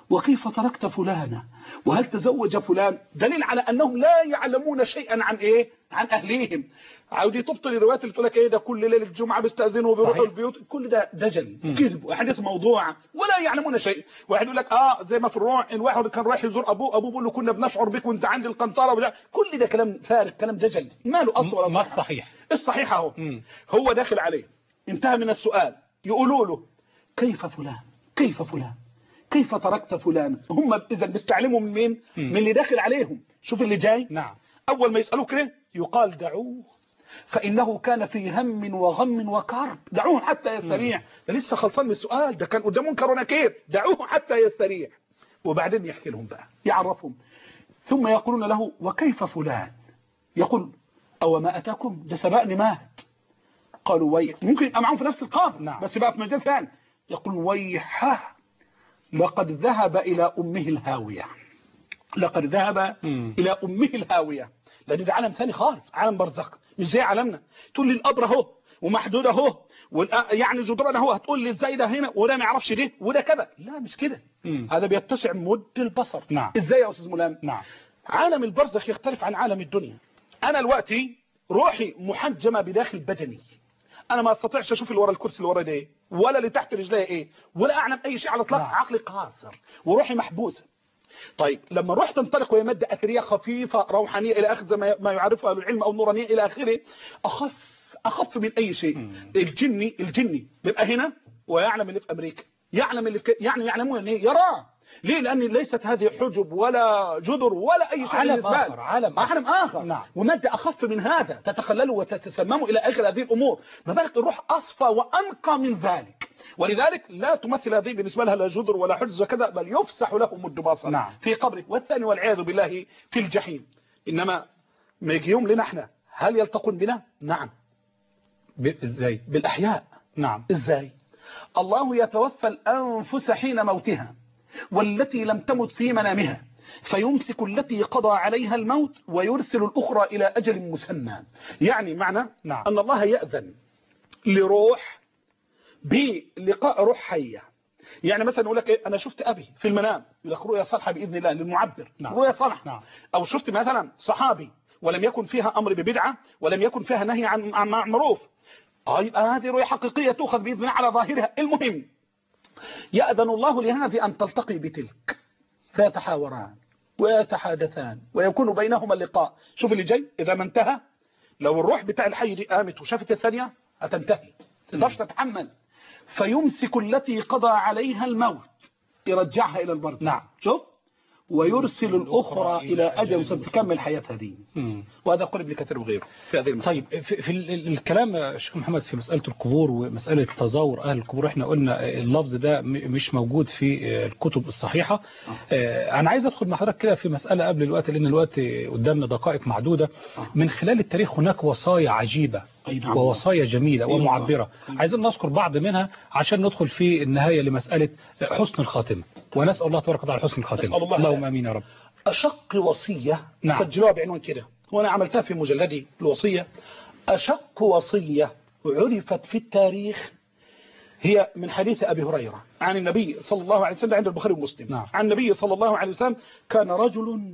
Speaker 2: وكيف تركت فلانا وهل تزوج فلان، دليل على أنهم لا يعلمون شيئا عن إيه؟ عن أهليهم. عاودي تبطل الروايات اللي تقول لك إيه ده كل ليلة الجمعة بيستأذنوا وبيروحوا البيوت، كل ده دجل وكذب وأحاديث موضوعة ولا يعلمون شيء. واحد يقول لك زي ما في الروح إن واحد كان رايح يزور أبوه بيقول له كنا بنشعر بك وأنت عند القنطرة كل ده كلام فارغ، كلام دجل ما له أصل ولا صحة.
Speaker 1: ما الصحيح؟
Speaker 2: الصحيح أهو هو داخل عليه انتهى من السؤال، يقولوا له كيف فلان كيف فلان كيف تركت فلان. هم إذا بيستعلموا من مين؟ من اللي داخل عليهم. شوف اللي جاي.
Speaker 1: نعم.
Speaker 2: أول ما يسألوك ليه يقال دعوه فإنه كان في هم وغم وكرب، دعوه حتى يستريح. ده لسه خلصان من السؤال، ده كان قدامه منكر ونكير، دعوه حتى يستريح. وبعدين يحكي لهم بقى يعرفهم، ثم يقولون له وكيف فلان، يقول أو ما أتاكم ده سبقني مات. قالوا ويح، ممكن يبقى معهم في نفس القابل.
Speaker 1: نعم.
Speaker 2: بس بقى في مجال ثاني. يقول ويحه لقد ذهب إلى أمه الهاوية، لقد ذهب إلى أمه الهاوية. لأن ده عالم ثاني خالص، عالم برزخ مش زي عالمنا. تقول لي القبر اهو ومحدود اهو يعني جدران اهو، هتقول لي ازاي ده هنا وده ما يعرفش ده وده كذا. لا مش كده، هذا بيتسع مد البصر.
Speaker 1: نعم.
Speaker 2: ازاي يا استاذ ملام؟
Speaker 1: نعم.
Speaker 2: عالم البرزخ يختلف عن عالم الدنيا. انا دلوقتي روحي محجمة بداخل بدني، انا ما استطيعش اشوف اللي ورا الكرسي اللي ورا ده ايه ولا اللي تحت رجلي ايه ولا اعلم اي شيء على الاطلاق.
Speaker 1: نعم.
Speaker 2: عقلي قاصر وروحي محبوسه. طيب لما روح تنطلق وهي ماده اثريه خفيفه روحانيه الى اخر ما يعرفه اهل العلم او نورانيه الى اخره، اخف من اي شيء. الجني بيبقى هنا ويعلم اللي في امريكا، يعلم اللي في يعني يعلمون ايه، يراه. ليه؟ لأن ليست هذه حجب ولا جدر ولا أي شيء بالنسبة له. عالم آخر. نعم. ومادة أخف من هذا تتخلل وتتسمم إلى آخر هذه الأمور. ما بالك الروح أصفى وأنقى من ذلك، ولذلك لا تمثل هذه بالنسبة لها لا جدر ولا حجز وكذا، بل يفسح له مد بصر. نعم. في قبره. والثاني والعياذ بالله في الجحيم. إنما ما يجي يوم لنا احنا هل يلتقون بنا؟ نعم.
Speaker 1: إزاي؟
Speaker 2: بالأحياء.
Speaker 1: نعم.
Speaker 2: إزاي؟ الله يتوفى الأنفس حين موتها والتي لم تمت في منامها فيمسك التي قضى عليها الموت ويرسل الأخرى إلى أجل مسمى. يعني معنى
Speaker 1: نعم.
Speaker 2: أن الله يأذن لروح بلقاء روح حية. يعني مثلا يقول لك إيه؟ أنا شفت أبي في المنام، يقول لك رؤيا صالحة بإذن الله للمعبر.
Speaker 1: نعم.
Speaker 2: رؤيا صالحة.
Speaker 1: نعم.
Speaker 2: أو شفت مثلا صحابي ولم يكن فيها أمر ببدعة ولم يكن فيها نهي عن معروف، يبقى هذه رؤيا حقيقية تؤخذ بإذن الله على ظاهرها. المهم يأذن الله لهذه أن تلتقي بتلك فيتحاوران ويتحادثان ويكون بينهما اللقاء. شوف اللي جاي، إذا ما انتهى لو الروح بتاع الحي دي قامت وشافت الثانية هتنتهي، تقدرش تتحمل. فيمسك التي قضى عليها الموت يرجعها إلى البرزخ. نعم. شوف ويرسل الأخرى إلى أجل تكمل حياتها دي. وهذا قول ابن كثير وغيره في هذه المسألة.
Speaker 1: طيب في الكلام يا شيخ محمد في مسألة القبور ومسألة تزاور أهل القبور، احنا قلنا اللفظ ده مش موجود في الكتب الصحيحة. أنا عايز أدخل مع حضرتك كده في مسألة قبل الوقت لأن الوقت قدامنا دقائق معدودة. من خلال التاريخ هناك وصايا عجيبة ووصايا جميلة ومعبرة، عايزين نذكر بعض منها عشان ندخل في النهاية لمسألة حسن الخاتمة، ونسأل الله تبارك وتعالى حسن الخاتمة. اللهم امين يا رب.
Speaker 2: أشق وصية.
Speaker 1: نعم.
Speaker 2: سجلوها بعنوان كده وانا عملتها في مجلدي الوصية. أشق وصية عرفت في التاريخ هي من حديث أبي هريرة عن النبي صلى الله عليه وسلم عند البخاري ومسلم.
Speaker 1: نعم.
Speaker 2: عن النبي صلى الله عليه وسلم كان رجل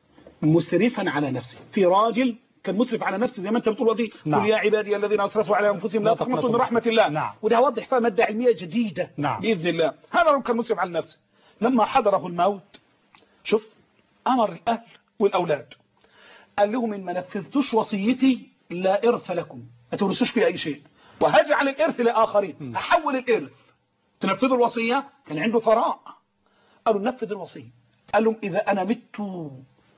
Speaker 2: مسرفا على نفسه. في راجل كان مسرف على نفسه زي ما انت بتقول ودي.
Speaker 1: نعم.
Speaker 2: قل يا عبادي الذين اسرفوا على انفسهم لا تقنطوا من رحمة الله.
Speaker 1: نعم.
Speaker 2: وده وضح فيها مادة علمية جديدة.
Speaker 1: نعم.
Speaker 2: بإذن الله. هذا الرجل كان مسرف على نفسه. لما حضره الموت شوف أمر الأهل والأولاد قال لهم إن ما نفذتوش وصيتي لا إرث لكم، ما تورثوش في أي شيء، وهجعل الإرث لآخرين. أحول الإرث. تنفذوا الوصية. كان عنده ثراء. قالوا نفذ الوصية. قال لهم إذا أنا مت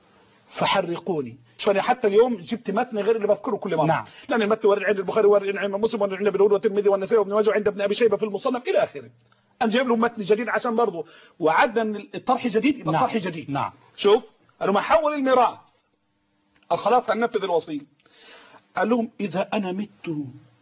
Speaker 2: فحرقوني. شوف أنا حتى اليوم جبت متن غير اللي بذكره كل مرة.
Speaker 1: نعم.
Speaker 2: لأن المتن ورد عند البخاري ورد عند مسلم ورد عند ابن داود والترمذي والنسائي وابن ماجه وعند ابن أبي شيبة في المصنف إلى آخره. أنا جايب لهم متن جديد عشان برضه وعدنا الطرح جديد يبقى
Speaker 1: نعم.
Speaker 2: الطرح جديد.
Speaker 1: نعم.
Speaker 2: شوف قالوا ما حول الميراث. خلاص هننفذ الوصية. قال لهم إذا أنا مت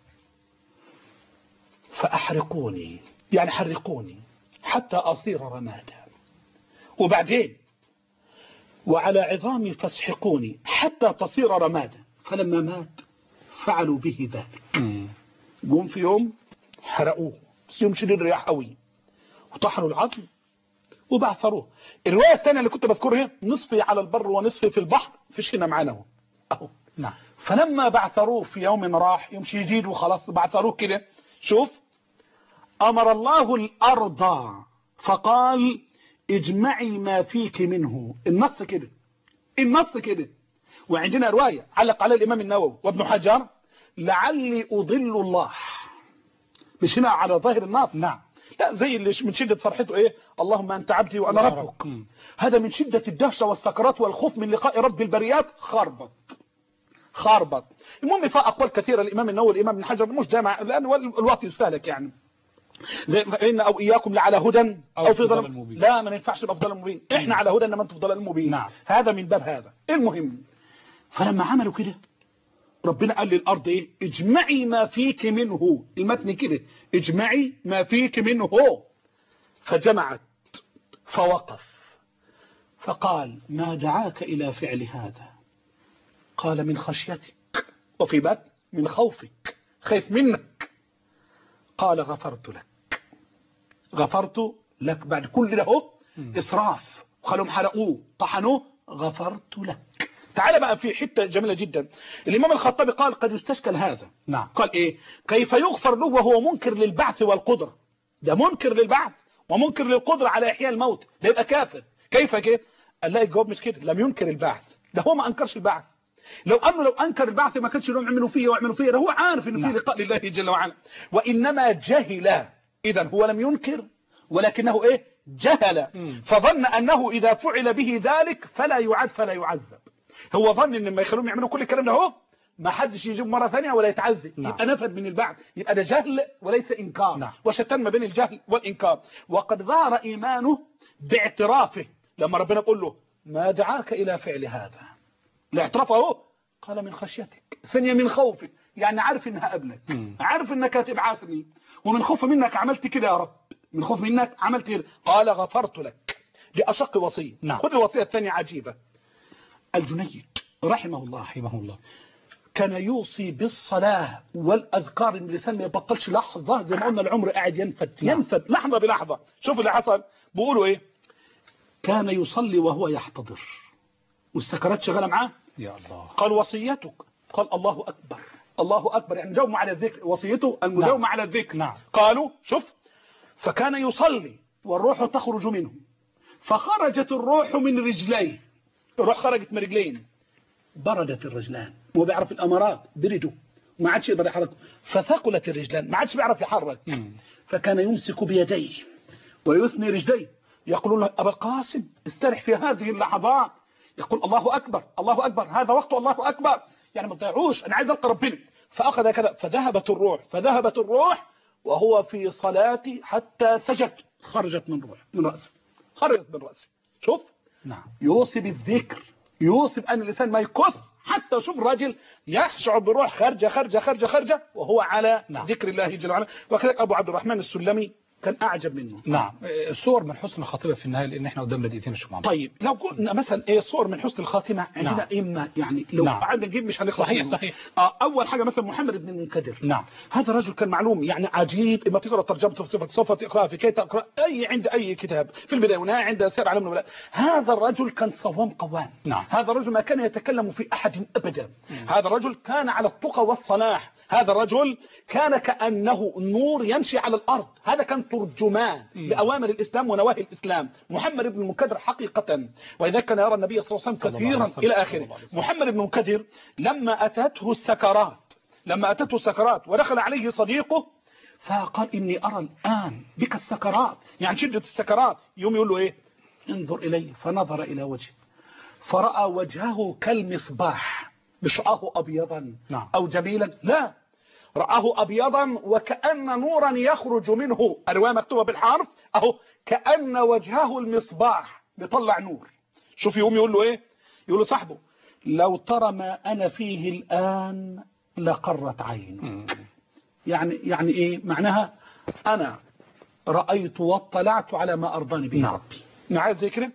Speaker 2: فأحرقوني، يعني حرقوني حتى أصير رمادا، وبعدين وعلى عظامي فاسحقوني حتى تصير رمادا. فلما مات فعلوا به ذلك. قوم في يوم حرقوه، بس يوم شديد رياح قوي، وطحنوا العظم وبعثروه. الرواية الثانية اللي كنت بذكرها نصفي على البر ونصفي في البحر، فيش هنا معانا اهو.
Speaker 1: نعم.
Speaker 2: فلما بعثروه في يوم راح يوم جديد وخلاص بعثروه كده، شوف أمر الله الأرض فقال اجمعي ما فيك منه. النص كده، النص كده. وعندنا رواية علق على الإمام النووي وابن حجر لعلي أضل الله، مش هنا على ظاهر النص.
Speaker 1: نعم.
Speaker 2: لا زي اللي من شدة فرحته ايه اللهم أنت عبدي وأنا ربك. هذا من شدة الدهشة والسكرات والخوف من لقاء رب البريات خاربط. المهم في أقوال كثيرة الإمام النووي والإمام ابن حجر مش جامع لأن الوقت يستهلك يعني، زي إن أو إياكم لعلى هدى أو في ضلال مبين. لا ما ينفعش نبقى في ضلال مبين، إحنا على هدى إنما أنتم في ضلال مبين.
Speaker 1: نعم.
Speaker 2: هذا من باب هذا. المهم فلما عملوا كده ربنا قال للأرض إيه اجمعي ما فيك منه. المتن كده اجمعي ما فيك منه. فجمعت فوقف فقال ما دعاك إلى فعل هذا؟ قال من خشيتك، وفي بات من خوفك، خايف منك. قال غفرت لك بعد كل ده إسراف، وخلهم حرقوه طحنوه، غفرت لك. تعال بقى في حتة جميلة جدا. الإمام الخطابي قال قد يستشكل هذا.
Speaker 1: نعم.
Speaker 2: قال إيه كيف يغفر له وهو منكر للبعث والقدرة؟ ده منكر للبعث ومنكر للقدرة على إحياء الموت، ده يبقى كافر. كيف كده؟ قال لا الجواب مش كده، لم ينكر البعث، ده هو ما أنكرش البعث. لو أنكر البعث ما كانش لهم يعملوا فيه ده هو عارف إنه في لقاء لله جل وعلا، وإنما جهل. إذا هو لم ينكر ولكنه إيه جهل، فظن أنه إذا فعل به ذلك فلا يعاد فلا يعذب. هو ظن إن ما يخلوهم يعملوا كل الكلام ده هو ما حدش يجيب مرة ثانية ولا يتعذب.
Speaker 1: نعم.
Speaker 2: يبقى نفد من البعث، يبقى ده جهل وليس إنكار.
Speaker 1: نعم.
Speaker 2: وشتان ما بين الجهل والإنكار. وقد ظهر إيمانه باعترافه لما ربنا يقول له ما دعاك إلى فعل هذا. الاعتراف قال من خشيتك، ثانية من خوفك، يعني عارف إنها قبلك، عارف إنك هتبعثني، ومن خوف منك عملت كده يا رب، من خوف منك عملت كده. قال غفرت لك. دي أشق وصية.
Speaker 1: نعم.
Speaker 2: خذ الوصية الثانية عجيبة. الجنيد رحمه الله كان يوصي بالصلاة والأذكار، من لسان ما يبطلش لحظة، زي ما قلنا العمر قاعد ينفد لحظة بلحظة. شوف اللي حصل بيقولوا إيه كان يصلي وهو يحتضر والسكرات شغالة معاه.
Speaker 1: يا الله.
Speaker 2: قال وصيتك، قال الله أكبر يعني مداوم على الذكر، وصيته المداومة. نعم. على الذكر.
Speaker 1: نعم.
Speaker 2: قالوا شوف فكان يصلي والروح تخرج منه، فخرجت الروح من رجليه، الروح خرجت من رجلين، بردت الرجلان، هو بيعرف الأمارات، بردوا ما عادش يقدر يحرك، فثقلت الرجلان ما عادش بيعرف يحرك. فكان يمسك بيديه ويثني رجليه، يقول له أبا القاسم استرح في هذه اللحظات، يقول الله أكبر هذا وقت الله أكبر، يعني ما تضيعوش أنا عايز ألقى ربنا. فأخذ كذا فذهبت الروح وهو في صلاتي حتى سجد، خرجت من رأسه. شوف.
Speaker 1: نعم.
Speaker 2: يوصي بالذكر، يوصي بأن الإنسان ما يكف، حتى شوف الراجل يشعر بروح خارجة وهو على ذكر الله جل وعلا. وكذلك أبو عبد الرحمن السلمي كان أعجب منه.
Speaker 1: نعم. الصور من حسن الخاتمة في النهاية، لأن احنا قدامنا دقيقتين مش معنا.
Speaker 2: طيب لو قلنا مثلا صور من حسن الخاتمة عندنا إما يعني لو قعدنا نجيب مش هنخلص.
Speaker 1: صحيح.
Speaker 2: أول حاجة مثلا محمد بن المنكدر.
Speaker 1: نعم.
Speaker 2: هذا الرجل كان معلوم يعني عجيب، إما تقرأ ترجمته في صفة تقرأ في كي تقرأ عند أي كتاب في البداية والنهاية عند سير علم النبلاء. هذا الرجل كان صوام قوام.
Speaker 1: نعم.
Speaker 2: هذا الرجل ما كان يتكلم في أحد أبدا. هذا الرجل كان على التقى والصلاح. هذا الرجل كان كأنه نور يمشي على الأرض. هذا كان ترجمان لأوامر الإسلام ونواهي الإسلام. محمد بن المنكدر حقيقة، وإذا كان يرى النبي صلى الله عليه وسلم كثيرا إلى آخره. محمد بن المنكدر لما أتته السكرات ودخل عليه صديقه فقال إني أرى الآن بك السكرات، يعني شدة السكرات. يوم يقول له إيه انظر إلي، فنظر إلى وجهه فرأى وجهه كالمصباح، مش رآه أبيضا أو جميلا، لا رآه أبيضا وكأن نورا يخرج منه، الرواية مكتوبة بالحرف أهو كأن وجهه المصباح بيطلع نور. شوف يقوم يقول له إيه، يقول له صاحبه لو ترى ما أنا فيه الآن لقرت عينك. يعني إيه معناها؟ أنا رأيت واطلعت على ما أرضاني به ربي. عايز زي كده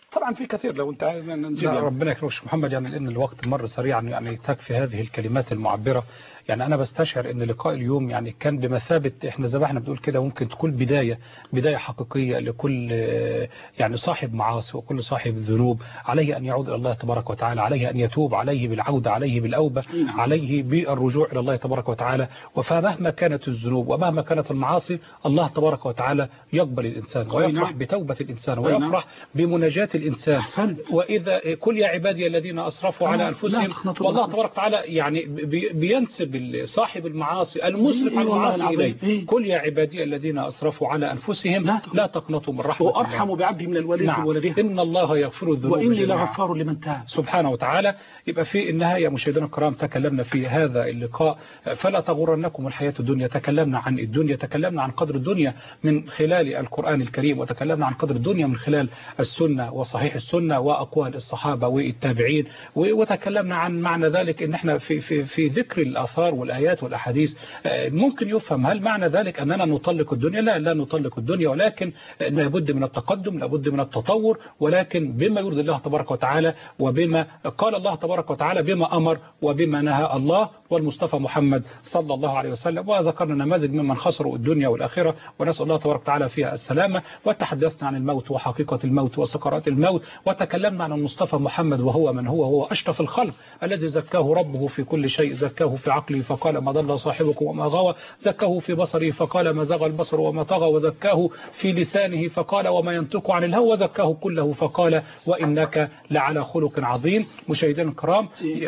Speaker 2: طبعا في كثير لو انت عايز نجيب يعني.
Speaker 1: ربنا يكرمك محمد، يعني لان الوقت مر سريعا، يعني تكفي هذه الكلمات المعبرة. يعني أنا بستشعر أن لقاء اليوم يعني كان بمثابة، إحنا زي ما احنا بنقول كده، ممكن تكون بداية حقيقية لكل يعني صاحب معاصي وكل صاحب ذنوب، عليه أن يعود إلى الله تبارك وتعالى، عليه أن يتوب، عليه بالعودة، عليه بالأوبة، عليه بالرجوع إلى الله تبارك وتعالى. فمهما كانت الذنوب ومهما كانت المعاصي، الله تبارك وتعالى يقبل الإنسان ويفرح بتوبة الإنسان ويفرح بمناجاة الإنسان. وإذا كل يا عبادي الذين أسرفوا على أنفسهم، والله تبارك وتعالى يعني بينسب صاحب المعاصي المسرف على المعاصي إليه. كل يا عبادي الذين أسرفوا على أنفسهم لا تقنطوا من رحمة الله،
Speaker 2: وأرحموا بعبده من الوالد وولده،
Speaker 1: إن الله يغفر الذنوب
Speaker 2: وإني لغفار لمن تاب
Speaker 1: سبحانه وتعالى. يبقى في النهاية مشاهدينا الكرام تكلمنا في هذا اللقاء فلا تغرنكم الحياة الدنيا، تكلمنا عن الدنيا، تكلمنا عن قدر الدنيا من خلال القرآن الكريم، وتكلمنا عن قدر الدنيا من خلال السنة وصحيح السنة وأقوال الصحابة والتابعين، وتكلمنا عن معنى ذلك إن احنا في ذكر الآثار والآيات والأحاديث ممكن يفهم هل معنى ذلك أننا نطلق الدنيا؟ لا نطلق الدنيا، ولكن لابد من التقدم، لابد من التطور، ولكن بما يرضي الله تبارك وتعالى، وبما قال الله تبارك وتعالى، بما أمر وبما نهى الله والمصطفى محمد صلى الله عليه وسلم. وذكرنا نماذج ممن خسروا الدنيا والآخرة، ونسأل الله تبارك وتعالى فيها السلامة. وتحدثنا عن الموت وحقيقة الموت وسكرات الموت، وتكلمنا عن المصطفى محمد وهو من هو أشرف الخلق الذي زكاه ربه في كل شيء، زكاه في عقله فقال ما ضل صاحبكم وما غوى، زكاه في بصره فقال ما زغى البصر وما طغى، وزكاه في لسانه فقال وما ينطق عن الهوى، وزكاه كله فقال وإنك لعلى خلق عظيم. مشاهدينا الكرام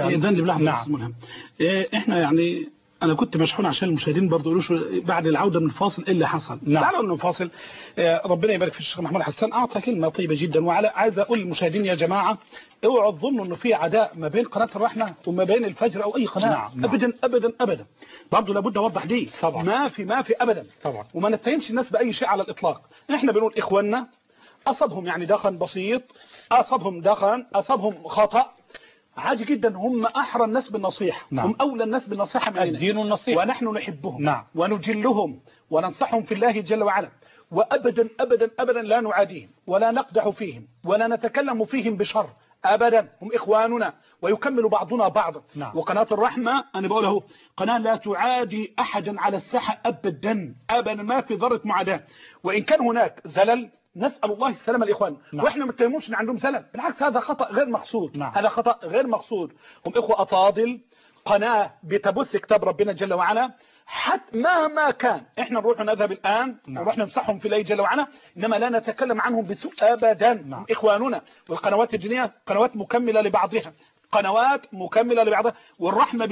Speaker 2: نعم. احنا يعني انا كنت مشحون عشان المشاهدين برضه يقولوا بعد العوده من الفاصل ايه اللي حصل. تعالوا انه فاصل. ربنا يبارك في الشيخ محمود حسان، اعطى كلمه طيبه جدا. وعلى عايز اقول للمشاهدين يا جماعه اوعوا تظنوا انه في عداء ما بين قناه الرحمه وما بين الفجر او اي قناه. ابدا ابدا ابدا. برضه لابد اوضح دي.
Speaker 1: طبعا.
Speaker 2: ما في ابدا.
Speaker 1: طبعا.
Speaker 2: وما نتهمش الناس باي شيء على الاطلاق. احنا بنقول اخواننا اصابهم يعني دخن بسيط، اصابهم خطأ، عادي جدا، هم أحرى الناس بالنصيحة. هم أولى الناس بالنصيحة مننا،
Speaker 1: الدين والنصيحة،
Speaker 2: ونحن نحبهم ونجلهم وننصحهم في الله جل وعلا، وأبدا أبدا أبدا لا نعاديهم ولا نقدح فيهم ولا نتكلم فيهم بشر أبدا. هم إخواننا ويكمل بعضنا بعضا. وقناة الرحمة أنا بقوله قناة لا تعادي أحدا على الساحة أبدا أبدا، ما في ذرة معاداة. وإن كان هناك زلل نسأل الله السلامة الإخوان. واحنا ما نتهموش ان عندهم زلل، بالعكس هذا خطأ غير مقصود. هذا خطأ غير مقصود. هم إخوة أفاضل، قناة بتبث كتاب ربنا جل وعلا، حتى مهما كان احنا نروح نذهب الآن ونروح نمسحهم في الله جل وعلا، انما لا نتكلم عنهم بسوء ابدا. هم إخواننا، والقنوات الدينية قنوات مكملة لبعضها، قنوات مكملة لبعضها. والرحمة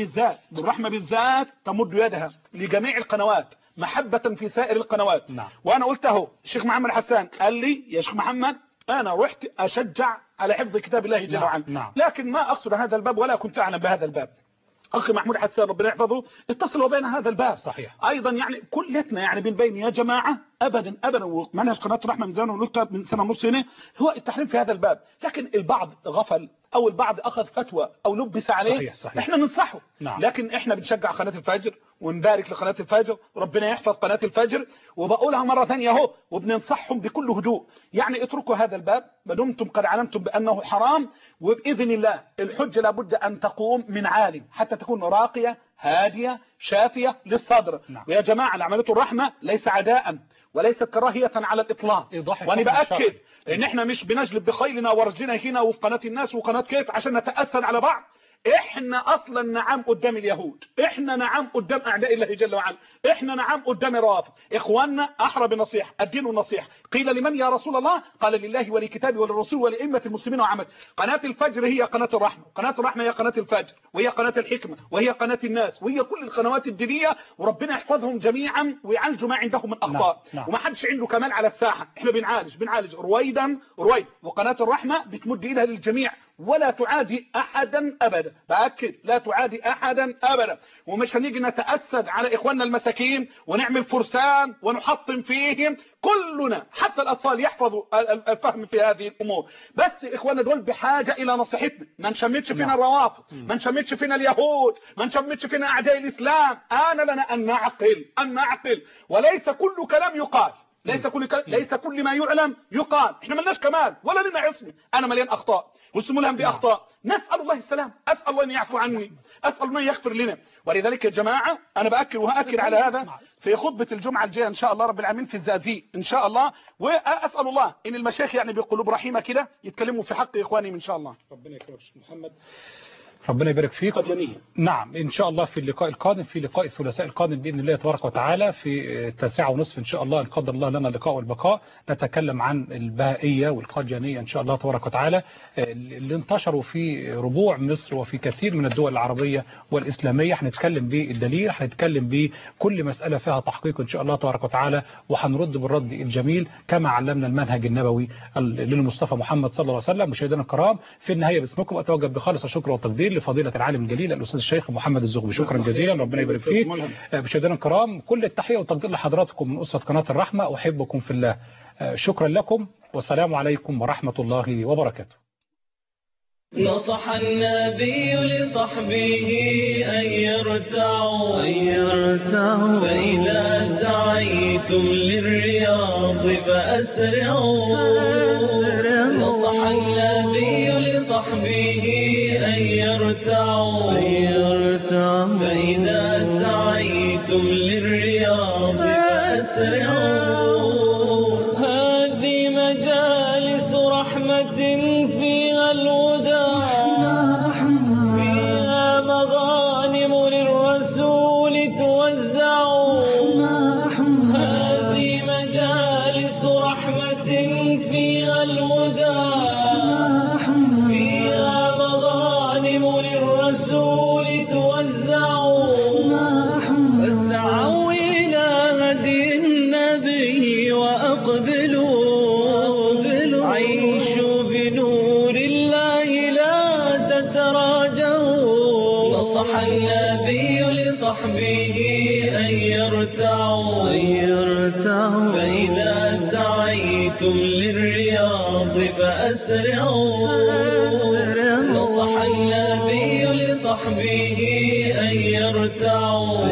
Speaker 2: بالذات تمد يدها لجميع القنوات محبة في سائر القنوات. وأنا قلته الشيخ محمد حسان قال لي يا شيخ محمد أنا رحت أشجع على حفظ كتاب الله جل وعلا، لكن ما أقصد هذا الباب ولا كنت أعلم بهذا الباب. أخي محمود حسان ربنا يحفظه اتصل وبين هذا الباب.
Speaker 1: صحيح.
Speaker 2: أيضا يعني كلتنا يعني بين يا جماعة أبدا أبدا. ومنهج قناة الرحمة من زمان ونقطة من سنة ونص هنا هو التحريم في هذا الباب، لكن البعض غفل أو البعض أخذ فتوى أو لبس عليه.
Speaker 1: صحيح.
Speaker 2: إحنا ننصحه. لكن إحنا بنشجع قناة الفجر ونبارك لقناة الفجر، ربنا يحفظ قناة الفجر، وبقولها مرة ثانية اهو، وبننصحهم بكل هدوء. يعني اتركوا هذا الباب ما دمتم قد علمتم بأنه حرام، وبإذن الله الحجة لابد أن تقوم من عالم حتى تكون راقية هادية شافية للصدر. ويا جماعة العملية الرحمة ليس عداء وليست كراهية على الإطلاق. وأنا بأكد لأن احنا مش بنجلب بخيلنا ورجلنا هنا وفي قناة الناس وقناة كيف عشان نتأسد على بعض. احنا اصلا نعم قدام اليهود، احنا نعم قدام اعداء الله جل وعلا، احنا نعم قدام الروافض. اخواننا احرى بالنصيحه، الدين والنصيحه. قيل لمن يا رسول الله؟ قال لله ولكتابه وللرسول ولائمه المسلمين وعامه. قناه الفجر هي قناه الرحمه، قناه الرحمه هي قناه الفجر، وهي قناه الحكمه، وهي قناه الناس، وهي كل القنوات الدينيه، وربنا يحفظهم جميعا ويعالجوا ما عندهم من اخطاء. وما حدش عنده كمال على الساحه، احنا بنعالج رويدا. وقناه الرحمه بتمد ايدها للجميع ولا تعادي احدا ابدا. باكد لا تعادي احدا ابدا. ومش هنيجي نتاسد على اخواننا المساكين ونعمل فرسان ونحطم فيهم. كلنا حتى الاطفال يحفظوا الفهم في هذه الامور. بس اخواننا دول بحاجه الى نصيحتنا، ما نشمتش فينا الروافض، ما نشمتش فينا اليهود، ما نشمتش فينا اعداء الاسلام. انا لنا ان نعقل وليس كل كلام يقال ليس كل ما يعلم يقال. احنا ملناش كمال ولا لنا عصمه. انا مليان اخطاء والسمو لهم باخطاء. نسال الله السلام، اسال الله ان يعفو عني، اسال الله ان يغفر لنا. ولذلك يا جماعه انا باكد وهاكد على هذا في خطبه الجمعه الجايه ان شاء الله رب العالمين في الزقازيق ان شاء الله. واسال الله ان المشايخ يعني بقلوب رحيمه كده يتكلموا في حق اخوانهم ان شاء الله.
Speaker 1: ربنا يكرمك محمد، ربنا يبارك فيك. نعم إن شاء الله في اللقاء القادم، في لقاء الثلاثاء القادم بإذن الله تبارك وتعالى في 9:30 إن شاء الله، إن قدر الله لنا اللقاء والبقاء، نتكلم عن البهائية والقاديانية إن شاء الله تبارك وتعالى اللي انتشروا في ربوع مصر وفي كثير من الدول العربية والإسلامية. هنتكلم بالدليل، هنتكلم بكل مسألة فيها تحقيق إن شاء الله تبارك وتعالى، وهنرد بالرد الجميل كما علمنا المنهج النبوي للمصطفى محمد صلى الله عليه وسلم. مشاهدينا الكرام، في النهاية باسمكم أتوجه بخالص الشكر والتقدير لفضيلة العالم الجليل الأستاذ الشيخ محمد الزغبي. شكرا جزيلا، ربنا يبارك فيك. مشاهدينا الكرام، كل التحية والتقدير لحضراتكم من أسرة قناة الرحمة، أحبكم في الله. شكرا لكم والسلام عليكم ورحمة الله وبركاته.
Speaker 5: نصح النبي لصحبه أن يرتعوا فإذا سعيتم للرياض فأسرعوا. نصح النبي لصحبه أن يرتعوا فإذا سعيتم للرياض فأسرعوا. هذه مجالس رحمة فيها الهدى، فيها مغانم للرسول توزعوا. هذه مجالس رحمة فيها الهدى، فيها مغانم للرسول توزعوا. فاسعوا إلى هدي النبي وأقبلوا، عيشوا بنور الله لا تتراجعوا. نصح النبي لصحبه أن يرتعوا فإذا سعيتم للرياض فأسرعوا. نصح النبي لصحبه أن يرتعوا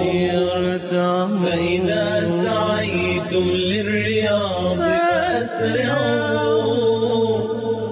Speaker 5: فإذا سعيتم للرياض فأسرعوا.